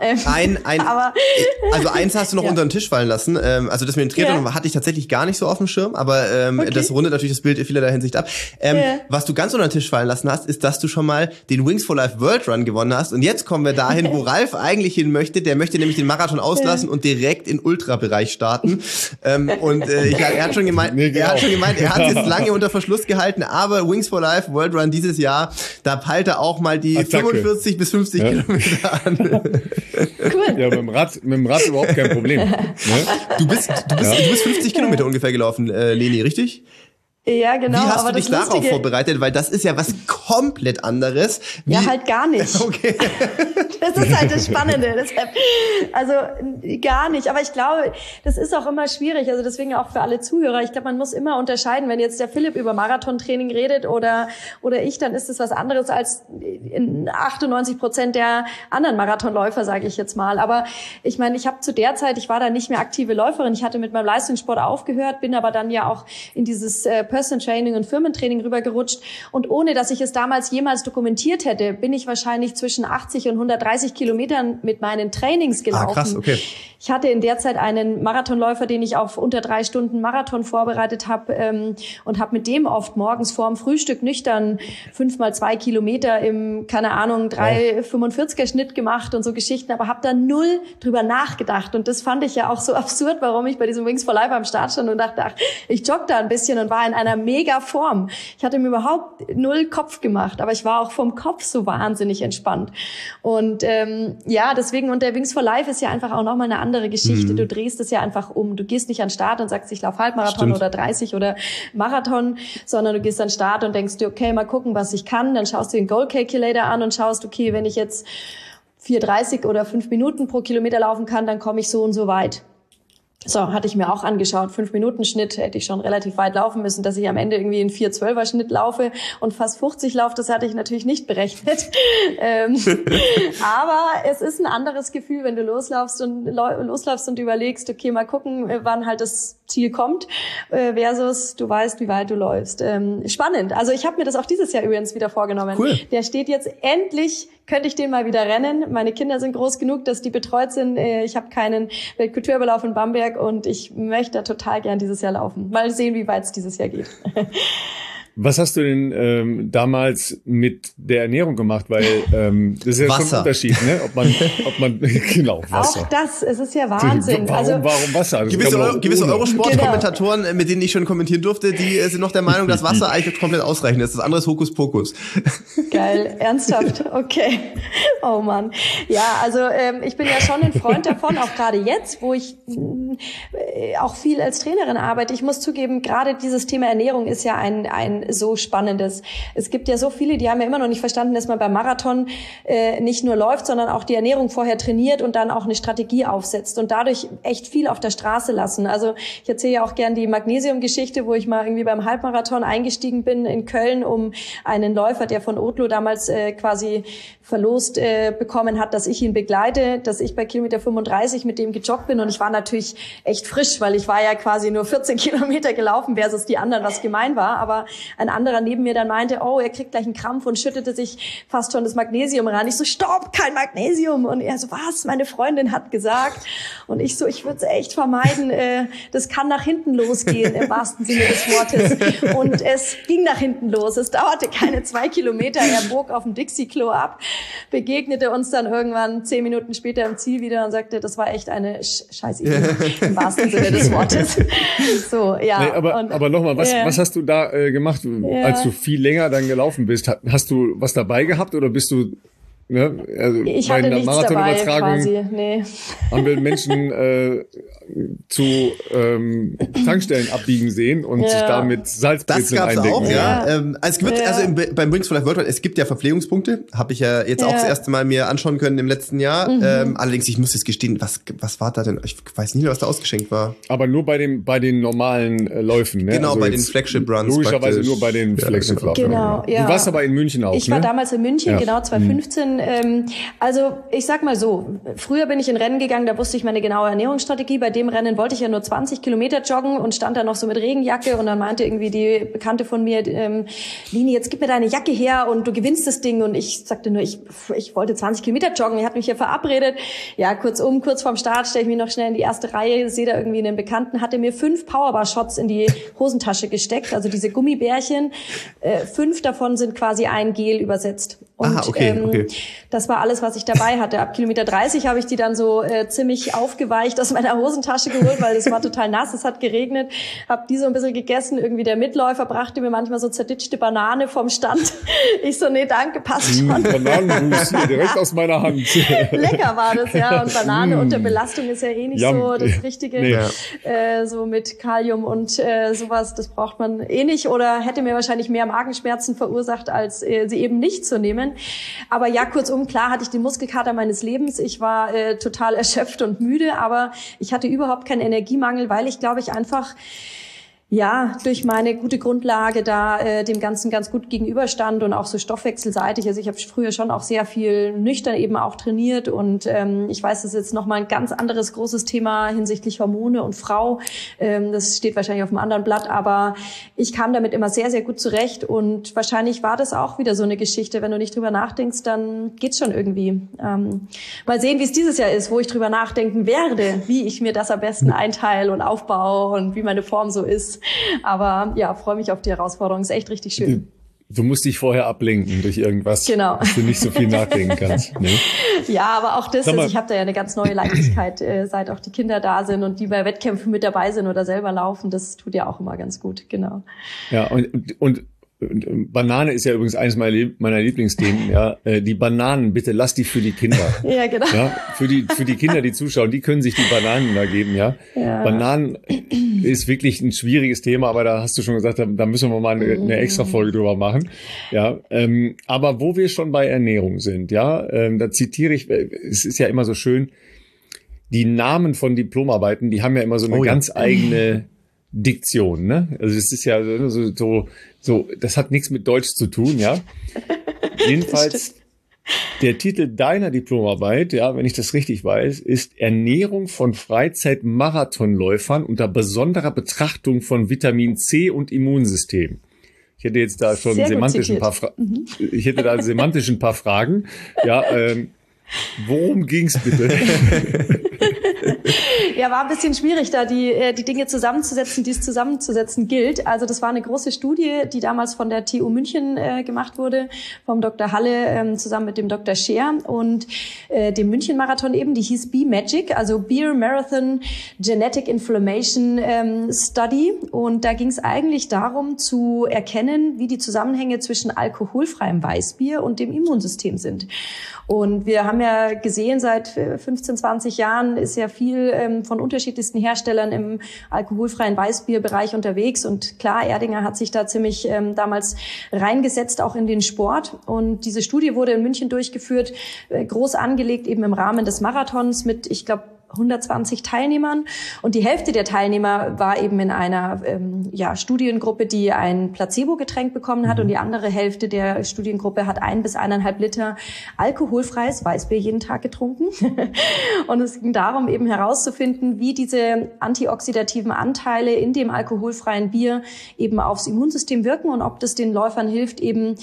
S2: Also eins hast du noch unter den Tisch fallen lassen. Also das mit dem Triathlon hatte ich tatsächlich gar nicht so auf dem Schirm, aber das rundet natürlich das Bild in vielerlei Hinsicht ab. Was du ganz unter den Tisch fallen lassen hast, ist, dass du schon mal den Wings for Life World Run gewonnen hast. Und jetzt kommen wir dahin, wo Ralf eigentlich hin möchte. Der möchte nämlich den Marathon auslassen und direkt in Ultrabereich starten. Er hat schon gemeint, er hat es jetzt lange unter Verschluss gehalten, aber Wings for Life World Run dieses Jahr, da peilt er auch mal die 45 bis 50 Kilometer an.
S1: Cool. Ja, mit dem Rad überhaupt kein Problem. Ne?
S2: Du bist 50 Kilometer ungefähr gelaufen, Leni, richtig?
S3: Ja, genau.
S2: Wie hast du dich darauf vorbereitet? Weil das ist ja was komplett anderes.
S3: Ja, halt gar nicht.
S2: Okay.
S3: Das ist halt das Spannende. Deshalb, also gar nicht. Aber ich glaube, das ist auch immer schwierig. Also deswegen auch für alle Zuhörer. Ich glaube, man muss immer unterscheiden. Wenn jetzt der Philipp über Marathontraining redet oder ich, dann ist es was anderes als in 98% der anderen Marathonläufer, sage ich jetzt mal. Aber ich meine, ich habe zu der Zeit, ich war da nicht mehr aktive Läuferin. Ich hatte mit meinem Leistungssport aufgehört, bin aber dann ja auch in dieses Personal Training und Firmentraining rübergerutscht. Und ohne, dass ich es damals jemals dokumentiert hätte, bin ich wahrscheinlich zwischen 80 und 130 Kilometern mit meinen Trainings gelaufen.
S2: Ah, krass, okay.
S3: Ich hatte in der Zeit einen Marathonläufer, den ich auf unter 3 Stunden Marathon vorbereitet habe und habe mit dem oft morgens vorm Frühstück nüchtern 5x2 Kilometer im, keine Ahnung, 3,45er Schnitt gemacht und so Geschichten, aber habe da null drüber nachgedacht. Und das fand ich ja auch so absurd, warum ich bei diesem Wings for Life am Start stand und dachte, ach, ich jogge da ein bisschen und war in einer mega Form. Ich hatte mir überhaupt null Kopf gemacht, aber ich war auch vom Kopf so wahnsinnig entspannt. Und deswegen, und der Wings for Life ist ja einfach auch nochmal eine andere Geschichte. Du drehst es ja einfach um. Du gehst nicht an den Start und sagst, ich laufe Halbmarathon oder 30 oder Marathon, sondern du gehst an den Start und denkst dir, okay, mal gucken, was ich kann. Dann schaust du den Goal Calculator an und schaust, okay, wenn ich jetzt 4,30 oder 5 Minuten pro Kilometer laufen kann, dann komme ich so und so weit. So, hatte ich mir auch angeschaut. 5-Minuten-Schnitt hätte ich schon relativ weit laufen müssen, dass ich am Ende irgendwie einen 4,12er-Schnitt laufe und fast 50 laufe, das hatte ich natürlich nicht berechnet. Aber es ist ein anderes Gefühl, wenn du loslaufst und überlegst, okay, mal gucken, wann halt das Ziel kommt, versus du weißt, wie weit du läufst. Spannend. Also ich habe mir das auch dieses Jahr übrigens wieder vorgenommen.
S2: Cool.
S3: Der steht jetzt endlich, könnte ich den mal wieder rennen. Meine Kinder sind groß genug, dass die betreut sind. Ich habe keinen Weltkulturüberlauf in Bamberg und ich möchte total gern dieses Jahr laufen. Mal sehen, wie weit es dieses Jahr geht.
S1: Was hast du denn damals mit der Ernährung gemacht? Weil das ist ja
S2: Wasser.
S1: schon ein Unterschied, ne? Ob man genau, Wasser.
S3: Auch das, es ist ja Wahnsinn.
S1: Warum Wasser? Das
S2: Gewisse Eurosport-Kommentatoren, mit denen ich schon kommentieren durfte, die sind noch der Meinung, dass Wasser eigentlich komplett ausreichend ist. Das andere ist Hokuspokus.
S3: Geil, ernsthaft? Okay. Oh Mann. Ja, also ich bin ja schon ein Freund davon, auch gerade jetzt, wo ich auch viel als Trainerin arbeite. Ich muss zugeben, gerade dieses Thema Ernährung ist ja ein so spannendes. Es gibt ja so viele, die haben ja immer noch nicht verstanden, dass man beim Marathon nicht nur läuft, sondern auch die Ernährung vorher trainiert und dann auch eine Strategie aufsetzt und dadurch echt viel auf der Straße lassen. Also ich erzähle ja auch gern die Magnesium-Geschichte, wo ich mal irgendwie beim Halbmarathon eingestiegen bin in Köln, um einen Läufer, der von Otlo damals quasi verlost bekommen hat, dass ich ihn begleite, dass ich bei Kilometer 35 mit dem gejoggt bin und ich war natürlich echt frisch, weil ich war ja quasi nur 14 Kilometer gelaufen versus die anderen, was gemein war, aber ein anderer neben mir dann meinte, oh, er kriegt gleich einen Krampf und schüttete sich fast schon das Magnesium ran. Ich so, stopp, kein Magnesium. Und er so, was? Meine Freundin hat gesagt. Und ich so, ich würde es echt vermeiden. Das kann nach hinten losgehen, im wahrsten Sinne des Wortes. Und es ging nach hinten los. Es dauerte keine 2 Kilometer. Er bog auf dem Dixie-Klo ab, begegnete uns dann irgendwann 10 Minuten später im Ziel wieder und sagte, das war echt eine Scheißidee, im wahrsten Sinne des Wortes. So, ja.
S1: Nee, aber nochmal, was hast du da gemacht, als du viel länger dann gelaufen bist? Hast du was dabei gehabt oder bist du also
S3: ich hatte nichts dabei quasi, nee.
S1: Haben wir Menschen zu Tankstellen abbiegen sehen und sich da mit Salzbrezeln eindecken.
S2: Das gab's auch, ja. Beim Wings for Life World Run, es gibt ja Verpflegungspunkte, habe ich ja jetzt auch das erste Mal mir anschauen können im letzten Jahr. Allerdings, ich muss jetzt gestehen, was war da denn? Ich weiß nicht mehr, was da ausgeschenkt war.
S1: Aber nur bei den normalen Läufen, ne?
S2: Genau,
S1: also
S2: bei den Flagship Runs.
S1: Logischerweise nur bei den Flagship Runs.
S3: Genau, ja.
S1: Du warst aber in München auch,
S3: Ich war damals in München, genau, 2015 Also ich sag mal so, früher bin ich in Rennen gegangen, da wusste ich meine genaue Ernährungsstrategie. Bei dem Rennen wollte ich ja nur 20 Kilometer joggen und stand da noch so mit Regenjacke und dann meinte irgendwie die Bekannte von mir, Lini, jetzt gib mir deine Jacke her und du gewinnst das Ding. Und ich sagte nur, ich wollte 20 Kilometer joggen, ich hatte mich hier verabredet. Ja, kurz vorm Start stelle ich mich noch schnell in die erste Reihe, sehe da irgendwie einen Bekannten, hatte mir 5 Powerbar-Shots in die Hosentasche gesteckt, also diese Gummibärchen. 5 davon sind quasi ein Gel übersetzt. Und
S2: okay.
S3: Das war alles, was ich dabei hatte. Ab Kilometer 30 habe ich die dann so ziemlich aufgeweicht aus meiner Hosentasche geholt, weil es war total nass, es hat geregnet. Habe die so ein bisschen gegessen. Irgendwie der Mitläufer brachte mir manchmal so zerditschte Banane vom Stand. Ich so, nee, danke, passt schon.
S1: Bananenmus hier direkt aus meiner Hand.
S3: Lecker war das, ja. Und Banane unter Belastung ist ja eh nicht so das Richtige. So mit Kalium und sowas, das braucht man eh nicht. Oder hätte mir wahrscheinlich mehr Magenschmerzen verursacht, als sie eben nicht zu nehmen. Aber ja, kurzum, klar hatte ich den Muskelkater meines Lebens. Ich war total erschöpft und müde, aber ich hatte überhaupt keinen Energiemangel, weil ich, glaube ich, einfach durch meine gute Grundlage da dem Ganzen ganz gut gegenüberstand und auch so stoffwechselseitig. Also ich habe früher schon auch sehr viel nüchtern eben auch trainiert und ich weiß, das ist jetzt nochmal ein ganz anderes großes Thema hinsichtlich Hormone und Frau. Das steht wahrscheinlich auf einem anderen Blatt, aber ich kam damit immer sehr, sehr gut zurecht und wahrscheinlich war das auch wieder so eine Geschichte. Wenn du nicht drüber nachdenkst, dann geht's schon irgendwie. Mal sehen, wie es dieses Jahr ist, wo ich drüber nachdenken werde, wie ich mir das am besten einteile und aufbaue und wie meine Form so ist. Aber ja, freue mich auf die Herausforderung. Ist echt richtig schön.
S1: Du musst dich vorher ablenken durch irgendwas,
S3: genau,
S1: dass du nicht so viel nachdenken kannst. Ne?
S3: Ja, aber auch das, also ich habe da ja eine ganz neue Leichtigkeit, seit auch die Kinder da sind und die bei Wettkämpfen mit dabei sind oder selber laufen. Das tut ja auch immer ganz gut, genau.
S1: Ja, und Banane ist ja übrigens eines meiner Lieblingsthemen. Ja, die Bananen, bitte lass die für die Kinder.
S3: Ja, genau.
S1: Ja, für die Kinder, die zuschauen, die können sich die Bananen da geben. Ja, Bananen ist wirklich ein schwieriges Thema, aber da hast du schon gesagt, da müssen wir mal eine extra Folge drüber machen. Ja, aber wo wir schon bei Ernährung sind, ja, da zitiere ich. Es ist ja immer so schön. Die Namen von Diplomarbeiten, die haben ja immer so eine ganz eigene Diktion, ne? Also es ist ja so, das hat nichts mit Deutsch zu tun, ja. Jedenfalls der Titel deiner Diplomarbeit, ja, wenn ich das richtig weiß, ist Ernährung von Freizeit-Marathonläufern unter besonderer Betrachtung von Vitamin C und Immunsystem. Ich hätte jetzt da schon semantisch ein paar Fragen. Ja, worum ging's bitte?
S3: Ja, war ein bisschen schwierig, da die Dinge zusammenzusetzen, die es zusammenzusetzen gilt. Also das war eine große Studie, die damals von der TU München gemacht wurde, vom Dr. Halle zusammen mit dem Dr. Scheer und dem München-Marathon eben. Die hieß B-Magic, also Beer Marathon Genetic Inflammation Study. Und da ging es eigentlich darum, zu erkennen, wie die Zusammenhänge zwischen alkoholfreiem Weißbier und dem Immunsystem sind. Und wir haben ja gesehen, seit 15, 20 Jahren ist ja viel von unterschiedlichsten Herstellern im alkoholfreien Weißbierbereich unterwegs. Und klar, Erdinger hat sich da ziemlich damals reingesetzt, auch in den Sport. Und diese Studie wurde in München durchgeführt, groß angelegt, eben im Rahmen des Marathons mit, ich glaube, 120 Teilnehmern und die Hälfte der Teilnehmer war eben in einer Studiengruppe, die ein Placebo-Getränk bekommen hat und die andere Hälfte der Studiengruppe hat 1 bis 1,5 Liter alkoholfreies Weißbier jeden Tag getrunken. Und es ging darum, eben herauszufinden, wie diese antioxidativen Anteile in dem alkoholfreien Bier eben aufs Immunsystem wirken und ob das den Läufern hilft, eben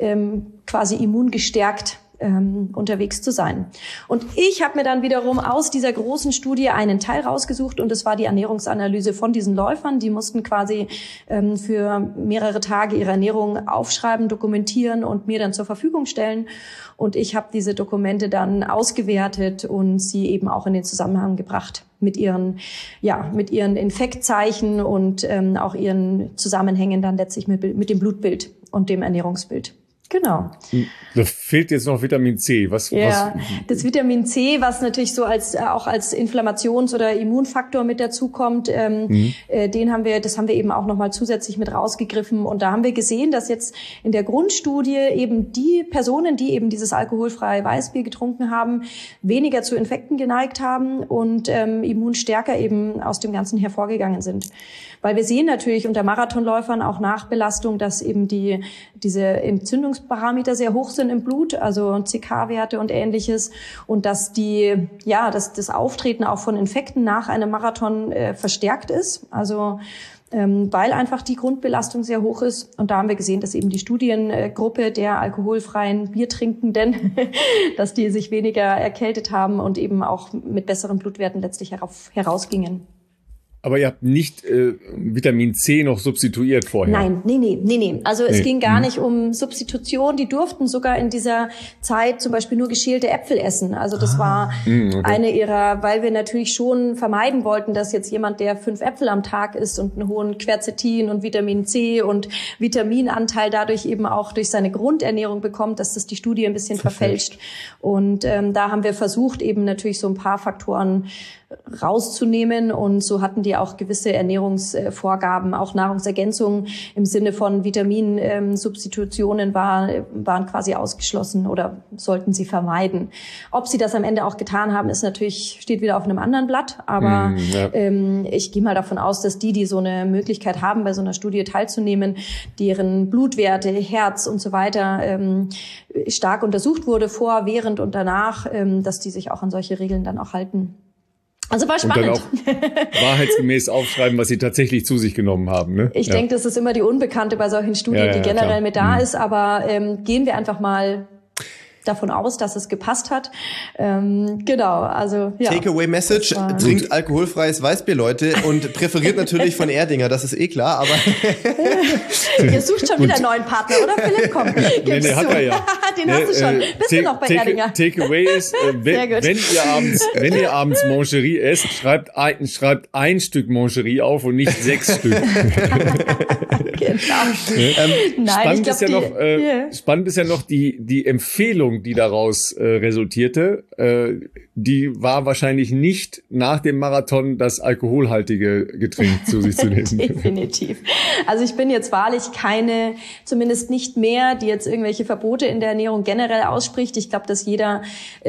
S3: quasi immungestärkt unterwegs zu sein. Und ich habe mir dann wiederum aus dieser großen Studie einen Teil rausgesucht und das war die Ernährungsanalyse von diesen Läufern. Die mussten quasi für mehrere Tage ihre Ernährung aufschreiben, dokumentieren und mir dann zur Verfügung stellen. Und ich habe diese Dokumente dann ausgewertet und sie eben auch in den Zusammenhang gebracht mit ihren Infektzeichen und auch ihren Zusammenhängen dann letztlich mit dem Blutbild und dem Ernährungsbild. Genau.
S1: Da fehlt jetzt noch Vitamin C. Das
S3: Vitamin C, was natürlich so als Inflammations- oder Immunfaktor mit dazukommt, das haben wir eben auch nochmal zusätzlich mit rausgegriffen. Und da haben wir gesehen, dass jetzt in der Grundstudie eben die Personen, die eben dieses alkoholfreie Weißbier getrunken haben, weniger zu Infekten geneigt haben und immunstärker eben aus dem Ganzen hervorgegangen sind. Weil wir sehen natürlich unter Marathonläufern auch nach Belastung, dass eben diese Entzündungsprozesse Entzündungsparameter sehr hoch sind im Blut, also CK-Werte und Ähnliches, und dass das Auftreten auch von Infekten nach einem Marathon verstärkt ist, also weil einfach die Grundbelastung sehr hoch ist. Und da haben wir gesehen, dass eben die Studiengruppe der alkoholfreien Biertrinkenden, dass die sich weniger erkältet haben und eben auch mit besseren Blutwerten letztlich herausgingen.
S1: Aber ihr habt nicht Vitamin C noch substituiert vorher?
S3: Nein, nee. Also es ging gar nicht um Substitution. Die durften sogar in dieser Zeit zum Beispiel nur geschälte Äpfel essen. Also das war eine ihrer, weil wir natürlich schon vermeiden wollten, dass jetzt jemand, der 5 Äpfel am Tag isst und einen hohen Quercetin und Vitamin C und Vitaminanteil dadurch eben auch durch seine Grundernährung bekommt, dass das die Studie ein bisschen verfälscht. Und da haben wir versucht, eben natürlich so ein paar Faktoren rauszunehmen, und so hatten die auch gewisse Ernährungsvorgaben, auch Nahrungsergänzungen im Sinne von Vitaminsubstitutionen waren quasi ausgeschlossen oder sollten sie vermeiden. Ob sie das am Ende auch getan haben, steht wieder auf einem anderen Blatt, aber ich gehe mal davon aus, dass die so eine Möglichkeit haben, bei so einer Studie teilzunehmen, deren Blutwerte, Herz und so weiter stark untersucht wurde, vor, während und danach, dass die sich auch an solche Regeln dann auch halten. Also war spannend.
S1: Und dann auch wahrheitsgemäß aufschreiben, was sie tatsächlich zu sich genommen haben. Ne?
S3: Ich denke, das ist immer die Unbekannte bei solchen Studien, die generell klar mit da ist. Aber gehen wir einfach mal davon aus, dass es gepasst hat. Genau, also ja.
S2: Takeaway-Message, trinkt alkoholfreies Weißbier, Leute, und präferiert natürlich von Erdinger, das ist klar, aber...
S3: Ihr sucht schon wieder einen neuen Partner, oder Philipp? Komm,
S1: nee, hat er ja.
S3: Den hast du schon. Bist du noch bei Erdinger?
S1: Takeaway ist, wenn ihr abends Mancherie esst, schreibt ein Stück Mancherie auf und nicht 6 Stück.
S3: Nein,
S1: spannend ist ja noch die Empfehlung, die daraus resultierte. Die war wahrscheinlich nicht nach dem Marathon das alkoholhaltige Getränk zu sich zu nehmen.
S3: Definitiv. Also ich bin jetzt wahrlich keine, zumindest nicht mehr, die jetzt irgendwelche Verbote in der Ernährung generell ausspricht. Ich glaube, dass jeder,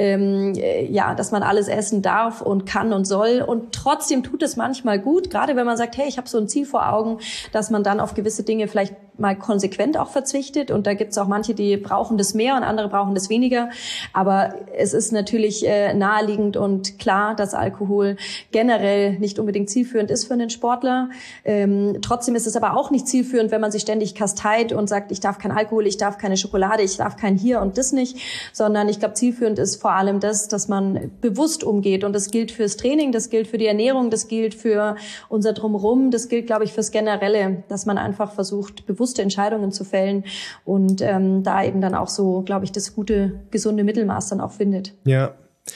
S3: dass man alles essen darf und kann und soll. Und trotzdem tut es manchmal gut, gerade wenn man sagt, hey, ich habe so ein Ziel vor Augen, dass man dann auf gewisse Dinge vielleicht mal konsequent auch verzichtet. Und da gibt es auch manche, die brauchen das mehr und andere brauchen das weniger. Aber es ist natürlich naheliegend und klar, dass Alkohol generell nicht unbedingt zielführend ist für einen Sportler. Trotzdem ist es aber auch nicht zielführend, wenn man sich ständig kasteit und sagt, ich darf kein Alkohol, ich darf keine Schokolade, ich darf kein hier und das nicht. Sondern ich glaube, zielführend ist vor allem das, dass man bewusst umgeht. Und das gilt fürs Training, das gilt für die Ernährung, das gilt für unser Drumherum, das gilt, glaube ich, fürs Generelle, dass man einfach versucht, bewusste Entscheidungen zu fällen und da eben dann auch so, glaube ich, das gute, gesunde Mittelmaß dann auch findet.
S2: Ja.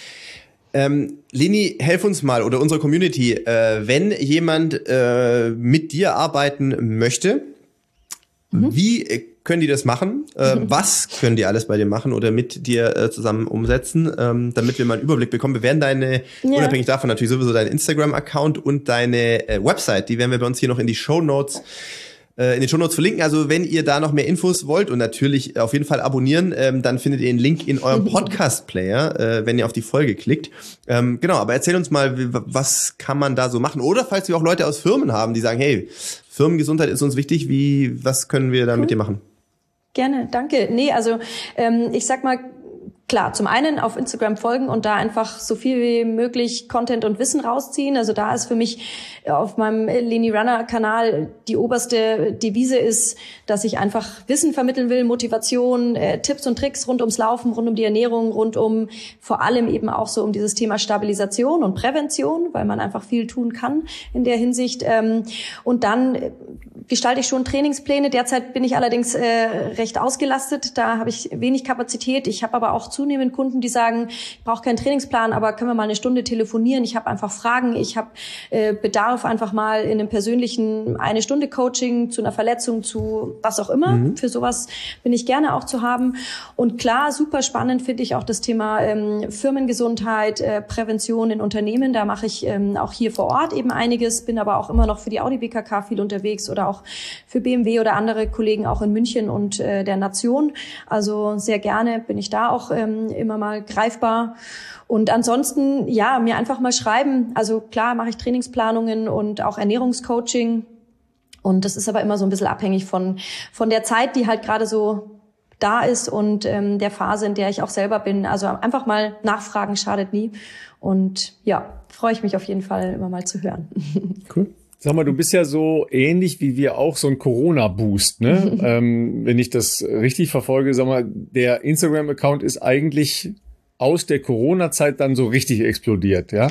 S2: Leni, helf uns mal oder unserer Community, wenn jemand mit dir arbeiten möchte, wie können die das machen? Was können die alles bei dir machen oder mit dir zusammen umsetzen, damit wir mal einen Überblick bekommen? Wir werden unabhängig davon natürlich sowieso deinen Instagram-Account und deine Website, die werden wir bei uns hier noch in die Shownotes verlinken. Also wenn ihr da noch mehr Infos wollt und natürlich auf jeden Fall abonnieren, dann findet ihr den Link in eurem Podcast-Player, wenn ihr auf die Folge klickt. Genau, aber erzähl uns mal, was kann man da so machen? Oder falls wir auch Leute aus Firmen haben, die sagen, hey, Firmengesundheit ist uns wichtig, was können wir da mit dir machen?
S3: Gerne, danke. Nee, also ich sag mal, klar, zum einen auf Instagram folgen und da einfach so viel wie möglich Content und Wissen rausziehen. Also da ist für mich auf meinem Leni Runner Kanal die oberste Devise ist, dass ich einfach Wissen vermitteln will, Motivation, Tipps und Tricks rund ums Laufen, rund um die Ernährung, rund um vor allem eben auch so um dieses Thema Stabilisation und Prävention, weil man einfach viel tun kann in der Hinsicht. Und dann gestalte ich schon Trainingspläne. Derzeit bin ich allerdings recht ausgelastet. Da habe ich wenig Kapazität. Ich habe aber auch zunehmend Kunden, die sagen, ich brauche keinen Trainingsplan, aber können wir mal eine Stunde telefonieren? Ich habe einfach Fragen. Ich habe Bedarf einfach mal in einem persönlichen 1 Stunde Coaching zu einer Verletzung, zu was auch immer. Für sowas bin ich gerne auch zu haben. Und klar, super spannend finde ich auch das Thema Firmengesundheit, Prävention in Unternehmen. Da mache ich auch hier vor Ort eben einiges, bin aber auch immer noch für die Audi BKK viel unterwegs oder auch für BMW oder andere Kollegen auch in München und der Nation. Also sehr gerne bin ich da auch immer mal greifbar. Und ansonsten, ja, mir einfach mal schreiben. Also klar mache ich Trainingsplanungen und auch Ernährungscoaching. Und das ist aber immer so ein bisschen abhängig von der Zeit, die halt gerade so da ist und der Phase, in der ich auch selber bin. Also einfach mal nachfragen schadet nie. Und ja, freue ich mich auf jeden Fall immer mal zu hören.
S1: Cool. Sag mal, du bist ja so ähnlich wie wir auch so ein Corona-Boost, ne? Wenn ich das richtig verfolge, sag mal, der Instagram-Account ist eigentlich aus der Corona-Zeit dann so richtig explodiert, ja?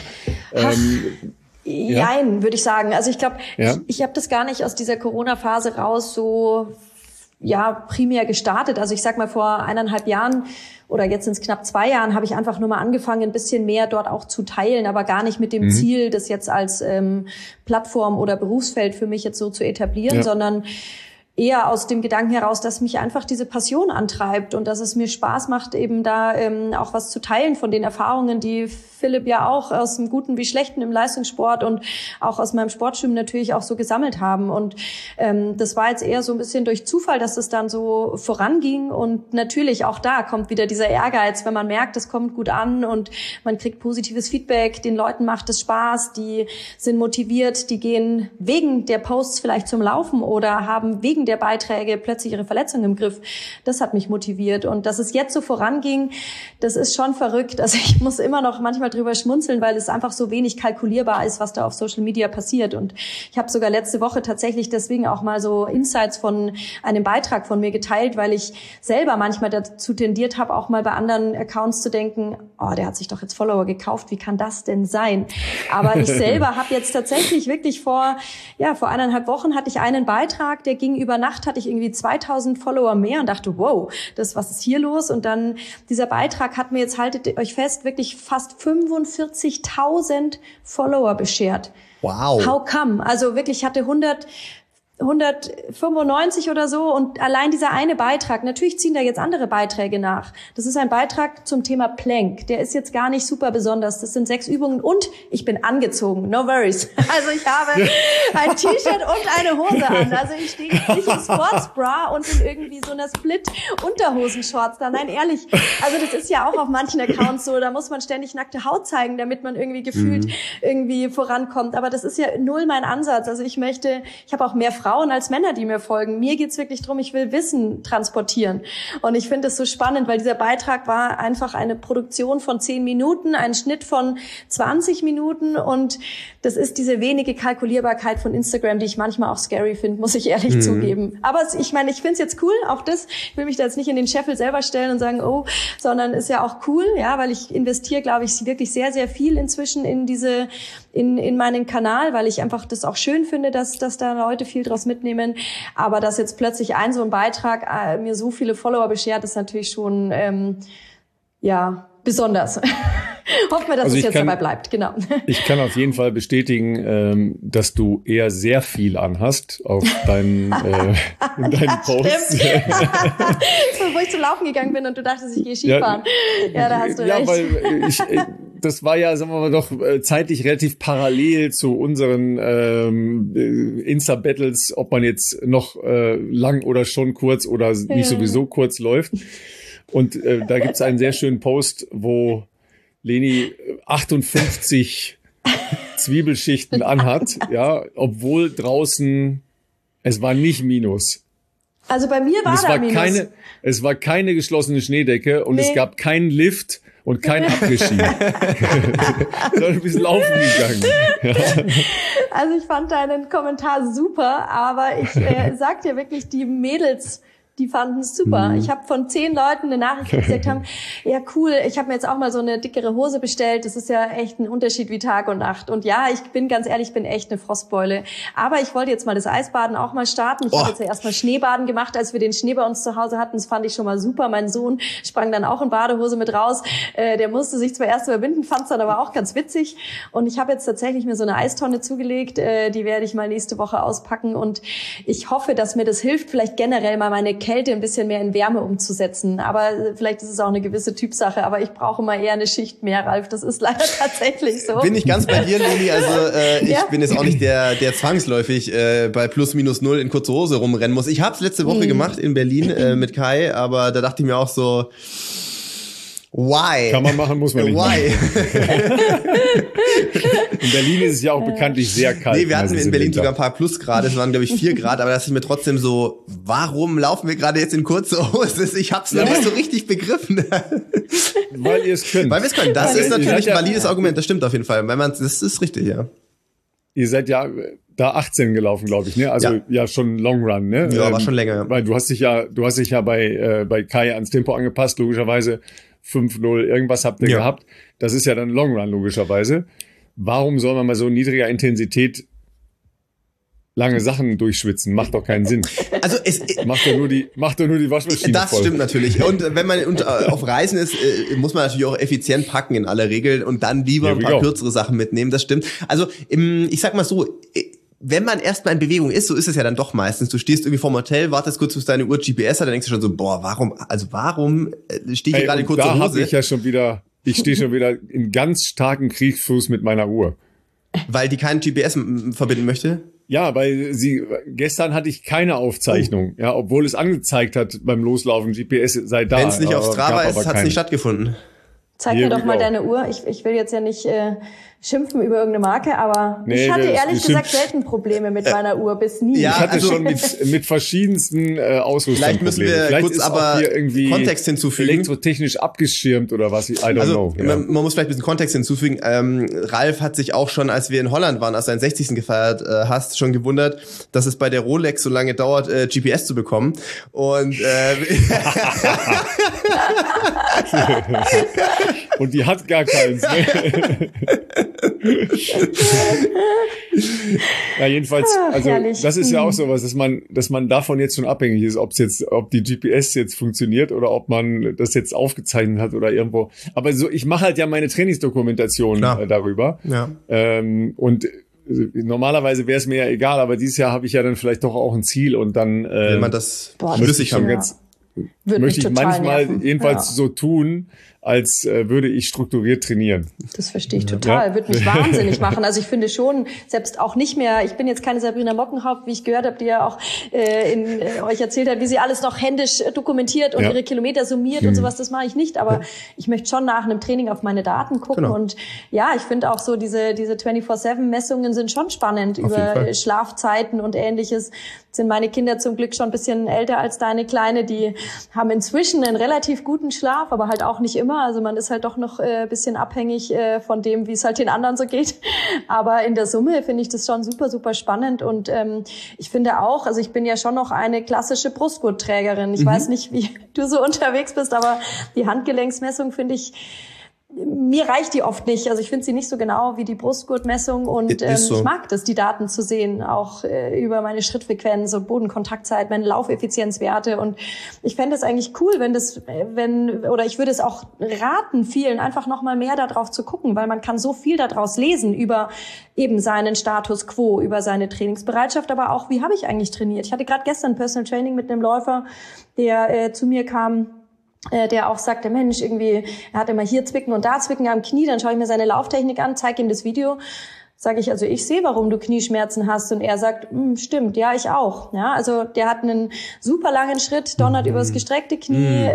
S3: Jein, würde ich sagen. Also ich glaube, ich habe das gar nicht aus dieser Corona-Phase raus so primär gestartet. Also ich sag mal, vor 1,5 Jahren oder jetzt sind es knapp 2 Jahren, habe ich einfach nur mal angefangen, ein bisschen mehr dort auch zu teilen, aber gar nicht mit dem Ziel, das jetzt als Plattform oder Berufsfeld für mich jetzt so zu etablieren, sondern eher aus dem Gedanken heraus, dass mich einfach diese Passion antreibt und dass es mir Spaß macht, eben da auch was zu teilen von den Erfahrungen, die Philipp ja auch aus dem Guten wie Schlechten im Leistungssport und auch aus meinem Sportschwimmen natürlich auch so gesammelt haben. Und das war jetzt eher so ein bisschen durch Zufall, dass es dann so voranging. Und natürlich auch da kommt wieder dieser Ehrgeiz, wenn man merkt, es kommt gut an und man kriegt positives Feedback, den Leuten macht es Spaß, die sind motiviert, die gehen wegen der Posts vielleicht zum Laufen oder haben wegen der Beiträge plötzlich ihre Verletzung im Griff. Das hat mich motiviert. Und dass es jetzt so voranging, das ist schon verrückt. Also ich muss immer noch manchmal drüber schmunzeln, weil es einfach so wenig kalkulierbar ist, was da auf Social Media passiert. Und ich habe sogar letzte Woche tatsächlich deswegen auch mal so Insights von einem Beitrag von mir geteilt, weil ich selber manchmal dazu tendiert habe, auch mal bei anderen Accounts zu denken, oh, der hat sich doch jetzt Follower gekauft, wie kann das denn sein? Aber ich selber habe jetzt tatsächlich wirklich vor 1,5 Wochen hatte ich einen Beitrag, der ging über Nacht, hatte ich irgendwie 2000 Follower mehr und dachte, wow, was ist hier los? Und dann dieser Beitrag hat mir jetzt, haltet euch fest, wirklich fast 45.000 Follower beschert.
S2: Wow.
S3: How come? Also wirklich, ich hatte 195 oder so und allein dieser eine Beitrag, natürlich ziehen da jetzt andere Beiträge nach. Das ist ein Beitrag zum Thema Plank. Der ist jetzt gar nicht super besonders. Das sind 6 Übungen und ich bin angezogen. No worries. Also ich habe ein T-Shirt und eine Hose an. Also ich stehe jetzt nicht in Sportsbra und in irgendwie so einer Split-Unterhosenshorts da. Nein, ehrlich. Also das ist ja auch auf manchen Accounts so. Da muss man ständig nackte Haut zeigen, damit man irgendwie gefühlt irgendwie vorankommt. Aber das ist ja null mein Ansatz. Also ich habe auch mehr Frauen als Männer, die mir folgen. Mir geht's wirklich drum, ich will Wissen transportieren. Und ich finde es so spannend, weil dieser Beitrag war einfach eine Produktion von 10 Minuten, ein Schnitt von 20 Minuten und das ist diese wenige Kalkulierbarkeit von Instagram, die ich manchmal auch scary finde, muss ich ehrlich zugeben. Aber ich meine, ich finde es jetzt cool, auch das. Ich will mich da jetzt nicht in den Scheffel selber stellen und sagen, oh, sondern ist ja auch cool, ja, weil ich investiere, glaube ich, wirklich sehr, sehr viel inzwischen in meinen Kanal, weil ich einfach das auch schön finde, dass da Leute viel draus mitnehmen. Aber dass jetzt plötzlich so ein Beitrag mir so viele Follower beschert, ist natürlich schon besonders. Hoffen wir, dass es jetzt dabei bleibt. Genau.
S1: Ich kann auf jeden Fall bestätigen, dass du eher sehr viel anhast auf deinen Posts.
S3: Wo ich zum Laufen gegangen bin und du dachtest, ich gehe Skifahren. Ja, da hast du recht.
S1: Ja, weil das war ja, sagen wir mal, doch zeitlich relativ parallel zu unseren Insta-Battles, ob man jetzt noch lang oder schon kurz oder nicht sowieso kurz läuft. Und da gibt's einen sehr schönen Post, wo Leni 58 Zwiebelschichten anhat, ja, obwohl draußen es war nicht Minus.
S3: Also bei mir war da Minus.
S1: Es war keine geschlossene Schneedecke und es gab keinen Lift und kein Abgeschien. Sondern du bist laufen gegangen. Ja.
S3: Also ich fand deinen Kommentar super, aber ich sag dir wirklich, die Mädels, die fanden es super. Ich habe von 10 Leuten eine Nachricht gekriegt, die gesagt haben, ja cool, ich habe mir jetzt auch mal so eine dickere Hose bestellt. Das ist ja echt ein Unterschied wie Tag und Nacht. Und ja, ich bin ganz ehrlich, ich bin echt eine Frostbeule. Aber ich wollte jetzt mal das Eisbaden auch mal starten. Ich habe jetzt ja erstmal Schneebaden gemacht, als wir den Schnee bei uns zu Hause hatten. Das fand ich schon mal super. Mein Sohn sprang dann auch in Badehose mit raus. Der musste sich zwar erst überwinden, fand es dann aber auch ganz witzig. Und ich habe jetzt tatsächlich mir so eine Eistonne zugelegt. Die werde ich mal nächste Woche auspacken. Und ich hoffe, dass mir das hilft, vielleicht generell mal meine Kälte ein bisschen mehr in Wärme umzusetzen. Aber vielleicht ist es auch eine gewisse Typsache. Aber ich brauche mal eher eine Schicht mehr, Ralf. Das ist leider tatsächlich so.
S2: Bin ich ganz bei dir, Leni. Also ich bin jetzt auch nicht der zwangsläufig bei plus minus 0 in kurze Hose rumrennen muss. Ich habe es letzte Woche gemacht in Berlin mit Kai, aber da dachte ich mir auch so, Why?
S1: Kann man machen, muss man nicht.
S2: Why?
S1: In Berlin ist es ja auch bekanntlich sehr kalt.
S2: Nee, wir hatten in Berlin sogar ein paar Plusgrade, es waren glaube ich 4 Grad, aber das ist mir trotzdem so, warum laufen wir gerade jetzt in kurze Hose? Ich hab's noch nicht so richtig begriffen.
S1: Weil ihr es könnt.
S2: Weil wir es können. Das ist natürlich ein valides Argument, das stimmt auf jeden Fall. Das ist richtig, ja.
S1: Ihr seid ja da 18 gelaufen, glaube ich, ne? Also ja schon Long Run, ne?
S2: Ja, war schon länger. Ja.
S1: Weil du hast dich ja bei Kai ans Tempo angepasst, logischerweise 5:0 irgendwas habt ihr gehabt. Das ist ja dann Long Run logischerweise. Warum soll man bei so niedriger Intensität lange Sachen durchschwitzen? Macht doch keinen Sinn.
S2: Also
S1: macht doch nur die Waschmaschine
S2: das
S1: voll.
S2: Stimmt natürlich. Und wenn man auf Reisen ist, muss man natürlich auch effizient packen in aller Regel und dann lieber ein paar kürzere Sachen mitnehmen. Das stimmt. Also ich sag mal so, wenn man erstmal in Bewegung ist, so ist es ja dann doch meistens. Du stehst irgendwie vorm Hotel, wartest kurz, bis deine Uhr GPS hat, dann denkst du schon so, boah, warum stehe ich hier gerade in kurzer Hose?
S1: Da habe ich ja ich stehe schon wieder in ganz starken Kriegsfuß mit meiner Uhr.
S2: Weil die keinen GPS verbinden möchte?
S1: Ja, weil gestern hatte ich keine Aufzeichnung, ja, obwohl es angezeigt hat beim Loslaufen, GPS sei da.
S2: Wenn es nicht auf Strava ist, hat es nicht stattgefunden.
S3: Zeig mir doch mal deine Uhr. Ich will jetzt ja nicht schimpfen über irgendeine Marke, aber ich hatte ehrlich gesagt selten Probleme mit meiner Uhr, bis nie.
S1: Ja, ich hatte schon mit verschiedensten Ausrüstungen.
S2: Vielleicht müssen wir kurz aber irgendwie Kontext hinzufügen.
S1: Elektrotechnisch abgeschirmt oder was, I don't know. Ja.
S2: Man muss vielleicht ein bisschen Kontext hinzufügen. Ralf hat sich auch schon, als wir in Holland waren, als du deinen 60. gefeiert hast, schon gewundert, dass es bei der Rolex so lange dauert, GPS zu bekommen. Und
S1: und die hat gar keins. Ne? Ja, jedenfalls, also herrlich. Das ist ja auch sowas, dass man davon jetzt schon abhängig ist, ob die GPS jetzt funktioniert oder ob man das jetzt aufgezeichnet hat oder irgendwo. Aber so, ich mache halt ja meine Trainingsdokumentation darüber. Ja. Und normalerweise wäre es mir ja egal, aber dieses Jahr habe ich ja dann vielleicht doch auch ein Ziel und dann
S2: will man das flüssig haben.
S1: Möchte ich manchmal jedenfalls so tun, als würde ich strukturiert trainieren.
S3: Das verstehe ich total. Würde mich wahnsinnig machen. Also ich finde schon, selbst auch nicht mehr, ich bin jetzt keine Sabrina Mockenhaupt, wie ich gehört habe, die ja auch euch erzählt hat, wie sie alles noch händisch dokumentiert und ihre Kilometer summiert und sowas, das mache ich nicht. Aber ich möchte schon nach einem Training auf meine Daten gucken. Genau. Und ja, ich finde auch so, diese 24/7-Messungen sind schon spannend über Schlafzeiten und Ähnliches. Sind meine Kinder zum Glück schon ein bisschen älter als deine Kleine. Die haben inzwischen einen relativ guten Schlaf, aber halt auch nicht immer. Also man ist halt doch noch ein bisschen abhängig von dem, wie es halt den anderen so geht. Aber in der Summe finde ich das schon super, super spannend. Und ich finde auch, also ich bin ja schon noch eine klassische Brustgurtträgerin. Ich weiß nicht, wie du so unterwegs bist, aber die Handgelenksmessung finde ich, mir reicht die oft nicht. Also ich finde sie nicht so genau wie die Brustgurtmessung und ich mag das, die Daten zu sehen, auch über meine Schrittfrequenz und Bodenkontaktzeit, meine Laufeffizienzwerte. Und ich fände es eigentlich cool, oder ich würde es auch raten, vielen einfach noch mal mehr darauf zu gucken, weil man kann so viel daraus lesen über eben seinen Status quo, über seine Trainingsbereitschaft, aber auch, wie habe ich eigentlich trainiert? Ich hatte gerade gestern Personal Training mit einem Läufer, der zu mir kam, der auch sagte, Mensch, irgendwie, er hat immer hier Zwicken und da Zwicken am Knie, dann schaue ich mir seine Lauftechnik an, zeige ihm das Video, sage ich, also ich sehe, warum du Knieschmerzen hast, und er sagt, stimmt, ja, ich auch. Ja, also der hat einen super langen Schritt, donnert übers gestreckte Knie,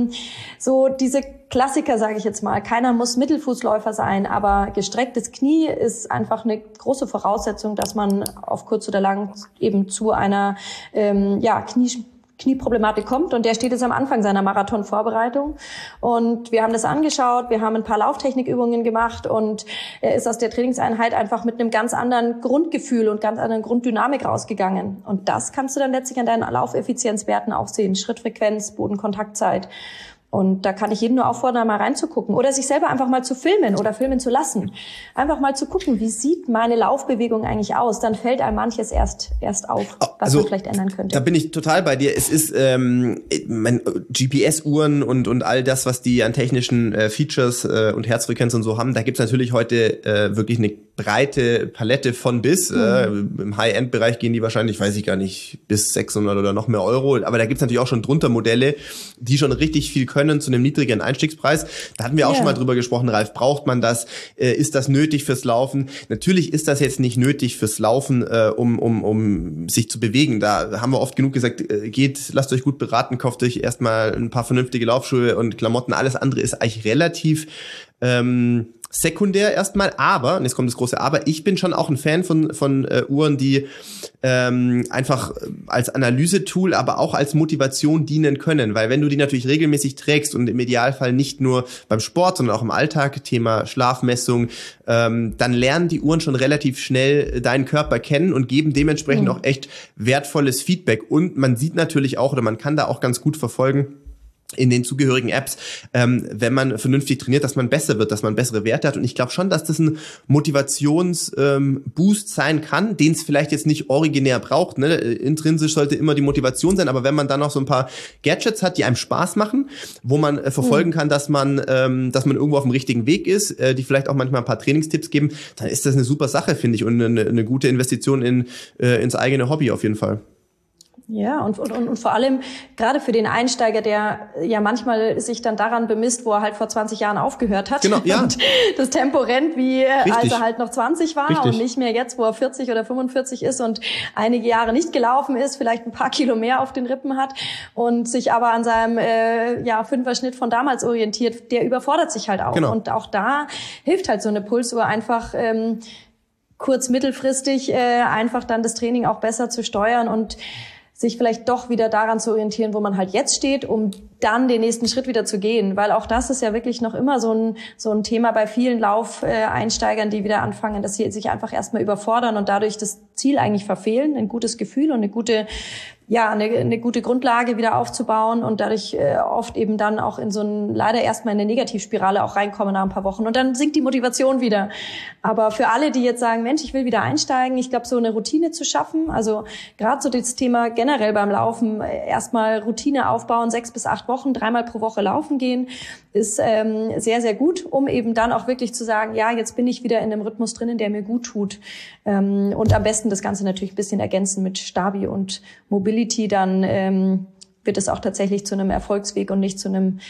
S3: so diese Klassiker, sage ich jetzt mal. Keiner muss Mittelfußläufer sein, aber gestrecktes Knie ist einfach eine große Voraussetzung, dass man auf kurz oder lang eben zu einer Knieproblematik kommt, und der steht jetzt am Anfang seiner Marathonvorbereitung, und wir haben das angeschaut, wir haben ein paar Lauftechnikübungen gemacht, und er ist aus der Trainingseinheit einfach mit einem ganz anderen Grundgefühl und ganz anderen Grunddynamik rausgegangen, und das kannst du dann letztlich an deinen Laufeffizienzwerten auch sehen, Schrittfrequenz, Bodenkontaktzeit. Und da kann ich jeden nur auffordern, mal reinzugucken oder sich selber einfach mal zu filmen oder filmen zu lassen. Einfach mal zu gucken, wie sieht meine Laufbewegung eigentlich aus? Dann fällt einem manches erst auf, was man vielleicht ändern könnte.
S2: Da bin ich total bei dir. Es ist GPS-Uhren und all das, was die an technischen Features und Herzfrequenz und so haben. Da gibt's natürlich heute wirklich eine breite Palette von bis. Im High-End-Bereich gehen die wahrscheinlich, weiß ich gar nicht, bis 600 oder noch mehr Euro. Aber da gibt's natürlich auch schon drunter Modelle, die schon richtig viel können zu einem niedrigeren Einstiegspreis. Da hatten wir auch schon mal drüber gesprochen, Ralf, braucht man das? Ist das nötig fürs Laufen? Natürlich ist das jetzt nicht nötig fürs Laufen, um sich zu bewegen. Da haben wir oft genug gesagt, lasst euch gut beraten, kauft euch erstmal ein paar vernünftige Laufschuhe und Klamotten. Alles andere ist eigentlich relativ sekundär erstmal, aber, und jetzt kommt das große Aber, ich bin schon auch ein Fan von Uhren, die einfach als Analysetool, aber auch als Motivation dienen können, weil wenn du die natürlich regelmäßig trägst und im Idealfall nicht nur beim Sport, sondern auch im Alltag, Thema Schlafmessung, dann lernen die Uhren schon relativ schnell deinen Körper kennen und geben dementsprechend auch echt wertvolles Feedback. Und man sieht natürlich auch, oder man kann da auch ganz gut verfolgen, in den zugehörigen Apps, wenn man vernünftig trainiert, dass man besser wird, dass man bessere Werte hat. Und ich glaube schon, dass das ein Motivationsboost sein kann, den es vielleicht jetzt nicht originär braucht. Ne? Intrinsisch sollte immer die Motivation sein, aber wenn man dann noch so ein paar Gadgets hat, die einem Spaß machen, wo man verfolgen kann, dass man irgendwo auf dem richtigen Weg ist, die vielleicht auch manchmal ein paar Trainingstipps geben, dann ist das eine super Sache, finde ich, und eine gute Investition ins eigene Hobby auf jeden Fall.
S3: Ja, und vor allem gerade für den Einsteiger, der ja manchmal sich dann daran bemisst, wo er halt vor 20 Jahren aufgehört hat.
S2: Genau, ja.
S3: Und das Tempo rennt, wie als er halt noch 20 war.
S2: Richtig.
S3: Und nicht mehr jetzt, wo er 40 oder 45 ist und einige Jahre nicht gelaufen ist, vielleicht ein paar Kilo mehr auf den Rippen hat und sich aber an seinem Fünfer-Schnitt von damals orientiert, der überfordert sich halt auch.
S2: Genau.
S3: Und auch da hilft halt so eine Pulsuhr einfach mittelfristig einfach dann das Training auch besser zu steuern und sich vielleicht doch wieder daran zu orientieren, wo man halt jetzt steht, um dann den nächsten Schritt wieder zu gehen. Weil auch das ist ja wirklich noch immer so ein Thema bei vielen Laufeinsteigern, die wieder anfangen, dass sie sich einfach erstmal überfordern und dadurch das Ziel eigentlich verfehlen, ein gutes Gefühl und eine gute Grundlage wieder aufzubauen und dadurch oft eben dann auch in so leider erstmal in eine Negativspirale auch reinkommen nach ein paar Wochen und dann sinkt die Motivation wieder. Aber für alle, die jetzt sagen, Mensch, ich will wieder einsteigen, ich glaube, so eine Routine zu schaffen, also gerade so das Thema generell beim Laufen, erstmal Routine aufbauen, 6 bis 8 Wochen, 3-mal pro Woche laufen gehen, ist sehr, sehr gut, um eben dann auch wirklich zu sagen, ja, jetzt bin ich wieder in einem Rhythmus drinnen, der mir gut tut. Und am besten das Ganze natürlich ein bisschen ergänzen mit Stabi und Mobility, dann wird es auch tatsächlich zu einem Erfolgsweg und nicht zu einem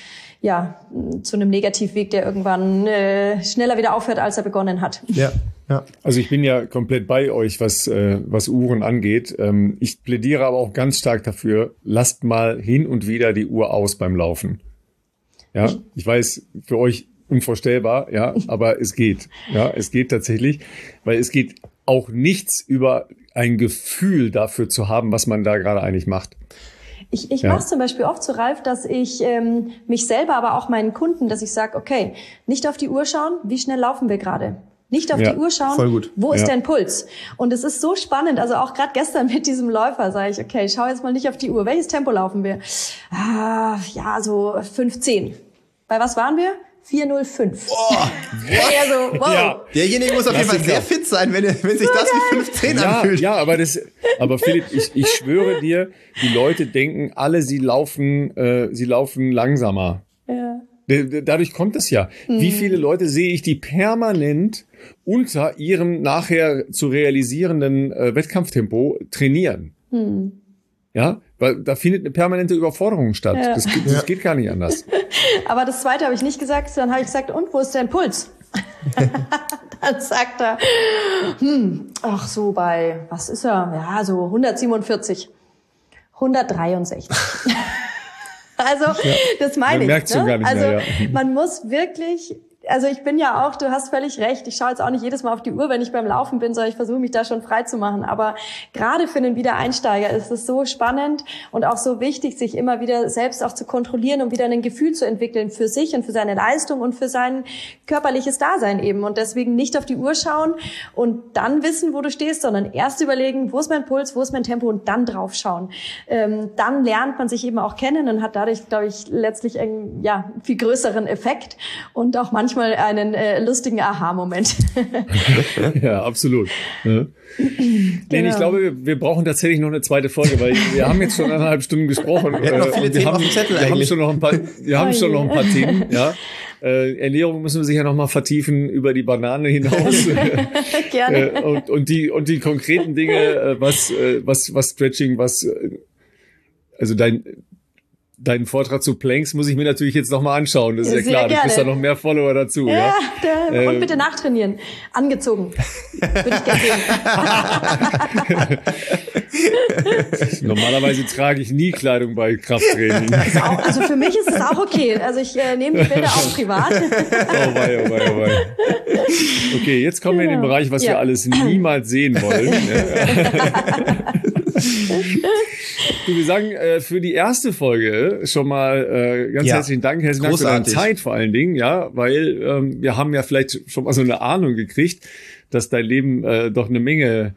S3: Negativweg, der irgendwann schneller wieder aufhört, als er begonnen hat.
S2: Ja. Ja.
S1: Also ich bin ja komplett bei euch, was Uhren angeht. Ich plädiere aber auch ganz stark dafür, lasst mal hin und wieder die Uhr aus beim Laufen. Ja, ich weiß, für euch unvorstellbar, ja, aber es geht. Ja, es geht tatsächlich, weil es geht auch nichts über ein Gefühl dafür zu haben, was man da gerade eigentlich macht.
S3: Ich mache es zum Beispiel oft so, Ralf, dass ich mich selber, aber auch meinen Kunden, dass ich sage, okay, nicht auf die Uhr schauen, wie schnell laufen wir gerade? Nicht auf die Uhr schauen, wo ist dein Puls? Und es ist so spannend, also auch gerade gestern mit diesem Läufer sage ich, okay, schau jetzt mal nicht auf die Uhr. Welches Tempo laufen wir? So 5:10. Bei was waren wir? 4:05.
S2: Oh,
S3: also, wow.
S1: Ja.
S2: Derjenige muss auf jeden Fall sehr fit sein, wenn sich das wie 5:10 anfühlt.
S1: Ja, aber Philipp, ich schwöre dir, die Leute denken alle, sie laufen langsamer. Ja. Dadurch kommt es ja. Wie viele Leute sehe ich, die permanent unter ihrem nachher zu realisierenden Wettkampftempo trainieren? Ja, weil da findet eine permanente Überforderung statt. Ja. Das geht gar nicht anders.
S3: Aber das Zweite habe ich nicht gesagt, dann habe ich gesagt, und wo ist dein Puls? Dann sagt er, so bei, was ist er? Ja, so 147, 163. Also, das meine ich.
S1: Man merkt's schon gar nicht mehr,
S3: man muss wirklich, also ich bin ja auch, du hast völlig recht, ich schaue jetzt auch nicht jedes Mal auf die Uhr, wenn ich beim Laufen bin, sondern ich versuche mich da schon frei zu machen. Aber gerade für einen Wiedereinsteiger ist es so spannend und auch so wichtig, sich immer wieder selbst auch zu kontrollieren, um wieder ein Gefühl zu entwickeln für sich und für seine Leistung und für sein körperliches Dasein eben. Und deswegen nicht auf die Uhr schauen und dann wissen, wo du stehst, sondern erst überlegen, wo ist mein Puls, wo ist mein Tempo und dann drauf schauen. Dann lernt man sich eben auch kennen und hat dadurch, glaube ich, letztlich einen viel größeren Effekt und auch manchmal einen lustigen Aha-Moment.
S1: Ja, absolut. Ja. Genau. Ich glaube, wir brauchen tatsächlich noch eine zweite Folge, weil wir haben jetzt schon 1,5 Stunden gesprochen.
S2: Wir haben noch viele Themen auf dem Zettel eigentlich.
S1: Wir haben schon noch ein paar Themen, ja. Ernährung müssen wir sicher noch mal vertiefen über die Banane hinaus.
S3: Gerne.
S1: Und die konkreten Dinge, was Stretching, also deinen Vortrag zu Planks muss ich mir natürlich jetzt noch mal anschauen. Das ist ja klar. Du kriegst da noch mehr Follower dazu.
S3: Ja. Und bitte nachtrainieren. Angezogen. Würde ich gerne
S1: sehen. Normalerweise trage ich nie Kleidung bei Krafttraining.
S3: Also für mich ist es auch okay. Also ich nehme die Bilder auch privat.
S1: Oh wei. Okay, jetzt kommen wir in den Bereich, was wir alles niemals sehen wollen. Du, wir sagen für die erste Folge schon mal ganz herzlichen Dank. Herzlichen Dank für deine Zeit vor allen Dingen, ja, weil wir haben ja vielleicht schon mal so eine Ahnung gekriegt, dass dein Leben doch eine Menge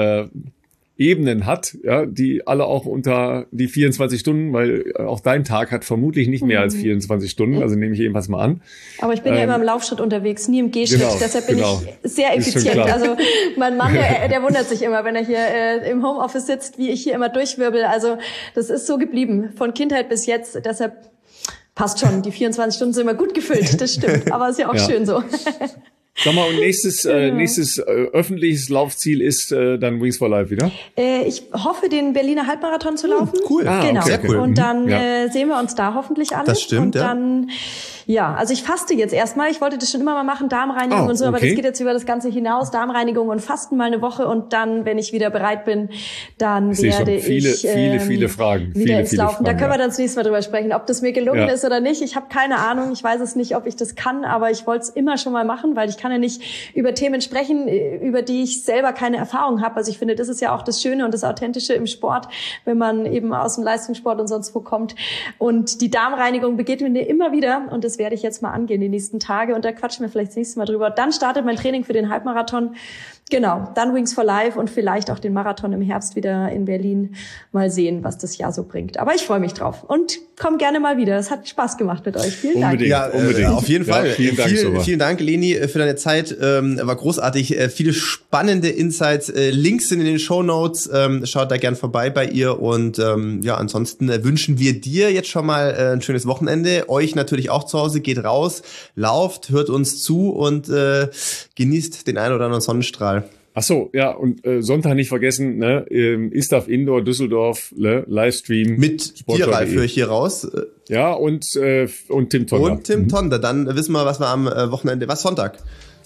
S1: Ebenen hat, ja, die alle auch unter die 24 Stunden, weil auch dein Tag hat vermutlich nicht mehr als 24 Stunden, also nehme ich jedenfalls mal an.
S3: Aber ich bin ja immer im Laufschritt unterwegs, nie im Gehschritt, deshalb bin ich sehr effizient. Also mein Mann, der wundert sich immer, wenn er hier im Homeoffice sitzt, wie ich hier immer durchwirbel. Also das ist so geblieben, von Kindheit bis jetzt, deshalb passt schon, die 24 Stunden sind immer gut gefüllt, das stimmt, aber ist ja auch schön so.
S1: Sag mal, und nächstes öffentliches Laufziel ist dann Wings for Life wieder?
S3: Ich hoffe, den Berliner Halbmarathon zu laufen.
S2: Cool.
S3: Genau.
S2: Okay. Sehr cool.
S3: Und dann sehen wir uns da hoffentlich alle.
S2: Das stimmt,
S3: und dann, also ich faste jetzt erstmal. Ich wollte das schon immer mal machen, Darmreinigung und so, aber das geht jetzt über das Ganze hinaus. Darmreinigung und Fasten mal eine Woche und dann, wenn ich wieder bereit bin, dann werde ich
S1: viele Fragen.
S3: Wieder ins Laufen. Da können wir dann das nächste Mal drüber sprechen, ob das mir gelungen ist oder nicht. Ich habe keine Ahnung. Ich weiß es nicht, ob ich das kann, aber ich wollte es immer schon mal machen, weil ich kann ja nicht über Themen sprechen, über die ich selber keine Erfahrung habe. Also ich finde, das ist ja auch das Schöne und das Authentische im Sport, wenn man eben aus dem Leistungssport und sonst wo kommt. Und die Darmreinigung begegnet mir immer wieder und das werde ich jetzt mal angehen die nächsten Tage und da quatschen wir vielleicht das nächste Mal drüber. Dann startet mein Training für den Halbmarathon. Genau, dann Wings for Life und vielleicht auch den Marathon im Herbst wieder in Berlin. Mal sehen, was das Jahr so bringt. Aber ich freue mich drauf und komm gerne mal wieder. Es hat Spaß gemacht mit euch. Vielen Dank.
S2: Unbedingt. Auf jeden Fall.
S1: Vielen
S2: Dank, Leni, für deine Zeit. War großartig. Viele spannende Insights. Links sind in den Shownotes. Schaut da gern vorbei bei ihr. Und ansonsten wünschen wir dir jetzt schon mal ein schönes Wochenende. Euch natürlich auch zu Hause. Geht raus, lauft, hört uns zu und genießt den einen oder anderen Sonnenstrahl.
S1: Ach so, ja, und Sonntag nicht vergessen, ne, ISTAF Indoor Düsseldorf, ne, Livestream.
S2: Mit dir, Ralf, höre ich hier raus.
S1: Ja, und Tim Tonder.
S2: Und Tim Tonder, dann wissen wir, was wir am Wochenende, Sonntag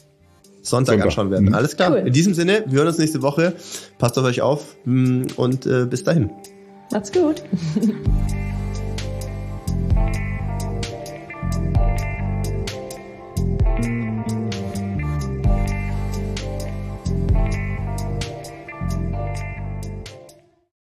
S2: anschauen werden. Alles klar, cool. In diesem Sinne, wir hören uns nächste Woche. Passt auf euch auf und bis dahin.
S3: Macht's gut.